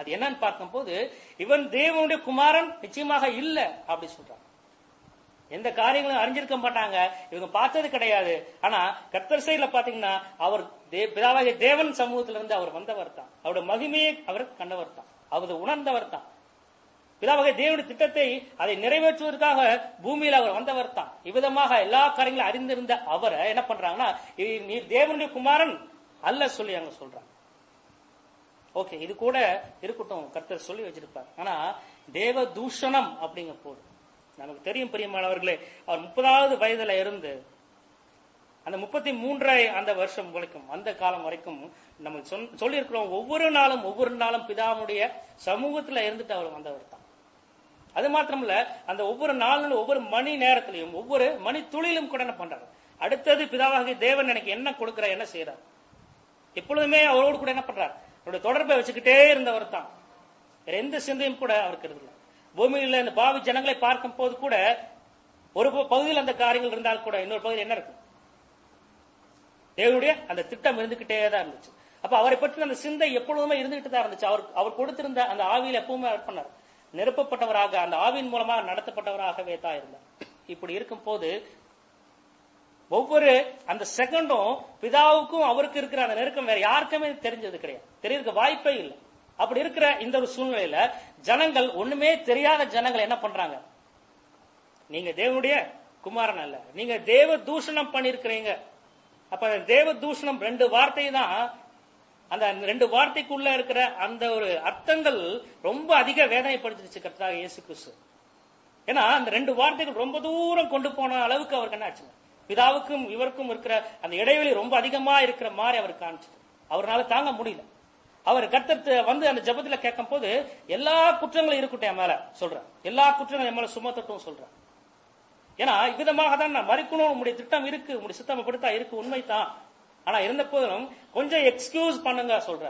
அது என்னன்னு பார்க்கும்போது இவன் தேவனுடைய குமாரன் நிச்சயமாக இல்ல அப்படி சொல்றான். எந்த காரியங்களும் அறிஞ்சிருக்க மாட்டாங்க, இவங்க பார்த்தது கிடையாது. ஆனா கர்த்தர் சைடுல பாத்தீங்கன்னா அவர் பிதாவாகிய தேவன் சமூகத்திலிருந்து இருந்து அவர் வந்தவர் தான், அவருடைய மகிமையை அவர் கண்டவர் தான், அவர் உணர்ந்தவர் தான். பிதாவாகிய தேவனுடைய திட்டத்தை அதை நிறைவேற்றுவதற்காக பூமியில அவர் வந்தவர் தான். இவ்விதமாக எல்லா காரியங்களும் அறிந்திருந்த அவரை என்ன பண்றாங்கன்னா நீ தேவனுடைய குமாரன் அல்ல சொல்லி அங்க சொல்றாங்க. ஓகே, இது கூட இருக்கட்டும், கர்த்தர் சொல்லி வச்சிருப்பார். ஆனா தேவ தூஷணம் அப்படிங்க போது நமக்கு தெரியும் பிரியமானவர்களே, அவர் முப்பதாவது வயதுல இருந்து அந்த முப்பத்தி மூன்றை அந்த வருஷம் வரைக்கும் அந்த காலம் வரைக்கும் நம்ம சொல்லி இருக்கிறோம், ஒவ்வொரு நாளும் ஒவ்வொரு நாளும் பிதாவுடைய சமூகத்துல இருந்துட்டு அவர் வந்தவர் தான். அது மாத்திரமல்ல, அந்த ஒவ்வொரு நாளும் ஒவ்வொரு மணி நேரத்திலையும் ஒவ்வொரு மணி துளியிலும் கூட என்ன பண்றாரு, அடுத்தது பிதாவாகிய தேவன் எனக்கு என்ன கொடுக்கிற என்ன செய்யறார், எப்பொழுதுமே அவரோடு கூட என்ன பண்றார், அவருடைய தொடர்பை வச்சுக்கிட்டே இருந்தவர் தான். வேற எந்த சிந்தையும் கூட அவருக்கு இருந்தது. பூமியில இந்த பாவி ஜனங்களை பார்க்கும் போது கூட ஒரு பகுதியில் அந்த காரியங்கள் இருந்தால் கூட இன்னொரு பகுதியில் என்ன இருக்கும், தேவனுடைய அந்த திட்டம் இருந்துகிட்டே தான் இருந்துச்சு. அப்ப அவரை பற்றி அந்த சிந்தை எப்பொழுதுமே இருந்துகிட்டு தான் இருந்துச்சு. அவர் அவர் கொடுத்திருந்த அந்த ஆவியில் எப்பவுமே அவர் பண்ணார், நிரப்பப்பட்டவராக அந்த ஆவியின் மூலமாக நடத்தப்பட்டவராகவே தான் இருந்தார். இப்படி இருக்கும் போது ஒவ்வொரு அந்த செகண்டும் பிதாவுக்கும் அவருக்கு இருக்கிற அந்த நெருக்கம் வேற யாருக்குமே தெரிஞ்சது கிடையாது, தெரியிருக்க வாய்ப்பே இல்லை. அப்படி இருக்கிற இந்த ஒரு சூழ்நிலையில ஜனங்கள், ஒண்ணுமே தெரியாத ஜனங்கள் என்ன பண்றாங்க, நீங்க தேவனுடைய குமாரன் அல்ல, நீங்க தேவ தூஷணம் பண்ணிருக்கிறீங்க. அப்ப தேவ தூஷணம் ரெண்டு வார்த்தை தான், அந்த ரெண்டு வார்த்தைக்குள்ள இருக்கிற அந்த ஒரு அர்த்தங்கள் ரொம்ப அதிக வேதனைப்படுத்திடுச்சு கர்த்தராகிய இயேசு கிறிஸ்து. ஏன்னா அந்த ரெண்டு வார்த்தைகள் ரொம்ப தூரம் கொண்டு போன அளவுக்கு அவருக்கு என்ன ஆச்சுங்க, பிதாவுக்கும் இவருக்கும் இருக்கிற அந்த இடைவெளி ரொம்ப அதிகமா இருக்கிற மாதிரி அவர் காமிச்சு அவரால் தாங்க முடியல. அவர் கர்த்தர் வந்து அந்த ஜெபத்துல கேட்கும் போது எல்லா குற்றங்களும் இருக்கட்டும் என் மேல சொல்றேன், எல்லா குற்றங்களும் என் மேல சுமத்தட்டும் சொல்றேன். ஏன்னா இவ்விதமாக தான் நான் மறிக்கணும், உங்களுடைய திட்டம் இருக்கு, உங்களுடைய சித்தம் இப்படித்தான் இருக்கு, உண்மைதான். ஆனா இருந்த போதும் கொஞ்சம் எக்ஸ்கியூஸ் பண்ணுங்க சொல்ற.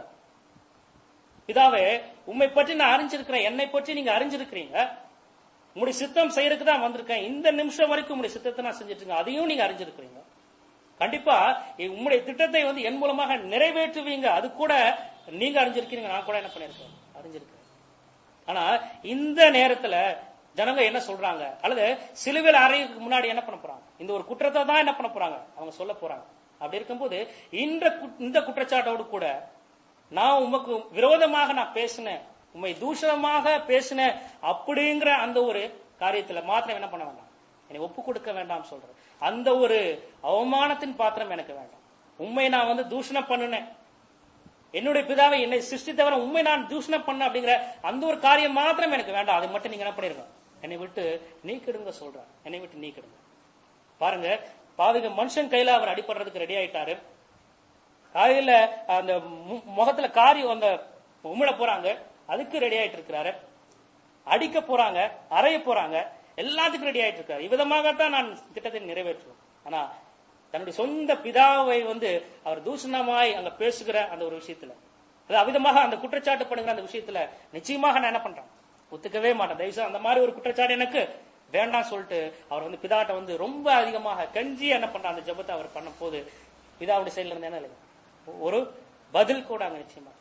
பிதாவே, உண்மை பற்றி நான் அறிஞ்சிருக்கிறேன், என்னை பற்றி நீங்க அறிஞ்சிருக்கிறீங்க, உங்களுடைய சித்தம் செய்யறதுக்கு தான் வந்திருக்கேன், இந்த நிமிஷம் வரைக்கும் உங்களுடைய சித்தத்தை நான் செஞ்சிட்டு இருக்கேன், அதையும் நீங்க அறிஞ்சிருக்கிறீங்க. கண்டிப்பா உங்களுடைய திட்டத்தை வந்து என் மூலமாக நிறைவேற்றுவீங்க, அது கூட நீங்க அறிஞ்சிருக்கீங்க, நான் கூட என்ன பண்ணிருக்கேன், அறிஞ்சிருக்கேன். ஆனா இந்த நேரத்துல ஜனங்க என்ன சொல்றாங்க, அல்லது சிலுவையில் அறைக்கு முன்னாடி என்ன பண்ண போறாங்க, இந்த ஒரு குற்றத்தை தான் என்ன பண்ண போறாங்க அவங்க சொல்ல போறாங்க. அப்படி இருக்கும்போது இந்த இந்த குற்றச்சாட்டோடு கூட நான் உமக்கு விரோதமாக நான் பேசினேன், உண்மை தூஷணமாக பேசினேன் அப்படிங்கிற அந்த ஒரு காரியத்துல மாத்திரம் என்ன பண்ண வேண்டாம், என்னை ஒப்பு கொடுக்க வேண்டாம் சொல்றேன். அந்த ஒரு அவமானத்தின் பாத்திரம் எனக்கு வேண்டாம். உண்மை நான் வந்து தூஷணம் பண்ணினேன், என்னுடைய பிதாவை என்னை சிருஷ்டித்தவரை உண்மை நான் தூஷணம் பண்ண அப்படிங்கிற அந்த ஒரு காரியம் மாத்திரம் எனக்கு வேண்டாம், அதை மட்டும் நீங்க என்ன பண்ணிருங்க, என்னை விட்டு நீக்கிடுங்க சொல்றேன், என்னை விட்டு நீக்கிடுங்க. பாருங்க, பாவிக மனுஷன் கையில அவர் அடிபடுறதுக்கு ரெடி ஆயிட்டாரு. காலையில அந்த முகத்துல காரி அந்த உமிழ போறாங்க, அதுக்கு ரெடி ஆயிட்டு இருக்கிறாரு. அடிக்க போறாங்க, அறைய போறாங்க, எல்லாத்துக்கும் ரெடி ஆயிட்டு இருக்காரு. இவ்விதமாகத்தான் நான் திட்டத்தை நிறைவேற்றுவேன். ஆனா தன்னுடைய சொந்த பிதாவை வந்து அவர் தூஷணமாய் அங்க பேசுகிற அந்த ஒரு விஷயத்துல, அது அவிதமாக அந்த குற்றச்சாட்டு பண்ணுகிற அந்த விஷயத்துல நிச்சயமாக நான் என்ன பண்றேன், ஒத்துக்கவே மாட்டேன். தயவுசெய்து அந்த மாதிரி ஒரு குற்றச்சாட்டு எனக்கு வேண்டாம் சொல்லிட்டு அவர் வந்து பிதாட்ட வந்து ரொம்ப அதிகமாக கஞ்சி என்ன பண்ற அந்த ஜெபத்தை அவர் பண்ணும் போது பிதாவுடைய சைட்ல இருந்து என்ன இல்லை, ஒரு பதில் கூட அங்க நிச்சயமா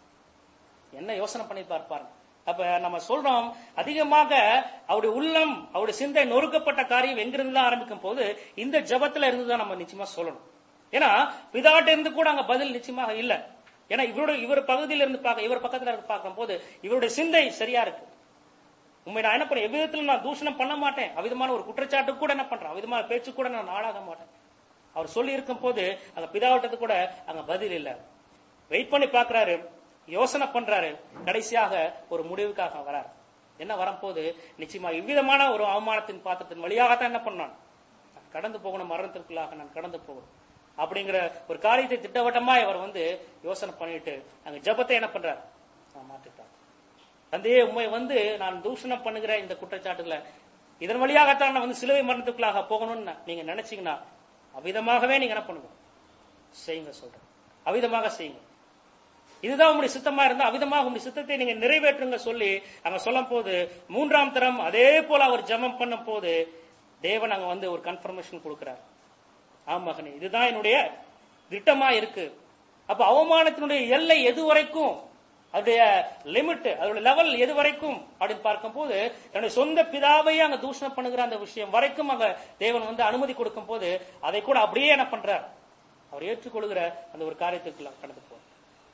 என்ன யோசனை பண்ணி பார்ப்பாரு. அப்ப நம்ம சொல்றோம், அதிகமாக அவருடைய உள்ளம் அவருடைய சிந்தை நொறுக்கப்பட்ட காரியம் எங்கிருந்து தான் ஆரம்பிக்கும் போது இந்த ஜெபத்துல இருந்துதான் நம்ம நிச்சயமா சொல்லணும். ஏன்னா பிதாட்ட இருந்து கூட அங்க பதில் நிச்சயமாக இல்ல. ஏன்னா இவருடைய இவர் பகுதியில இருந்து பார்க்க, இவர் பக்கத்துல இருந்து பார்க்கும் போது இவருடைய சிந்தை சரியா இருக்கு. உண்மை நான் என்ன பண்ணேன், எவ்விதத்துல நான் தூஷணம் பண்ண மாட்டேன், அவிதமான ஒரு குற்றச்சாட்டு கூட என்ன பண்றேன், அவிதமான பேச்சு கூட நான் ஆளாக மாட்டேன் அவர் சொல்லி இருக்கும் போது அங்க பிதாவட்டது கூட அங்க பதில் இல்ல. வெயிட் பண்ணி பாக்குறாரு, யோசனை பண்றாரு, கடைசியாக ஒரு முடிவுக்காக வராரு. என்ன வரும்போது நிச்சயமா இவ்விதமான ஒரு அவமானத்தின் பாத்திரத்தின் வழியாகத்தான் என்ன பண்ணான், கடந்து போகணும், மரணத்திற்குள்ளாக நான் கடந்து போகணும் அப்படிங்கிற ஒரு காரியத்தை திட்டவட்டமா இவர் வந்து யோசனை பண்ணிட்டு அங்க ஜெபத்தை என்ன பண்றாரு, மாத்திட்டார். தந்தையே, உண்மை வந்து நான் தூஷணம் பண்ணுகிற இந்த குற்றச்சாட்டுகளை இதன் வழியாகத்தான் நான் வந்து சிலுவை மரணத்துக்குள்ளாக போகணும்னு நீங்க நினைச்சீங்கன்னா அவ்விதமாகவே நீங்க என்ன பண்ணுங்க, செய்யுங்க சொல்றேன், அவ்விதமாக செய்யுங்க. இதுதான் உங்களுடைய சித்தமா இருந்தா அவ்விதமாக உங்களுடைய சித்தத்தை நீங்க நிறைவேற்றுங்க சொல்லி அங்க சொல்லும் போது மூன்றாம் தரம் அதே போல அவர் ஜெபம் பண்ணும் போது தேவன் அங்க வந்து ஒரு கன்ஃபர்மேஷன் கொடுக்கிறார். ஆம் மகனே, இதுதான் என்னுடைய திட்டமா இருக்கு. அப்ப அவமானத்தினுடைய எல்லை எது வரைக்கும் அதோடைய லிமிட், அதோட லெவல் எது வரைக்கும் அப்படின்னு பார்க்கும்போது தன்னுடைய சொந்த பிதாவையே அங்க தூஷணம் பண்ணுகிற அந்த விஷயம் வரைக்கும் அங்க தேவன் வந்து அனுமதி கொடுக்கும் போது அதை கூட அப்படியே என்ன பண்றார், அவர் ஏற்றுக்கொள்கிற அந்த ஒரு காரியத்துக்குள்ள கடந்து போறார்.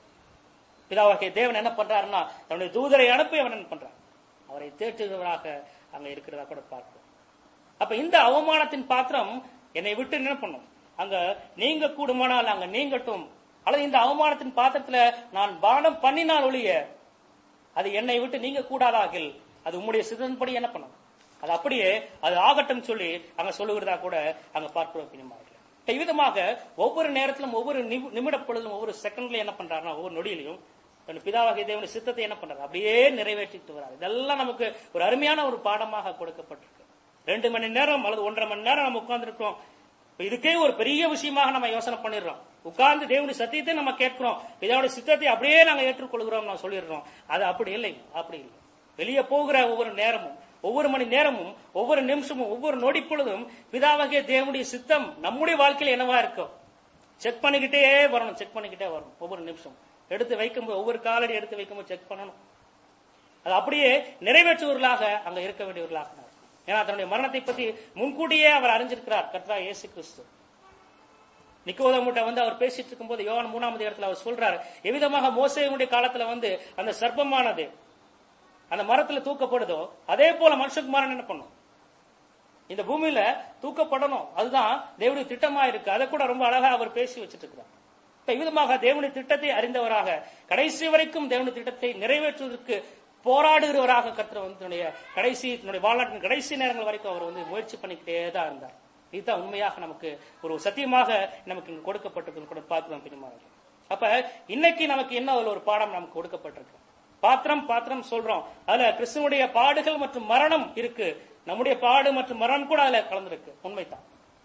பிதாவாகிய தேவன் என்ன பண்றாருன்னா தன்னுடைய தூதரை அனுப்பி அவன் என்ன பண்றார், அவரை தேற்றுகிறவராக அங்க இருக்கிறதா கூட பார்க்கிறோம். அப்ப இந்த அவமானத்தின் பாத்திரம் என்னை விட்டு என்ன பண்ணும், அங்க நீங்க கூடுமானால் அங்க நீங்கட்டும், அல்லது இந்த அவமானத்தின் பாத்திரத்துல நான் பானம் பண்ணினால் ஒழிய அது என்னை விட்டு நீங்க கூடாதாகில் அது உம்முடைய சித்தத்தின்படி என்ன பண்ணும், அது அப்படியே அது ஆகட்டும் சொல்லி அங்க சொல்லுகிறதா கூட அங்க பார்க்கிறோம். பின்னமாக விதமாக ஒவ்வொரு நேரத்திலும் ஒவ்வொரு நிமிட பொழுதும் ஒவ்வொரு செகண்ட்ல என்ன பண்றாருன்னா ஒவ்வொரு நொடியிலையும் தன் பிதாவாகிய தேவனுடைய சித்தத்தை என்ன பண்றாரு அப்படியே நிறைவேற்றிட்டு வர்றாரு. இதெல்லாம் நமக்கு ஒரு அருமையான ஒரு பாடமாக கொடுக்கப்பட்டிருக்கு. ரெண்டு மணி நேரம் அல்லது ஒன்றரை மணி நேரம் நம்ம உட்கார்ந்து இருக்கோம். இதுக்கே ஒரு பெரிய விஷயமாக நம்ம யோசனை பண்ணிடுறோம். உட்கார்ந்து தேவனுடைய சத்தியத்தை நம்ம கேட்கிறோம், பிதாவுடைய சித்தத்தை அப்படியே நாங்க ஏற்றுக்கொள்கிறோம் நான் சொல்லிடுறோம். அது அப்படி இல்லை, அப்படி இல்லை. வெளியே போகிற ஒவ்வொரு நேரமும் ஒவ்வொரு மணி நேரமும் ஒவ்வொரு நிமிஷமும் ஒவ்வொரு நொடி பொழுதும் பிதாவாகிய தேவனுடைய சித்தம் நம்முடைய வாழ்க்கையில் என்னவா இருக்கும் செக் பண்ணிக்கிட்டே வரணும், செக் பண்ணிக்கிட்டே வரணும். ஒவ்வொரு நிமிஷம் எடுத்து வைக்கும்போது ஒவ்வொரு காலடி எடுத்து வைக்கும்போது செக் பண்ணணும். அது அப்படியே நிறைவேற்றுவர்களாக அங்க இருக்க வேண்டியவர்களாக. ஏன்னா தன்னுடைய மரணத்தை பத்தி முன்கூட்டியே அவர் அறிஞ்சிருக்கிறார் கர்த்தராகிய இயேசு கிறிஸ்து. நிக்கோதேமுட்ட வந்து அவர் பேசிட்டு இருக்கும் போது யோவான் மூணாவது இடத்துல அவர் சொல்றாரு, எவ்விதமாக மோசேயுடைய காலத்துல வந்து அந்த சர்ப்பமானது அந்த மரத்துல தூக்கப்படுதோ அதே போல மனுஷகுமாரன் என்ன பண்ணும், இந்த பூமியில தூக்கப்படணும். அதுதான் தேவனுடைய திட்டமா இருக்கு. அதை கூட ரொம்ப அழகா அவர் பேசி வச்சிட்டு இருக்கிறார். இப்ப இவ்விதமாக தேவனுடைய திட்டத்தை அறிந்தவராக கடைசி வரைக்கும் தேவனுடைய திட்டத்தை நிறைவேற்றுவதற்கு போராடுகிறவராக கர்த்தர் வந்து தன்னுடைய கடைசி தன்னுடைய வாழ்நாட்டின் கடைசி நேரங்கள் வரைக்கும் அவர் வந்து முயற்சி பண்ணிக்கிட்டே தான் இருந்தார். இதுதான் உண்மையாக நமக்கு ஒரு சத்தியமாக நமக்கு இங்க கொடுக்கப்பட்டிருக்கு கூட பார்க்கிறோம். பின்னமாக அப்ப இன்னைக்கு நமக்கு என்ன ஒரு பாடம் நமக்கு கொடுக்கப்பட்டிருக்கு. பாத்திரம் பாத்திரம் சொல்றோம், அதுல கிறிஸ்துவனுடைய பாடுகள் மற்றும் மரணம் இருக்கு, நம்முடைய பாடு மற்றும் மரணம் கூட அதுல கலந்துருக்கு, உண்மைதான்.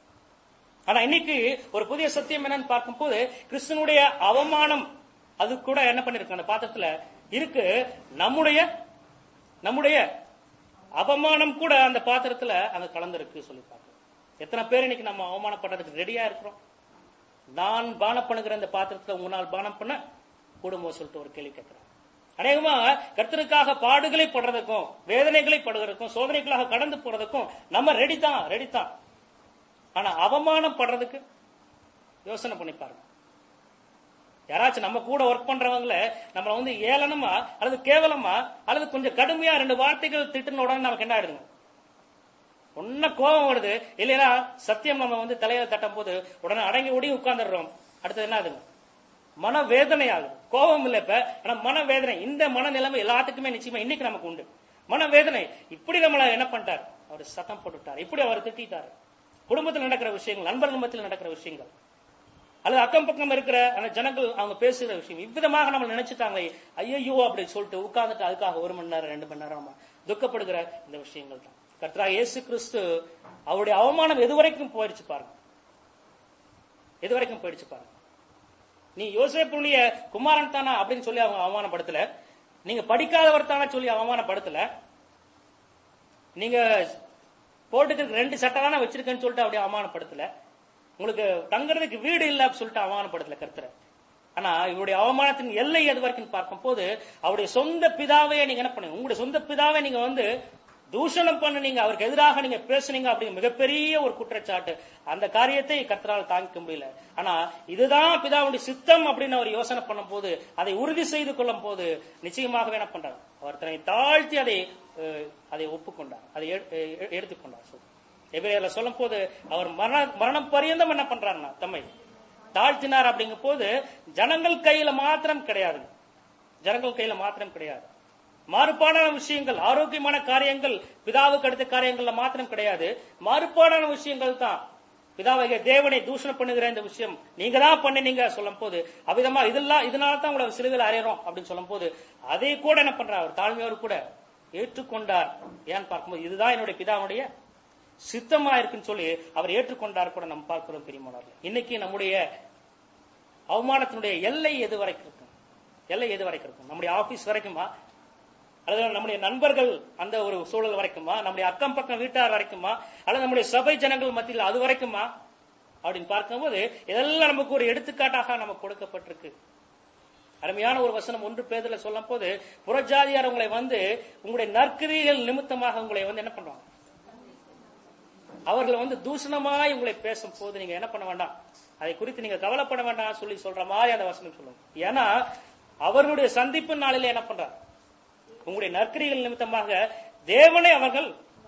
ஆனா இன்னைக்கு ஒரு புதிய சத்தியம் என்னன்னு பார்க்கும் போது கிறிஸ்துவனுடைய அவமானம் அது கூட என்ன பண்ணிருக்கு அந்த பாத்திரத்துல இருக்கு, நம்முடைய நம்முடைய அவமானம் கூட அந்த பாத்திரத்துல அங்க கலந்துருக்கு சொல்லி பார்க்கிறோம். எத்தனை பேர் இன்னைக்கு நம்ம அவமானப்படுறதுக்கு ரெடியா இருக்கிறோம்? நான் பானம் பண்ணுகிற இந்த பாத்திரத்துல உங்களால் பானம் பண்ண கூடுமோ சொல்லிட்டு ஒரு கேள்வி கேட்கிறேன். அநேகமா கர்த்தருக்காக பாடுகளை படுறதுக்கும் வேதனைகளை படுறதுக்கும் சோதனைகளாக கடந்து போறதுக்கும் நம்ம ரெடி தான் ரெடி தான் ஆனா அவமானம் படுறதுக்கு யோசனை பண்ணி பாருங்க. யாராச்சும் நம்ம கூட ஒர்க் பண்றவங்கள நம்மள வந்து ஏளனமா அல்லது கேவலமா அல்லது கொஞ்சம் கடுமையா ரெண்டு வார்த்தைகள் திட்டுன உடனே நமக்கு என்ன ஆயிடுங்க, ஒன்ன கோபம் வருது இல்லையா, சத்தியம் நம்ம வந்து தலையில தட்டும் போது உடனே அடங்கி ஓடி உட்கார்ந்துடுறோம். அடுத்தது என்ன ஆகுதுங்க, மனவேதனை ஆகுது. கோபம் இல்ல இப்ப, ஆனா மனவேதனை. இந்த மனநிலைமை எல்லாத்துக்குமே நிச்சயமா இன்னைக்கு நமக்கு உண்டு. மனவேதனை. இப்படி நம்மள என்ன பண்ணிட்டார், அவர் சத்தம் போட்டுட்டார், இப்படி அவர் திட்டாரு. குடும்பத்தில் நடக்கிற விஷயங்கள், நண்பர்கள் மத்தியில் நடக்கிற விஷயங்கள், அல்லது அக்கம் பக்கம் இருக்கிற அந்த ஜனங்கள் அவங்க பேசுகிற விஷயம், இவ்விதமாக நம்ம நினைச்சுட்டாங்களே ஐயோ அப்படின்னு சொல்லிட்டு உட்கார்ந்துட்டு அதுக்காக ஒரு மணி நேரம் ரெண்டு மணி நேரம் நம்ம துக்கப்படுகிற இந்த விஷயங்கள் தான். கர்த்தராகிய இயேசு கிறிஸ்து அவருடைய அவமானம் எது வரைக்கும் போயிடுச்சு பாருங்க, எது வரைக்கும் போயிடுச்சு பாருங்க. நீ யோசேப்புடைய குமாரன் தானா அப்படின்னு சொல்லி அவங்க அவமானப்படுத்தல, நீங்க படிக்காதவர் தானா சொல்லி அவமானப்படுத்தல, நீங்க போட்டுக்கு ரெண்டு சட்டை தானே வச்சிருக்கேன்னு சொல்லிட்டு அப்படியே அவமானப்படுத்தல, உங்களுக்கு தங்குறதுக்கு வீடு இல்ல சொல்லிட்டு அவமானப்படுத்தல கர்த்தரை. ஆனா இவருடைய அவமானத்தின் எல்லை எது வரைக்கும் பார்க்கும் போது அவருடைய சொந்த பிதாவையே நீங்க என்ன பண்ணுங்க, உங்களுடைய சொந்த பிதாவை நீங்க வந்து தூஷணம் பண்ணுனீங்க, அவருக்கு எதிராக நீங்க பேசுனீங்க அப்படிங்கிற மிகப்பெரிய ஒரு குற்றச்சாட்டு. அந்த காரியத்தை கர்த்தரால் தாங்கிக்க முடியல. ஆனா இதுதான் பிதாவுடைய சித்தம் அப்படின்னு அவர் யோசனை பண்ணும் போது, அதை உறுதி செய்து கொள்ளும் போது நிச்சயமாகவே என்ன பண்றார், அவர் தன்னை தாழ்த்தி அதை அதை ஒப்புக்கொண்டார், அதை எடுத்துக்கொண்டார். எபிரேயர்ல சொல்லும் போது அவர் மரண மரணம் பரியந்தம் என்ன பண்றாருன்னா தம்மை தாழ்த்தினார். அப்படிங்கும் போது ஜனங்கள் கையில மாத்திரம் கிடையாது, ஜனங்கள் கையில மாத்திரம் கிடையாது, மாறுபாடான விஷயங்கள், ஆரோக்கியமான காரியங்கள், பிதாவுக்கு அடுத்த காரியங்கள்ல மாத்திரம் கிடையாது, மாறுபாடான விஷயங்கள் தான். பிதாவாகிய தேவனை தூஷணம் பண்ணுகிற இந்த விஷயம் நீங்க தான் பண்ணினீங்க சொல்லும் போது, அவ்விதமா இதெல்லாம் இதனால தான் உங்களை சிலுவையில் அறையிறோம் அப்படின்னு சொல்லும் போது அதை கூட என்ன பண்றார், அவர் தாழ்மையோடு கூட ஏற்றுக்கொண்டார். ஏன்னு பார்க்கும்போது இதுதான் என்னுடைய பிதாவுடைய சித்தமா இருக்குன்னு சொல்லி அவர் ஏற்றுக்கொண்டார் கூட நம்ம பார்க்கிறோம். பிரியமானவர்களே, இன்னைக்கு நம்முடைய அவமானத்தினுடைய எல்லை எது வரைக்கும் இருக்கும், எல்லை எது வரைக்கும் இருக்கும்? நம்முடைய ஆபீஸ் வரைக்குமா, அல்லது நம்முடைய நண்பர்கள் அந்த ஒரு சூழல் வரைக்குமா, நம்முடைய அக்கம் பக்கம் வீட்டார் வரைக்குமா, அல்லது நம்முடைய சபை ஜனங்கள் மத்தியில் அது வரைக்குமா அப்படின்னு பார்க்கும்போது இதெல்லாம் நமக்கு ஒரு எடுத்துக்காட்டாக நமக்கு கொடுக்கப்பட்டிருக்கு. அருமையான ஒரு வசனம் ஒன்று பேதுல சொல்லும் போது, புறஜாதியார் உங்களை வந்து உங்களுடைய நற்கிரியைகள் நிமித்தமாக உங்களை வந்து என்ன பண்ணுவாங்க, அவர்களை வந்து தூஷணமாய் உங்களை பேசும் போது நீங்க என்ன பண்ண வேண்டாம், அதை குறித்து நீங்க கவலைப்பட வேண்டாம் சொல்லி சொல்ற மாதிரி அந்த வசனம் சொல்லுங்க. ஏன்னா அவர்களுடைய சந்திப்பு நாளில என்ன பண்றார், உங்களுடைய நற்கிரிகள் நிமித்தமாக தேவனை அவர்கள்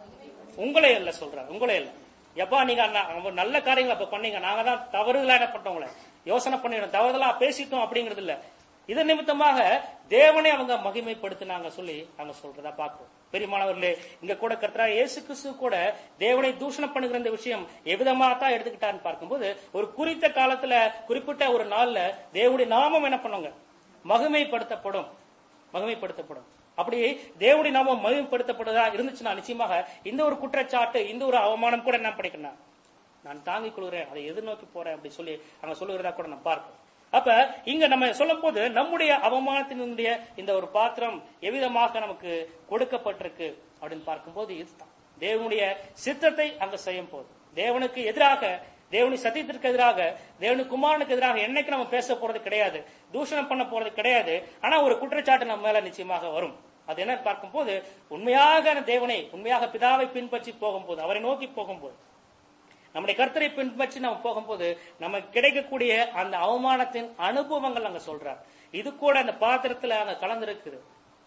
உங்களை இல்ல சொல்றார், உங்களை இல்ல. எப்பா நீங்க நல்ல காரியங்களை அப்ப பண்ணீங்க, நாங்க தான் தவறுதலா என்ன பண்ணோங்களே யோசனை பண்ணிடணும், தவறுதலா பேசிட்டோம் அப்படிங்கிறது இல்ல. இதன் நிமித்தமாக தேவனை அவங்க மகிமைப்படுத்தினாங்க சொல்லி அவங்க சொல்றதா பார்க்கிறோம். பெரியமானவர்களே, இங்க கூட கர்த்தரா இயேசு கிறிஸ்து கூட தேவனை தூஷணம் பண்ணுகிற இந்த விஷயம் எவ்விதமா தான் எடுத்துக்கிட்டான்னு பார்க்கும்போது, ஒரு குறித்த காலத்துல குறிப்பிட்ட ஒரு நாள்ல தேவனுடைய நாமம் என்ன பண்ணுங்க, மகிமைப்படுத்தப்படும், மகிமைப்படுத்தப்படும். அப்படி தேவனுடைய நாமம் மகிமைப்படுத்தப்படுதா இருந்துச்சுன்னா நிச்சயமாக இந்த ஒரு குற்றச்சாட்டு, இந்த ஒரு அவமானம் கூட என்ன படிக்கணும், நான் தாங்கிக் கொள்கிறேன், அதை எதிர்நோக்கி போறேன் அப்படி சொல்லி அங்க சொல்லுகிறதா கூட நான் பார்க்கிறோம். அப்ப இங்க நம்ம சொல்லும் போது நம்முடைய அவமானத்தினுடைய இந்த ஒரு பாத்திரம் எவ்விதமாக நமக்கு கொடுக்கப்பட்டிருக்கு அப்படின்னு பார்க்கும்போது, இதுதான் தேவனுடைய சித்தத்தை அங்க செய்யும் போது, தேவனுக்கு எதிராக, தேவனுடைய சத்தியத்திற்கு எதிராக, தேவனுடைய குமாரனுக்கு எதிராக என்னைக்கு நம்ம பேச போறது கிடையாது, தூஷணம் பண்ண போறது கிடையாது. ஆனா ஒரு குற்றச்சாட்டு நம்ம மேல நிச்சயமாக வரும். அது என்ன பார்க்கும்போது, உண்மையாக தேவனை, உண்மையாக பிதாவை பின்பற்றி போகும்போது, அவரை நோக்கி போகும்போது, நம்முடைய கர்த்தரை பின்பற்றி நம்ம போகும்போது நமக்கு கிடைக்கக்கூடிய அந்த அவமானத்தின் அனுபவங்கள் அங்க சொல்றார். இது கூட அந்த பாத்திரத்துல அங்க கலந்துருக்குது.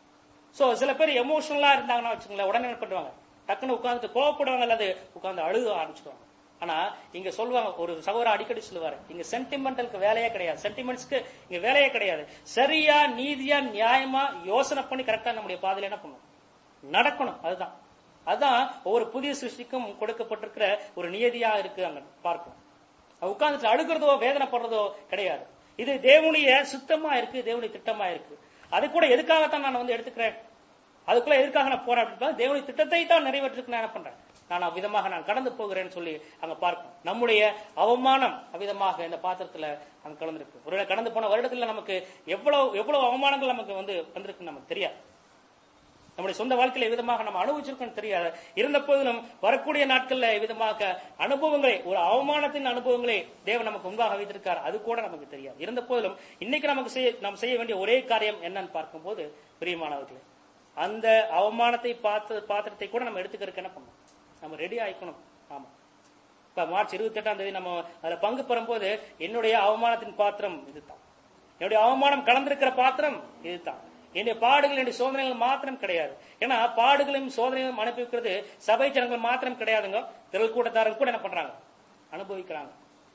சோ சில பேர் எமோஷனலா இருந்தாங்கன்னா வச்சுக்கோங்களேன், உடனே என்ன பண்ணுவாங்க, டக்குன்னு உட்கார்ந்து கோவப்படுவாங்க, அல்லது உட்கார்ந்து அழுக ஆரம்பிச்சிடுவாங்க. ஆனா இங்க சொல்லுவாங்க, ஒரு சகோதரர் அடிக்கடி சொல்லுவாரு, இங்க சென்டிமெண்டலுக்கு வேலையே கிடையாது, சென்டிமெண்ட்ஸ்க்கு இங்க வேலையே கிடையாது. சரியா நீதியா நியாயமா யோசனை பண்ணி கரெக்டா நம்முடைய பாதையில என்ன பண்ணணும், நடக்கணும். அதுதான் அதுதான் ஒவ்வொரு புதிய சிருஷ்டிக்கும் கொடுக்கப்பட்டிருக்கிற ஒரு நியதியா இருக்கு. அங்க பார்க்கணும், உட்கார்ந்துட்டு அழுகிறதோ வேதனைப்படுறதோ கிடையாது. இது தேவனுடைய சுத்தமா இருக்கு, தேவனுடைய திட்டமா இருக்கு. அது கூட எதுக்காகத்தான் நான் வந்து எடுத்துக்கிறேன், அதுக்குள்ள எதுக்காக நான் போறேன் அப்படின்னா, தேவனுடைய திட்டத்தை தான் நிறைவேற்றுக்கு நான் என்ன பண்றேன், நான் அவ்விதமாக நான் கடந்து போகிறேன்னு சொல்லி அங்க பார்க்கணும். நம்முடைய அவமானம் அவ்விதமாக இந்த பாத்திரத்துல அங்க கலந்துருக்கு. ஒரு கடந்து போன வருடத்துல நமக்கு எவ்வளவு எவ்வளவு அவமானங்கள் நமக்கு வந்து வந்திருக்குன்னு நமக்கு தெரியாது. நம்முடைய சொந்த வாழ்க்கையில எவ்விதமாக நம்ம அனுபவிச்சிருக்கோம் தெரியாது. இருந்த போதிலும் வரக்கூடிய நாட்கள்ல எவ்விதமாக அனுபவங்களை, ஒரு அவமானத்தின் அனுபவங்களை தேவன் நமக்கு முன்பாக வைத்திருக்கார், அது கூட நமக்கு தெரியாது. இருந்த போதிலும் இன்னைக்கு நமக்கு செய்ய நாம் செய்ய வேண்டிய ஒரே காரியம் என்னன்னு பார்க்கும்போது, பிரியமானவர்களே, அந்த அவமானத்தை பார்த்து பாத்திரத்தை கூட நம்ம எடுத்துக்கிறதுக்கு என்ன பண்ணணும், நம்ம ரெடி ஆயிக்கணும். ஆமா, இப்ப மார்ச் இருபத்தி எட்டாம் தேதி நம்ம அதுல பங்கு பெறும்போது, என்னுடைய அவமானத்தின் பாத்திரம் இதுதான், என்னுடைய அவமானம் கலந்திருக்கிற பாத்திரம் இதுதான். என்னுடைய பாடுகள், என்னுடைய சோதனைகள் மாத்திரம் கிடையாது. ஏன்னா பாடுகளையும் சோதனைகளும் அனுபவிக்கிறது சபை ஜனங்கள் மாத்திரம் கிடையாதுங்க, திரள் கூட்டத்தாரும் கூட என்ன பண்றாங்க, அனுபவிக்கிறாங்க.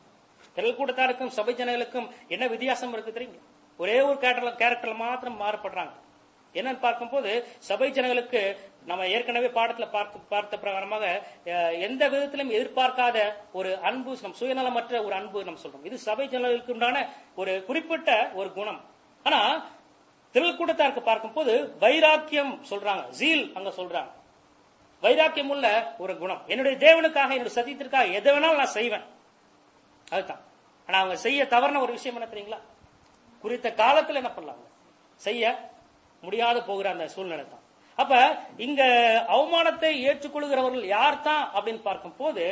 திரள் கூட்டத்தாருக்கும் சபை ஜனங்களுக்கும் என்ன வித்தியாசம் இருக்கு தெரியுங்க, ஒரே ஒரு கேரக்டர் கேரக்டர்ல மாத்திரம் மாறுபடுறாங்க. என்னன்னு பார்க்கும்போது, சபை ஜனங்களுக்கு நம்ம ஏற்கனவே பாடத்துல பார்த்து பார்த்த பிரகாரமாக எந்த விதத்திலும் எதிர்பார்க்காத ஒரு அன்பு, நம் சுயநலமற்ற ஒரு அன்பு நம்ம சொல்றோம். இது சபை ஜனங்களுக்கு உண்டான ஒரு குறிப்பிட்ட ஒரு குணம். ஆனா திரள் கூட்டத்தாருக்கு பார்க்கும் போது வைராக்கியம் சொல்றாங்க, ஜீல் அங்க சொல்றாங்க, வைராக்கியம் உள்ள ஒரு குணம். என்னுடைய தேவனுக்காக, என்னுடைய சத்தியத்திற்காக எதை வேணாலும் நான் செய்வேன், அதுதான். ஆனா அவங்க செய்ய தவறுன ஒரு விஷயம் என்ன தெரியுங்களா, குறித்த காலத்துல என்ன பண்ணலாம், செய்ய முடியாத போகிற அந்த சூழ்நிலை தான். அப்ப இங்க அவமானத்தை ஏற்றுக்கொள்கிறவர்கள் யார் தான் அப்படின்னு பார்க்கும் போது,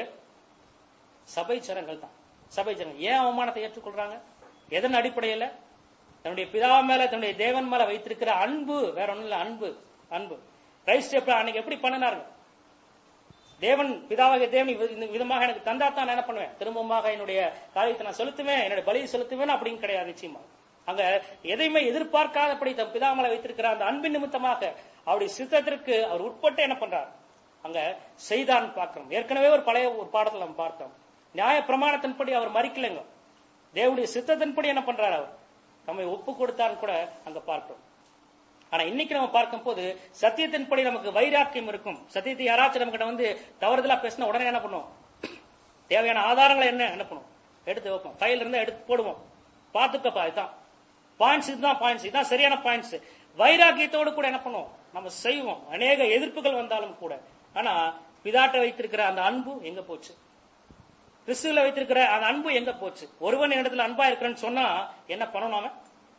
சபை ஜனங்கள் தான். சபை ஜனங்கள் ஏன் அவமானத்தை ஏற்றுக்கொள்றாங்க, எதன் அடிப்படையில, தன்னுடைய பிதா மேல, தன்னுடைய தேவன் மேல வைத்திருக்கிற அன்பு, வேற ஒண்ணும் இல்ல, அன்பு. அன்பு கிரைஸ்ட் அன்னைக்கு எப்படி பண்ணினார்கள், தேவன் பிதாவாக தேவன் இந்த விதமாக எனக்கு தந்தாத்தான் நான் என்ன பண்ணுவேன், திரும்பமாக என்னுடைய காரியத்தை நான் செலுத்துவேன், என்னுடைய பலியை செலுத்துவேன் அப்படின்னு கிடையாது. நிச்சயமா அங்க எதையுமே எதிர்பார்க்காதபடி தன் பிதா மேல வைத்திருக்கிற அந்த அன்பின் நிமித்தமாக அவருடைய சித்தத்திற்கு அவர் உட்பட்டு என்ன பண்றார், அங்க செய்தான் பார்க்கிறோம். ஏற்கனவே ஒரு பழைய ஒரு பாடத்தில் நம்ம பார்த்தோம், நியாய பிரமாணத்தின்படி அவர் மறிக்கலைங்க, தேவனுடைய சித்தத்தின்படி என்ன பண்றாரு, அவர் நம்மை ஒப்பு கொடுத்தான்னு கூட அங்க பார்க்கிறோம். ஆனா இன்னைக்கு நம்ம பார்க்கும் போது சத்தியத்தின்படி நமக்கு வைராக்கியம் இருக்கும். சத்தியத்தை யாராச்சும் நம்ம கிட்ட வந்து தவறுதலா பேசினா உடனே என்ன பண்ணுவோம், தேவையான ஆதாரங்களை என்ன என்ன பண்ணுவோம், எடுத்து வைப்போம், ஃபைல் இருந்தா எடுத்து போடுவோம், பாத்துக்கப்பா இதுதான் பாயிண்ட்ஸ், இதுதான் பாயிண்ட்ஸ், இதுதான் சரியான பாயிண்ட்ஸ். வைராக்கியத்தோடு கூட என்ன பண்ணுவோம், நம்ம செய்வோம், அநேக எதிர்ப்புகள் வந்தாலும் கூட. ஆனா பிதாட்ட வைத்திருக்கிற அந்த அன்பு எங்க போச்சு, கிறிஸ்துல வைத்திருக்கிற அந்த அன்பு எங்க போச்சு? ஒருவன் இடத்துல அன்பா இருக்கிறேன்னு சொன்னா என்ன பண்ணணும், அவன்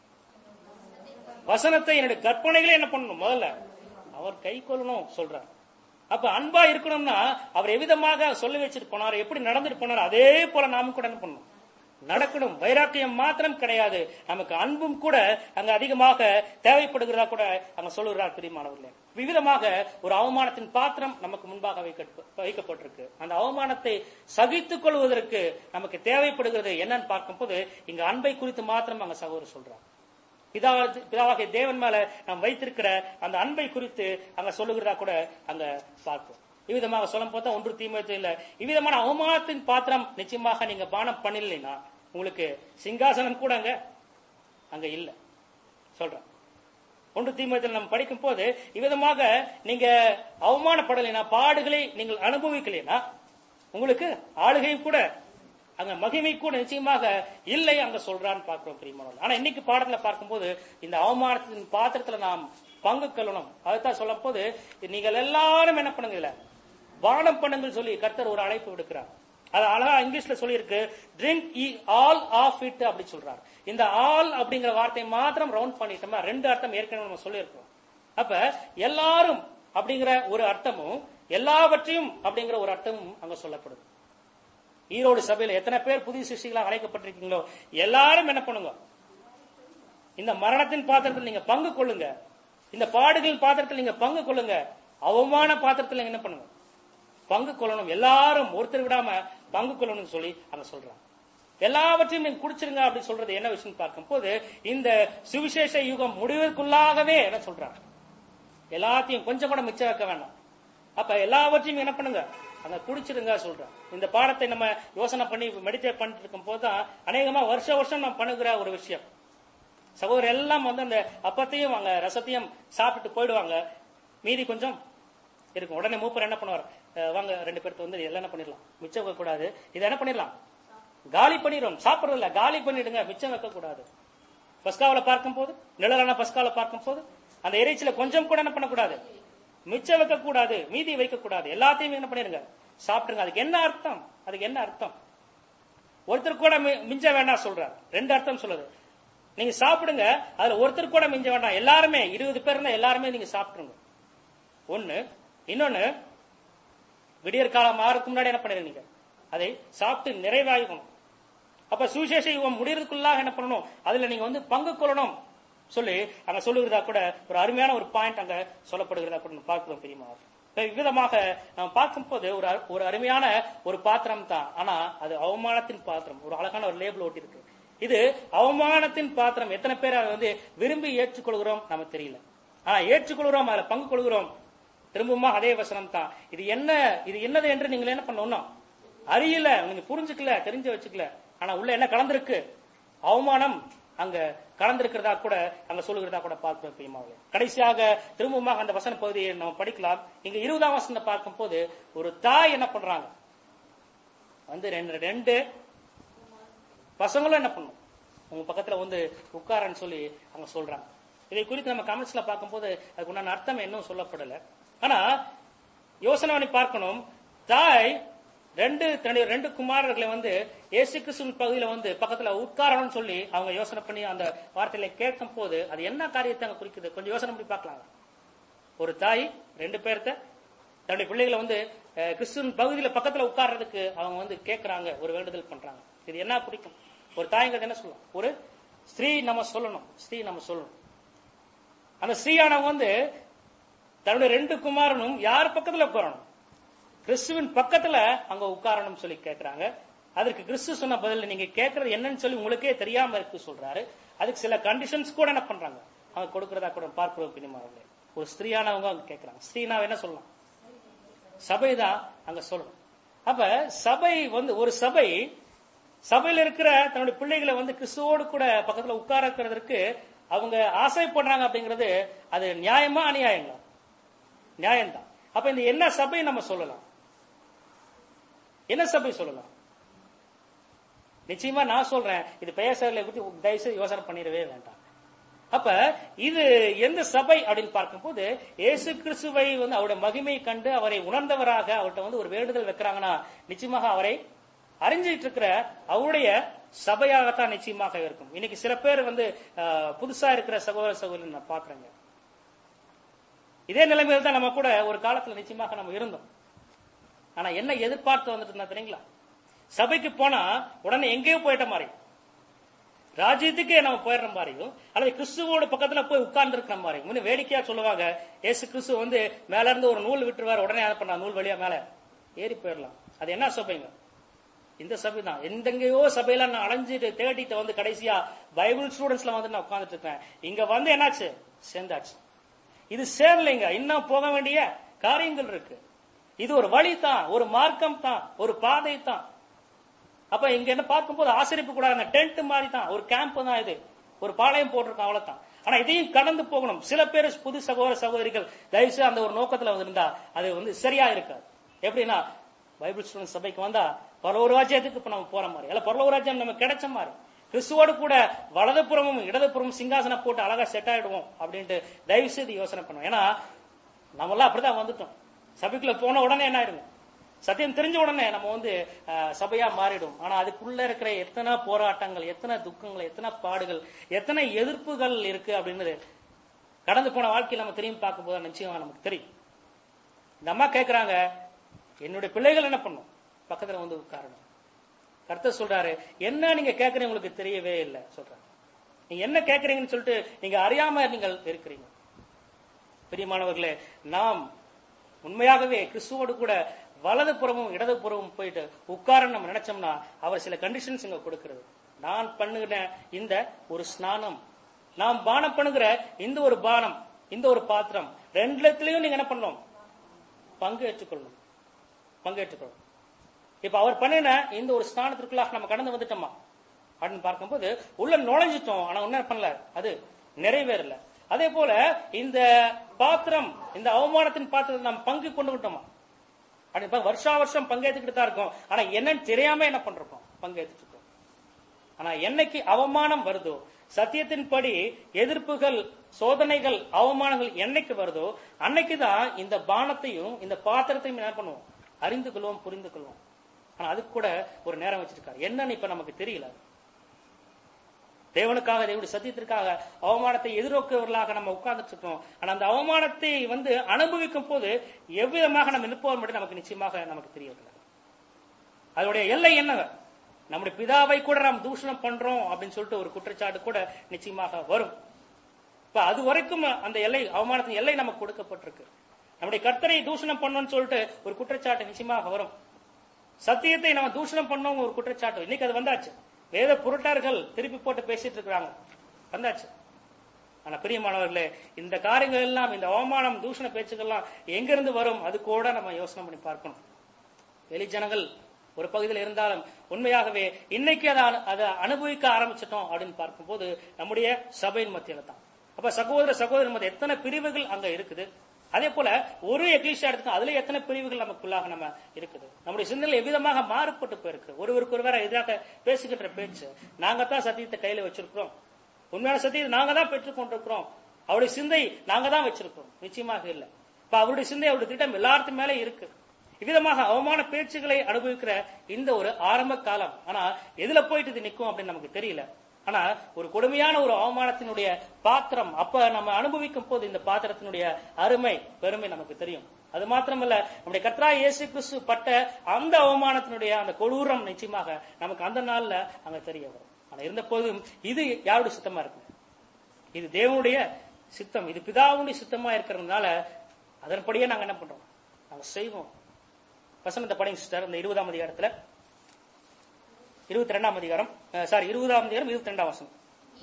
வசனத்தை, என்னுடைய கற்பனைகளே என்ன பண்ணணும், முதல்ல அவர் கை கொள்ளணும் சொல்றார். அப்ப அன்பா இருக்கணும்னா அவர் எவ்விதமாக சொல்லி வச்சுட்டு போனார், எப்படி நடந்துட்டு போனார், அதே போல நாம கூட என்ன பண்ணணும், நடக்கணும். வைராக்கியம் மாத்திரம் கிடையாது, நமக்கு அன்பும் கூட அங்க அதிகமாக தேவைப்படுகிறதா கூட அங்க சொல்லுகிறார் பிரியமானவர்களே. விவிதமாக ஒரு அவமானத்தின் பாத்திரம் நமக்கு முன்பாக வைக்கப்பட்டிருக்கு. அந்த அவமானத்தை சகித்துக் கொள்வதற்கு நமக்கு தேவைப்படுகிறது என்னன்னு பார்க்கும் போது இங்க அன்பை குறித்து மாத்திரம் அங்க சகோதரர் சொல்றார். பிதாவாகிய தேவன் மேல நாம் வைத்திருக்கிற அந்த அன்பை குறித்து அங்க சொல்லுகிறதா கூட அங்க பார்ப்போம். இவ்விதமாக சொல்லும் போது ஒன்று தீமோத்தேயுல இவ்விதமான அவமானத்தின் பாத்திரம் நிச்சயமாக நீங்க பானம் பண்ணலைன்னா உங்களுக்கு சிங்காசனம் கூட அங்க அங்க இல்ல சொல்றேன். ஒன்று தீமோத்தேயுல நம்ம படிக்கும் போது இவ்விதமாக நீங்க அவமானப்படலைன்னா, பாடுகளை நீங்கள் அனுபவிக்கலைன்னா உங்களுக்கு ஆளுகையும் கூட அங்க மகிமை கூட நிச்சயமாக இல்லை அங்க சொல்றான்னு பார்க்கிறோம் பிரியமானவர்களே. ஆனா இன்னைக்கு பாடத்துல பார்க்கும்போது இந்த அவமானத்தின் பாத்திரத்துல நாம் பங்கு கொள்ளணும். அதுதான் சொல்லும் போது நீங்கள் எல்லாரும் என்ன பண்ணுங்க, இல்ல பானம் பண்ணுங்கள் சொல்லி கர்த்தர் ஒரு அழைப்பு விடுக்கிறார். அது அழகா இங்கிலீஷ்ல சொல்லி இருக்கு, ட்ரிங்க் ஆல் ஆஃப் இட் அப்படி சொல்றாரு. இந்த ஆல் அப்படிங்கிற வார்த்தையை மாத்திரம் ரவுண்ட் பண்ணிட்டோம்னா ரெண்டு அர்த்தம் ஏற்கனவே நம்ம சொல்லியிருக்கோம். அப்ப எல்லாரும் அப்படிங்கிற ஒரு அர்த்தமும் எல்லாவற்றையும் அப்படிங்கிற ஒரு அர்த்தமும் அங்க சொல்லப்படுது. ஈரோடு சபையில எத்தனை பேர் புதிய சிருஷ்டிகளாக அழைக்கப்பட்டிருக்கீங்களோ எல்லாரும் என்ன பண்ணுங்க, இந்த மரணத்தின் பாத்திரத்தில் நீங்க பங்கு கொள்ளுங்க, இந்த பாடுகளின் பாத்திரத்தில் நீங்க பங்கு கொள்ளுங்க, அவமான பாத்திரத்தில் என்ன பண்ணுங்க பங்கு கொள்ளணும். எல்லாரும் ஒருத்தர் விடாம பங்கு கொள்ளணும் சொல்லி அங்க சொல்றாங்க. எல்லாவற்றையும் நீங்க குடிச்சிருங்க அப்படி சொல்றது என்ன விஷயம் பார்க்கும் போது இந்த சுவிசேஷ யுகம் முடிவதற்குள்ளாகவே என்ன சொல்றாங்க, எல்லாத்தையும் கொஞ்சம் கூட மிச்சம் வைக்க வேண்டாம். அப்ப எல்லாவற்றையும் என்ன பண்ணுங்க அங்க குடிச்சிருங்க சொல்றேன். இந்த பாடத்தை நம்ம யோசனை பண்ணி மெடிடேட் பண்ணிட்டு இருக்கும் போதுதான் அநேகமா வருஷ வருஷம் நம்ம பண்ணுகிற ஒரு விஷயம். சகோதரர் எல்லாம் வந்து அந்த அப்பத்தையும் அங்க ரசத்தையும் சாப்பிட்டு போயிடுவாங்க, மீதி கொஞ்சம் இருக்கும். உடனே மூப்பர் என்ன பண்ணுவார், வாங்க ரெண்டு பேருக்கு வந்து எல்லாம் என்ன பண்ணிடலாம், மிச்சம் வைக்க கூடாது, இதை என்ன பண்ணிடலாம் காலி பண்ணிடுவோம், சாப்பிடறது இல்ல காலி பண்ணிடுங்க, மிச்சம் வைக்க கூடாது. பஸ்காவில பார்க்கும் போது, நிழலான பஸ்காவில பார்க்கும் போது அந்த இறைச்சியில கொஞ்சம் கூட என்ன பண்ணக்கூடாது, மிச்சம் வைக்க கூடாது, மீதி வைக்க கூடாது, எல்லாத்தையும் என்ன பண்ணிருங்க சாப்பிட்டுருங்க. அதுக்கு என்ன அர்த்தம், அதுக்கு என்ன அர்த்தம், ஒருத்தர் கூட மிஞ்ச வேண்டாம் சொல்றாரு. ரெண்டு அர்த்தம் சொல்லுது, நீங்க சாப்பிடுங்க, அதுல ஒருத்தர் கூட மிஞ்ச வேண்டாம், எல்லாருமே இருபது பேர் இருந்தா எல்லாருமே நீங்க சாப்பிட்டுருங்க ஒண்ணு. இன்னொன்னு, விடியற் காலம் ஆறுக்கு முன்னாடி என்ன பண்ணிருங்க அதை சாப்பிட்டு நிறைவாகணும். அப்ப சுவிசேஷ யுகம் முடியறதுக்குள்ளாக என்ன பண்ணணும், அதுல நீங்க வந்து பங்கு கொள்ளணும் சொல்லி அங்க சொல்லுகிறதா கூட ஒரு அருமையான ஒரு பாயிண்ட் அங்க சொல்லப்படுகிறதா கூட பார்க்கிறோம் பெரியமா. விதமாக நம்ம பார்க்கும் போது ஒரு ஒரு அருமையான ஒரு பாத்திரம் தான், ஆனா அது அவமானத்தின் பாத்திரம். ஒரு அழகான ஒரு லேபிள் ஓட்டி இருக்கு, இது அவமானத்தின் பாத்திரம். எத்தனை பேர் அதை வந்து விரும்பி ஏற்றுக்கொள்கிறோம் நமக்கு தெரியல, ஆனா ஏற்றுக்கொள்கிறோம், அதுல பங்கு கொள்கிறோம். திரும்பவுமா அதே வசனம் தான், இது என்ன இது என்னது என்று நீங்க என்ன பண்ணணும் அறியல, நீங்க புரிஞ்சுக்கல, தெரிஞ்சு வச்சுக்கல, ஆனா உள்ள என்ன கலந்திருக்கு, அவமானம் அங்க கலந்திருக்கிறதா கூட அங்க சொல்லுகிறதா கூட பார்க்கிறோம் பிரியமாவே. கடைசியாக திரும்பவும் அந்த வசன பகுதியை நம்ம படிக்கலாம். இங்க இருபதாம் வசனத்தை பார்க்கும் போது ஒரு தாய் என்ன பண்றாங்க, வந்து ரெண்டு ரெண்டு பசங்களும் என்ன பண்ணும் உங்க பக்கத்துல வந்து உட்காரன்னு சொல்லி அங்க சொல்றாங்க. இதை குறித்து நம்ம கமெண்ட்ஸ்ல பார்க்கும் போது அதுக்கு உண்டான அர்த்தம் இன்னும் சொல்லப்படல. ஆனா யோசனை பண்ணி பார்க்கணும், தாய் ரெண்டு ரெண்டு குமாரர்களை வந்து இயேசு கிறிஸ்துவின் பகுதியில வந்து பக்கத்துல உட்காரணும்னு சொல்லி அவங்க யோசனை பண்ணி அந்த வார்த்தையில கேட்கும் போது அது என்ன காரியத்தை அங்க குறிக்குது, கொஞ்சம் யோசனை பண்ணி பார்க்கலாம். ஒரு தாய் ரெண்டு பேர்த்த தன்னுடைய பிள்ளைகளை வந்து கிறிஸ்துவின் பகுதியில பக்கத்துல உட்கார்றதுக்கு அவங்க வந்து கேட்கறாங்க, ஒரு வேண்டுதல் பண்றாங்க. இது என்ன குறிக்கும், ஒரு தாய்ங்கிறது என்ன சொல்லணும், ஒரு ஸ்திரீ நம்ம சொல்லணும், ஸ்திரீ நம்ம சொல்லணும். அந்த ஸ்திரீயானவங்க வந்து தன்னுடைய ரெண்டு குமாரனும் யார் பக்கத்துல உட்காரணும், கிறிஸ்துவின் பக்கத்துல அங்க உட்காரணும் சொல்லி கேட்கிறாங்க. அதற்கு கிறிஸ்து சொன்ன பதில், நீங்க கேட்கறது என்னன்னு சொல்லி உங்களுக்கே தெரியாம இருக்கு சொல்றாரு. அதுக்கு சில கண்டிஷன்ஸ் கூட என்ன பண்றாங்க அவங்க கொடுக்கறதா கூட பார்க்கிறோம் பிரிமாவர்களே. ஒரு ஸ்திரீயானவங்க அங்க கேட்கறாங்க, ஸ்திரீனா என்ன சொல்லலாம், சபைதான் அங்க சொல்லணும். அப்ப சபை வந்து ஒரு சபை சபையில இருக்கிற தன்னுடைய பிள்ளைகளை வந்து கிறிஸ்துவோடு கூட பக்கத்துல உட்கார இருக்கிறதுக்கு அவங்க ஆசைப்படுறாங்க அப்படிங்கிறது அது நியாயமா அநியாயங்களா, நியாயம்தான். அப்ப இந்த என்ன சபை நம்ம சொல்லலாம், என்ன சபை சொல்லலாம், நிச்சயமா நான் சொல்றேன், இது பெயர்களை பற்றி தயவுசெய்து யோசனை பண்ணிடவே வேண்டாம். அப்ப இது எந்த சபை அப்படின்னு பார்க்கும் போது இயேசு கிறிஸ்துவை வந்து அவருடைய மகிமை கண்டு அவரை உணர்ந்தவராக அவர்கிட்ட வந்து ஒரு வேண்டுதல் வைக்கிறாங்கன்னா நிச்சயமாக அவரை அறிஞ்சிட்டு இருக்கிற அவருடைய சபையாகத்தான் நிச்சயமாக இருக்கும். இன்னைக்கு சில பேர் வந்து புதுசா இருக்கிற சகோதர சகோதரி நான் பாக்குறேங்க, இதே நிலைமையில் தான் நம்ம கூட ஒரு காலத்துல நிச்சயமாக நம்ம இருந்தோம். ஆனா என்ன எதிர்பார்த்து வந்துட்டு இருந்தா தெரியுங்களா, சபைக்கு போனா உடனே எங்கேயோ போயிட்ட மாதிரி, ராஜ்யத்துக்கே நம்ம போயிடுற மாதிரியும், அல்லது கிறிஸ்துவோட பக்கத்துல போய் உட்கார்ந்து இருக்கிற மாதிரி. முன்ன வேடிக்கையா சொல்லுவாங்க, ஏசு கிறிஸ்து வந்து மேல இருந்து ஒரு நூல் விட்டுருவாரு, உடனே என்ன பண்ணா நூல் வழியா மேல ஏறி போயிடலாம். அது என்ன சபைங்க? இந்த சபை தான். எந்தெங்கயோ சபையில நான் அலைஞ்சிட்டு தேடிட்டு வந்து கடைசியா பைபிள் ஸ்டூடெண்ட்ஸ்ல வந்து நான் உட்கார்ந்துட்டு இருக்கேன். இங்க வந்து என்னாச்சு? சேர்ந்தாச்சு. இது சேரலைங்க, இன்னும் போக வேண்டிய காரியங்கள் இருக்கு. இது ஒரு வழி தான், ஒரு மார்க்கம் தான், ஒரு பாதை தான். அப்ப இங்க என்ன பார்க்கும்போது ஆசிரிப்பு கூடாது, டென்ட் மாதிரி தான், ஒரு கேம்ப் தான், இது ஒரு பாளையம் போட்டிருக்கோம், அவ்வளவுதான். ஆனா இதையும் கடந்து போகணும். சில பேர் புது சகோதர சகோதரிகள் தயவுசெய்து அந்த ஒரு நோக்கத்துல இருந்தா அது வந்து சரியா இருக்காது. எப்படின்னா பைபிள் ஸ்டூடெண்ட் சபைக்கு வந்தா பரலோக ராஜ்யத்துக்கு இப்ப நம்ம போற மாதிரி, அல்ல பரலோக ராஜ்யம் நமக்கு கிடைச்ச மாதிரி, கிறிஸ்துவோடு கூட வலதுபுறமும் இடதுபுறமும் சிங்காசனம் போட்டு அழகா செட் ஆயிடுவோம் அப்படின்ட்டு தயவு செய்து யோசனை பண்ணுவோம். ஏன்னா நம்ம எல்லாம் அப்படிதான் வந்துட்டோம். சபைக்குள்ள போன உடனே என்ன ஆயிடுங்க, சத்தியம் தெரிஞ்ச உடனே நம்ம வந்து சபையா மாறிடும். ஆனா அதுக்குள்ள இருக்கிற எத்தனை போராட்டங்கள், எத்தனை துக்கங்கள், எத்தனை பாடுகள், எத்தனை எதிர்ப்புகள் இருக்கு அப்படின்னு கடந்து போன வாழ்க்கையில் நம்ம திரும்பி பார்க்கும் போது நிச்சயமா நமக்கு தெரியும். இந்த அம்மா கேட்கிறாங்க, என்னுடைய பிள்ளைகள் என்ன பண்ணும்? பக்கத்துல வந்து உட்காரணும். கர்த்தர் சொல்றாரு, என்ன நீங்க கேட்கறீங்க உங்களுக்கு தெரியவே இல்லை சொல்றாரு. நீங்க என்ன கேட்கறீங்கன்னு சொல்லிட்டு நீங்க அறியாம நீங்கள் இருக்கிறீங்க. பிரியமானவர்களே, நாம் உண்மையாகவே கிறிஸ்துவோடு கூட வலது புறமும் இடது புறமும் போயிட்டு உட்கார நம்ம நினைச்சோம்னா அவர் சில கண்டிஷன்ஸ் இங்க கொடுக்கிறது. நான் பண்ணுகிற இந்த ஒரு ஸ்நானம், நாம் பானம் பண்ணுகிற இந்த ஒரு பானம், இந்த ஒரு பாத்திரம், ரெண்டுலத்திலையும் நீங்க என்ன பண்ணணும்? பங்கு ஏற்றுக்கொள்ளணும், பங்கேற்றுக்கணும். இப்ப அவர் பண்ணின இந்த ஒரு ஸ்நானத்திற்குள்ளாக நம்ம கடந்து வந்துட்டோமா அப்படின்னு பார்க்கும்போது உள்ள நுழைஞ்சிட்டோம். ஆனா என்ன பண்ணல, அது நிறைவேறல. அதே போல இந்த பாத்திரம், இந்த அவமானத்தின் பாத்திரத்தை நாம் பங்கு கொண்டு விட்டோமா அப்படின்னு வருஷா வருஷம் பங்கேற்றுக்கிட்டு தான் இருக்கோம். ஆனா என்னன்னு தெரியாம என்ன பண்றோம்? பங்கேற்றுட்டு இருக்கோம். ஆனா என்னைக்கு அவமானம் வருதோ, சத்தியத்தின்படி எதிர்ப்புகள், சோதனைகள், அவமானங்கள் என்னைக்கு வருதோ அன்னைக்குதான் இந்த பானத்தையும் இந்த பாத்திரத்தையும் என்ன பண்ணுவோம்? அறிந்து கொள்வோம், புரிந்து கொள்வோம். ஆனா அதுக்கு கூட ஒரு நேரம் வச்சிருக்காரு. என்னன்னு இப்ப நமக்கு தெரியல. தேவனுக்காக, தேவனுடைய சத்தியத்திற்காக அவமானத்தை எதிர்நோக்கிறவர்களாக நம்ம உட்கார்ந்துட்டு இருக்கோம். ஆனா அந்த அவமானத்தை வந்து அனுபவிக்கும் போது எவ்விதமாக நம்ம நிற்போம் மட்டும் நமக்கு நிச்சயமாக நமக்கு தெரியவில்லை. அதனுடைய எல்லை என்ன? நம்முடைய பிதாவை கூட நாம் தூஷணம் பண்றோம் அப்படின்னு சொல்லிட்டு ஒரு குற்றச்சாட்டு கூட நிச்சயமாக வரும். இப்ப அது வரைக்கும் அந்த எல்லை, அவமானத்தின் எல்லை நமக்கு கொடுக்கப்பட்டிருக்கு. நம்முடைய கர்த்தரை தூஷணம் பண்ணோம்னு சொல்லிட்டு ஒரு குற்றச்சாட்டு நிச்சயமாக வரும். சத்தியத்தை நம்ம தூஷணம் பண்ணோம் ஒரு குற்றச்சாட்டு இன்னைக்கு அது வந்தாச்சு. வேத புரட்டார்கள் திருப்பி போட்டு பேசிட்டு இருக்கிறாங்க, வந்தாச்சு. ஆனா பிரியமானவர்களே, இந்த காரியங்கள் எல்லாம், இந்த அவமானம், தூஷண பேச்சுக்கள்லாம் எங்கிருந்து வரும்? அது கூட நம்ம யோசனை பண்ணி பார்க்கணும். வெளி ஜனங்கள் ஒரு பகுதியில் இருந்தாலும் உண்மையாகவே இன்னைக்கு அதை அதை அனுபவிக்க ஆரம்பிச்சிட்டோம் அப்படின்னு பார்க்கும்போது நம்முடைய சபையின் மத்தியில தான். அப்ப சகோதர சகோதரர் மத்திய எத்தனை பிரிவுகள் அங்க இருக்குது. அதே போல ஒரு எக்லீஷியா எடுத்துக்கோ, அதுல எத்தனை பிரிவுகள் நமக்குள்ளாக நம்ம இருக்குது. நம்முடைய சிந்தனை எவ்விதமாக மாறுபட்டு போயிருக்கு. ஒருவருக்கு ஒருவர எதிராக பேசுகின்ற பேச்சு, நாங்க தான் சத்தியத்தை கையில வச்சிருக்கிறோம், உண்மையான சத்தியத்தை நாங்க தான் பெற்றுக் கொண்டிருக்கிறோம், அவருடைய சிந்தை நாங்க தான் வச்சிருக்கிறோம், நிச்சயமாக இல்லை. இப்ப அவருடைய சிந்தை, அவருடைய திட்டம் எல்லாத்துக்கும் மேலே இருக்கு. இவ்விதமாக அவமான பேச்சுகளை அனுபவிக்கிற இந்த ஒரு ஆரம்ப காலம். ஆனா எதுல போயிட்டு இது நிற்கும் அப்படின்னு நமக்கு தெரியல. ஆனா ஒரு கொடுமையான ஒரு அவமானத்தினுடைய பாத்திரம் அப்ப நம்ம அனுபவிக்கும் போது இந்த பாத்திரத்தினுடைய அருமை, பெருமை நமக்கு தெரியும். அது மாத்திரமல்ல, நம்முடைய கர்த்தராகிய இயேசு கிறிஸ்து பட்ட அந்த அவமானத்தினுடைய அந்த கொடூரம் நிச்சயமாக நமக்கு அந்த நாள்ல அங்க தெரிய வரும். ஆனா இருந்த போதும் இது யாருடைய சித்தமா இருக்கு? இது தேவனுடைய சித்தம், இது பிதாவுடைய சித்தமா இருக்கிறதுனால அதன்படியே நாங்க என்ன பண்றோம்? நாங்க செய்வோம். வசனத்தை படிங்க சிஸ்டர். இந்த இருபதாம் அதிகாரத்துல, இருபத்தி ரெண்டாம் அதிகாரம், சாரி இருபதாம் அதிகாரம் இருபத்தி ரெண்டாம் வசனம்.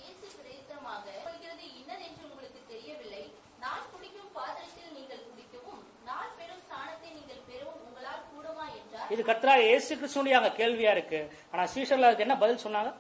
இது கர்த்தராகிய இயேசு கிறிஸ்துவுடைய அங்க கேள்வியா இருக்கு. ஆனா சீஷர்கள் அதுக்கு என்ன பதில் சொன்னாங்க?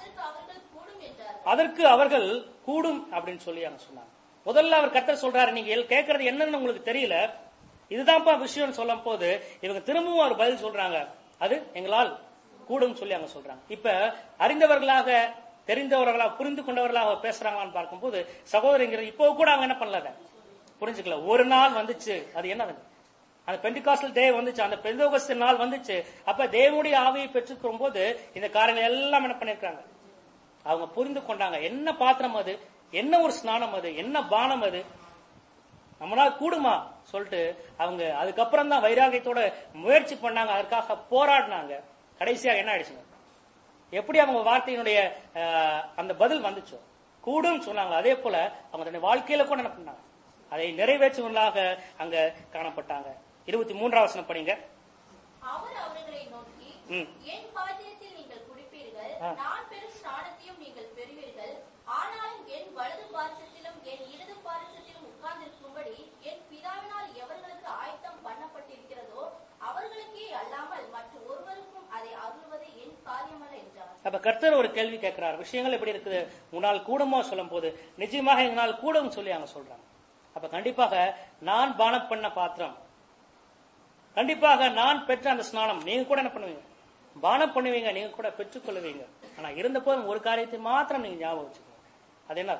அதற்கு அவர்கள் கூடும் அப்படின்னு சொல்லி அங்க சொன்னாங்க. முதல்ல அவர் கர்த்தர் சொல்றாரு, நீங்க கேட்கறது என்னன்னு உங்களுக்கு தெரியல, இதுதான்ப்பா விஷயம் சொல்லும் போது இவங்க திரும்பவும் அவர் பதில் சொல்றாங்க, அது எங்களால் கூடும் சொல்லி அங்க சொல்றாங்க. இப்ப அறிந்தவர்களாக, தெரிந்தவர்களாக, புரிந்து கொண்டவர்களாக பேசுறாங்களான்னு பார்க்கும்போது சகோதரிங்கிறது இப்போ கூட அவங்க என்ன பண்ணல, புரிஞ்சுக்கல. ஒரு நாள் வந்துச்சு, அது என்னது? அந்த பெண்டிகாஸ்டல் டே வந்துச்சு, அந்த பெந்தோகஸ்து நாள் வந்துச்சு. அப்ப தேவனுடைய ஆவியை பெற்றுக்கும் போது இந்த காரியங்கள் எல்லாம் என்ன பண்ணிருக்காங்க, அவங்க புரிந்து கொண்டாங்க. என்ன பாத்திரம் அது, என்ன ஒரு ஸ்நானம் அது, என்ன பானம் அது, நம்மளால கூடுமா சொல்லிட்டு அவங்க அதுக்கப்புறம் தான் வைராகியத்தோட முயற்சி பண்ணாங்க, அதற்காக போராடினாங்க. கடைசியாக என்ன ஆயிடுச்சுங்க? எப்படி அவங்க வார்த்தையினுடைய அஹ், அந்த பதில் வந்துச்சோ, கூடும் சொன்னாங்க, அதே போல அவங்க தன்னுடைய வாழ்க்கையில கூட என்ன பண்ணாங்க, அதை நிறைவேற்றுவதாக அங்க காணப்பட்டாங்க. இருபத்தி மூன்றாம் வசனம் படிங்க. அவர் அவர்களை நோக்கி, ம். என் பாத்திரத்தில் நீங்கள் குடிப்பீர்கள், ஆ. நான் பெறும் ஸ்நானத்தையும் நீங்கள் பெறுவீர்கள். ஆனாலும் என் வலது பாரசத்திலும் என் இடது பாரசத்திலும் உட்கார்ந்திருக்கும்படி என் பிதாவினால் எவர்களுக்கு ஆயத்தம் பண்ணப்பட்டிருக்கிறதோ அவர்களுக்கே அல்லாமல் மற்ற ஒருவருக்கும் அதை அருள்வது என் காரியமல்ல என்றார். அப்ப கர்த்தர் ஒரு கேள்வி கேட்கிறார். விஷயங்கள் எப்படி இருக்குது? உன்னால் கூடுமோ சொல்லும் போது நிச்சயமாக எங்களால் கூடும் சொல்லி அவங்க சொல்றாங்க. அப்ப கண்டிப்பாக நான் பானம் பண்ண பாத்திரம், கண்டிப்பாக நான் பெற்ற அந்த ஸ்நானம் நீங்க கூட என்ன பண்ணுவீங்க? பானம் பண்ணுவீங்க, நீங்க கூட பெற்றுக் கொள்ளுவீங்க. ஆனா இருந்த போதும் ஒரு காரியத்தை மாத்திரம் நீங்க ஞாபகம் வச்சுக்கோங்க. அது என்ன?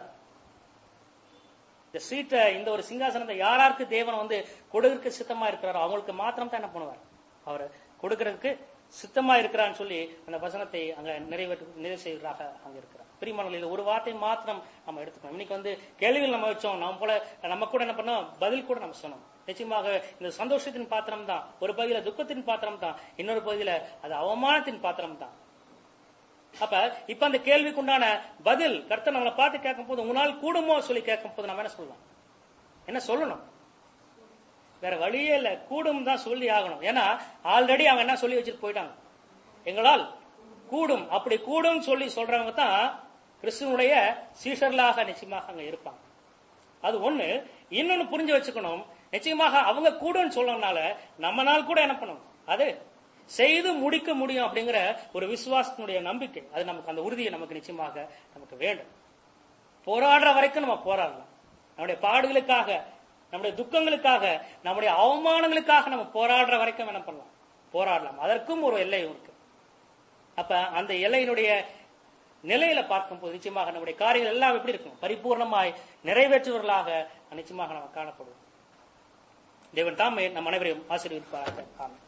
இந்த சீட்டை, இந்த ஒரு சிங்காசனத்தை யாராருக்கு தேவன் வந்து கொடுக்க சித்தமா இருக்கிறாரோ அவங்களுக்கு மாத்திரம் தான் என்ன பண்ணுவார்? அவர் கொடுக்கறதுக்கு சித்தமா இருக்கிறான்னு சொல்லி அந்த வசனத்தை அங்க நிறைவேற்று நிறைவு செய்வதாக அங்க இருக்கிறார். பிரியமானவர்களே, ஒரு வார்த்தை மாத்திரம் நம்ம எடுத்துக்கணும். இன்னைக்கு வந்து கேள்விகள் நம்ம வச்சோம், நம்ம போல நம்ம கூட என்ன பண்ணோம், பதில் கூட நம்ம சொன்னோம். நிச்சயமாக இந்த சந்தோஷத்தின் பாத்திரம் தான், ஒரு பகுதியில துக்கத்தின் பாத்திரம் தான், இன்னொரு பகுதியில அது அவமானத்தின் பாத்திரம் தான். அப்ப இப்ப அந்த கேள்விக்குண்டான பதில் கர்த்தர் நம்மளை பார்த்து கேட்கும் போது உன்னால் கூடுமோ சொல்லி கேட்கும் போது நம்ம என்ன சொல்லலாம்? என்ன சொல்லணும்? வேற வழியே இல்ல, கூடும் தான் சொல்லி ஆகணும். ஏன்னா ஆல்ரெடி அவங்க என்ன சொல்லி வச்சுட்டு போயிட்டாங்க, எங்களால் கூடும். அப்படி கூடும் சொல்லி சொல்றவங்க தான் கிறிஸ்துவனுடைய சீஷர்களாக நிச்சயமாக அங்க இருப்பாங்க. அது ஒண்ணு. இன்னொன்னு புரிஞ்சு வச்சுக்கணும், நிச்சயமாக அவங்க கூடுன்னு சொல்லணும்னால நம்மனால் கூட என்ன பண்ணணும், அது செய்து முடிக்க முடியும் அப்படிங்கிற ஒரு விசுவாசத்தினுடைய நம்பிக்கை, அது நமக்கு அந்த உறுதியை நமக்கு நிச்சயமாக நமக்கு வேண்டும். போராடுற வரைக்கும் நம்ம போராடலாம். நம்முடைய பாடுகளுக்காக, நம்முடைய துக்கங்களுக்காக, நம்முடைய அவமானங்களுக்காக நம்ம போராடுற வரைக்கும் என்ன பண்ணலாம், போராடலாம். அதற்கும் ஒரு எல்லை இருக்கு. அப்ப அந்த எல்லையினுடைய நிலையில பார்க்கும் போது நிச்சயமாக நம்முடைய காரியங்கள் எல்லாம் எப்படி இருக்கும், பரிபூர்ணமாய் நிறைவேற்றுவர்களாக நிச்சயமாக நம்ம காணப்படுவோம். தேவன் தாமே நம் அனைவரையும் ஆசீர்வதிப்பாராக. ஆமென்.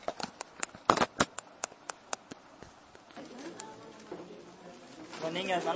நீங்க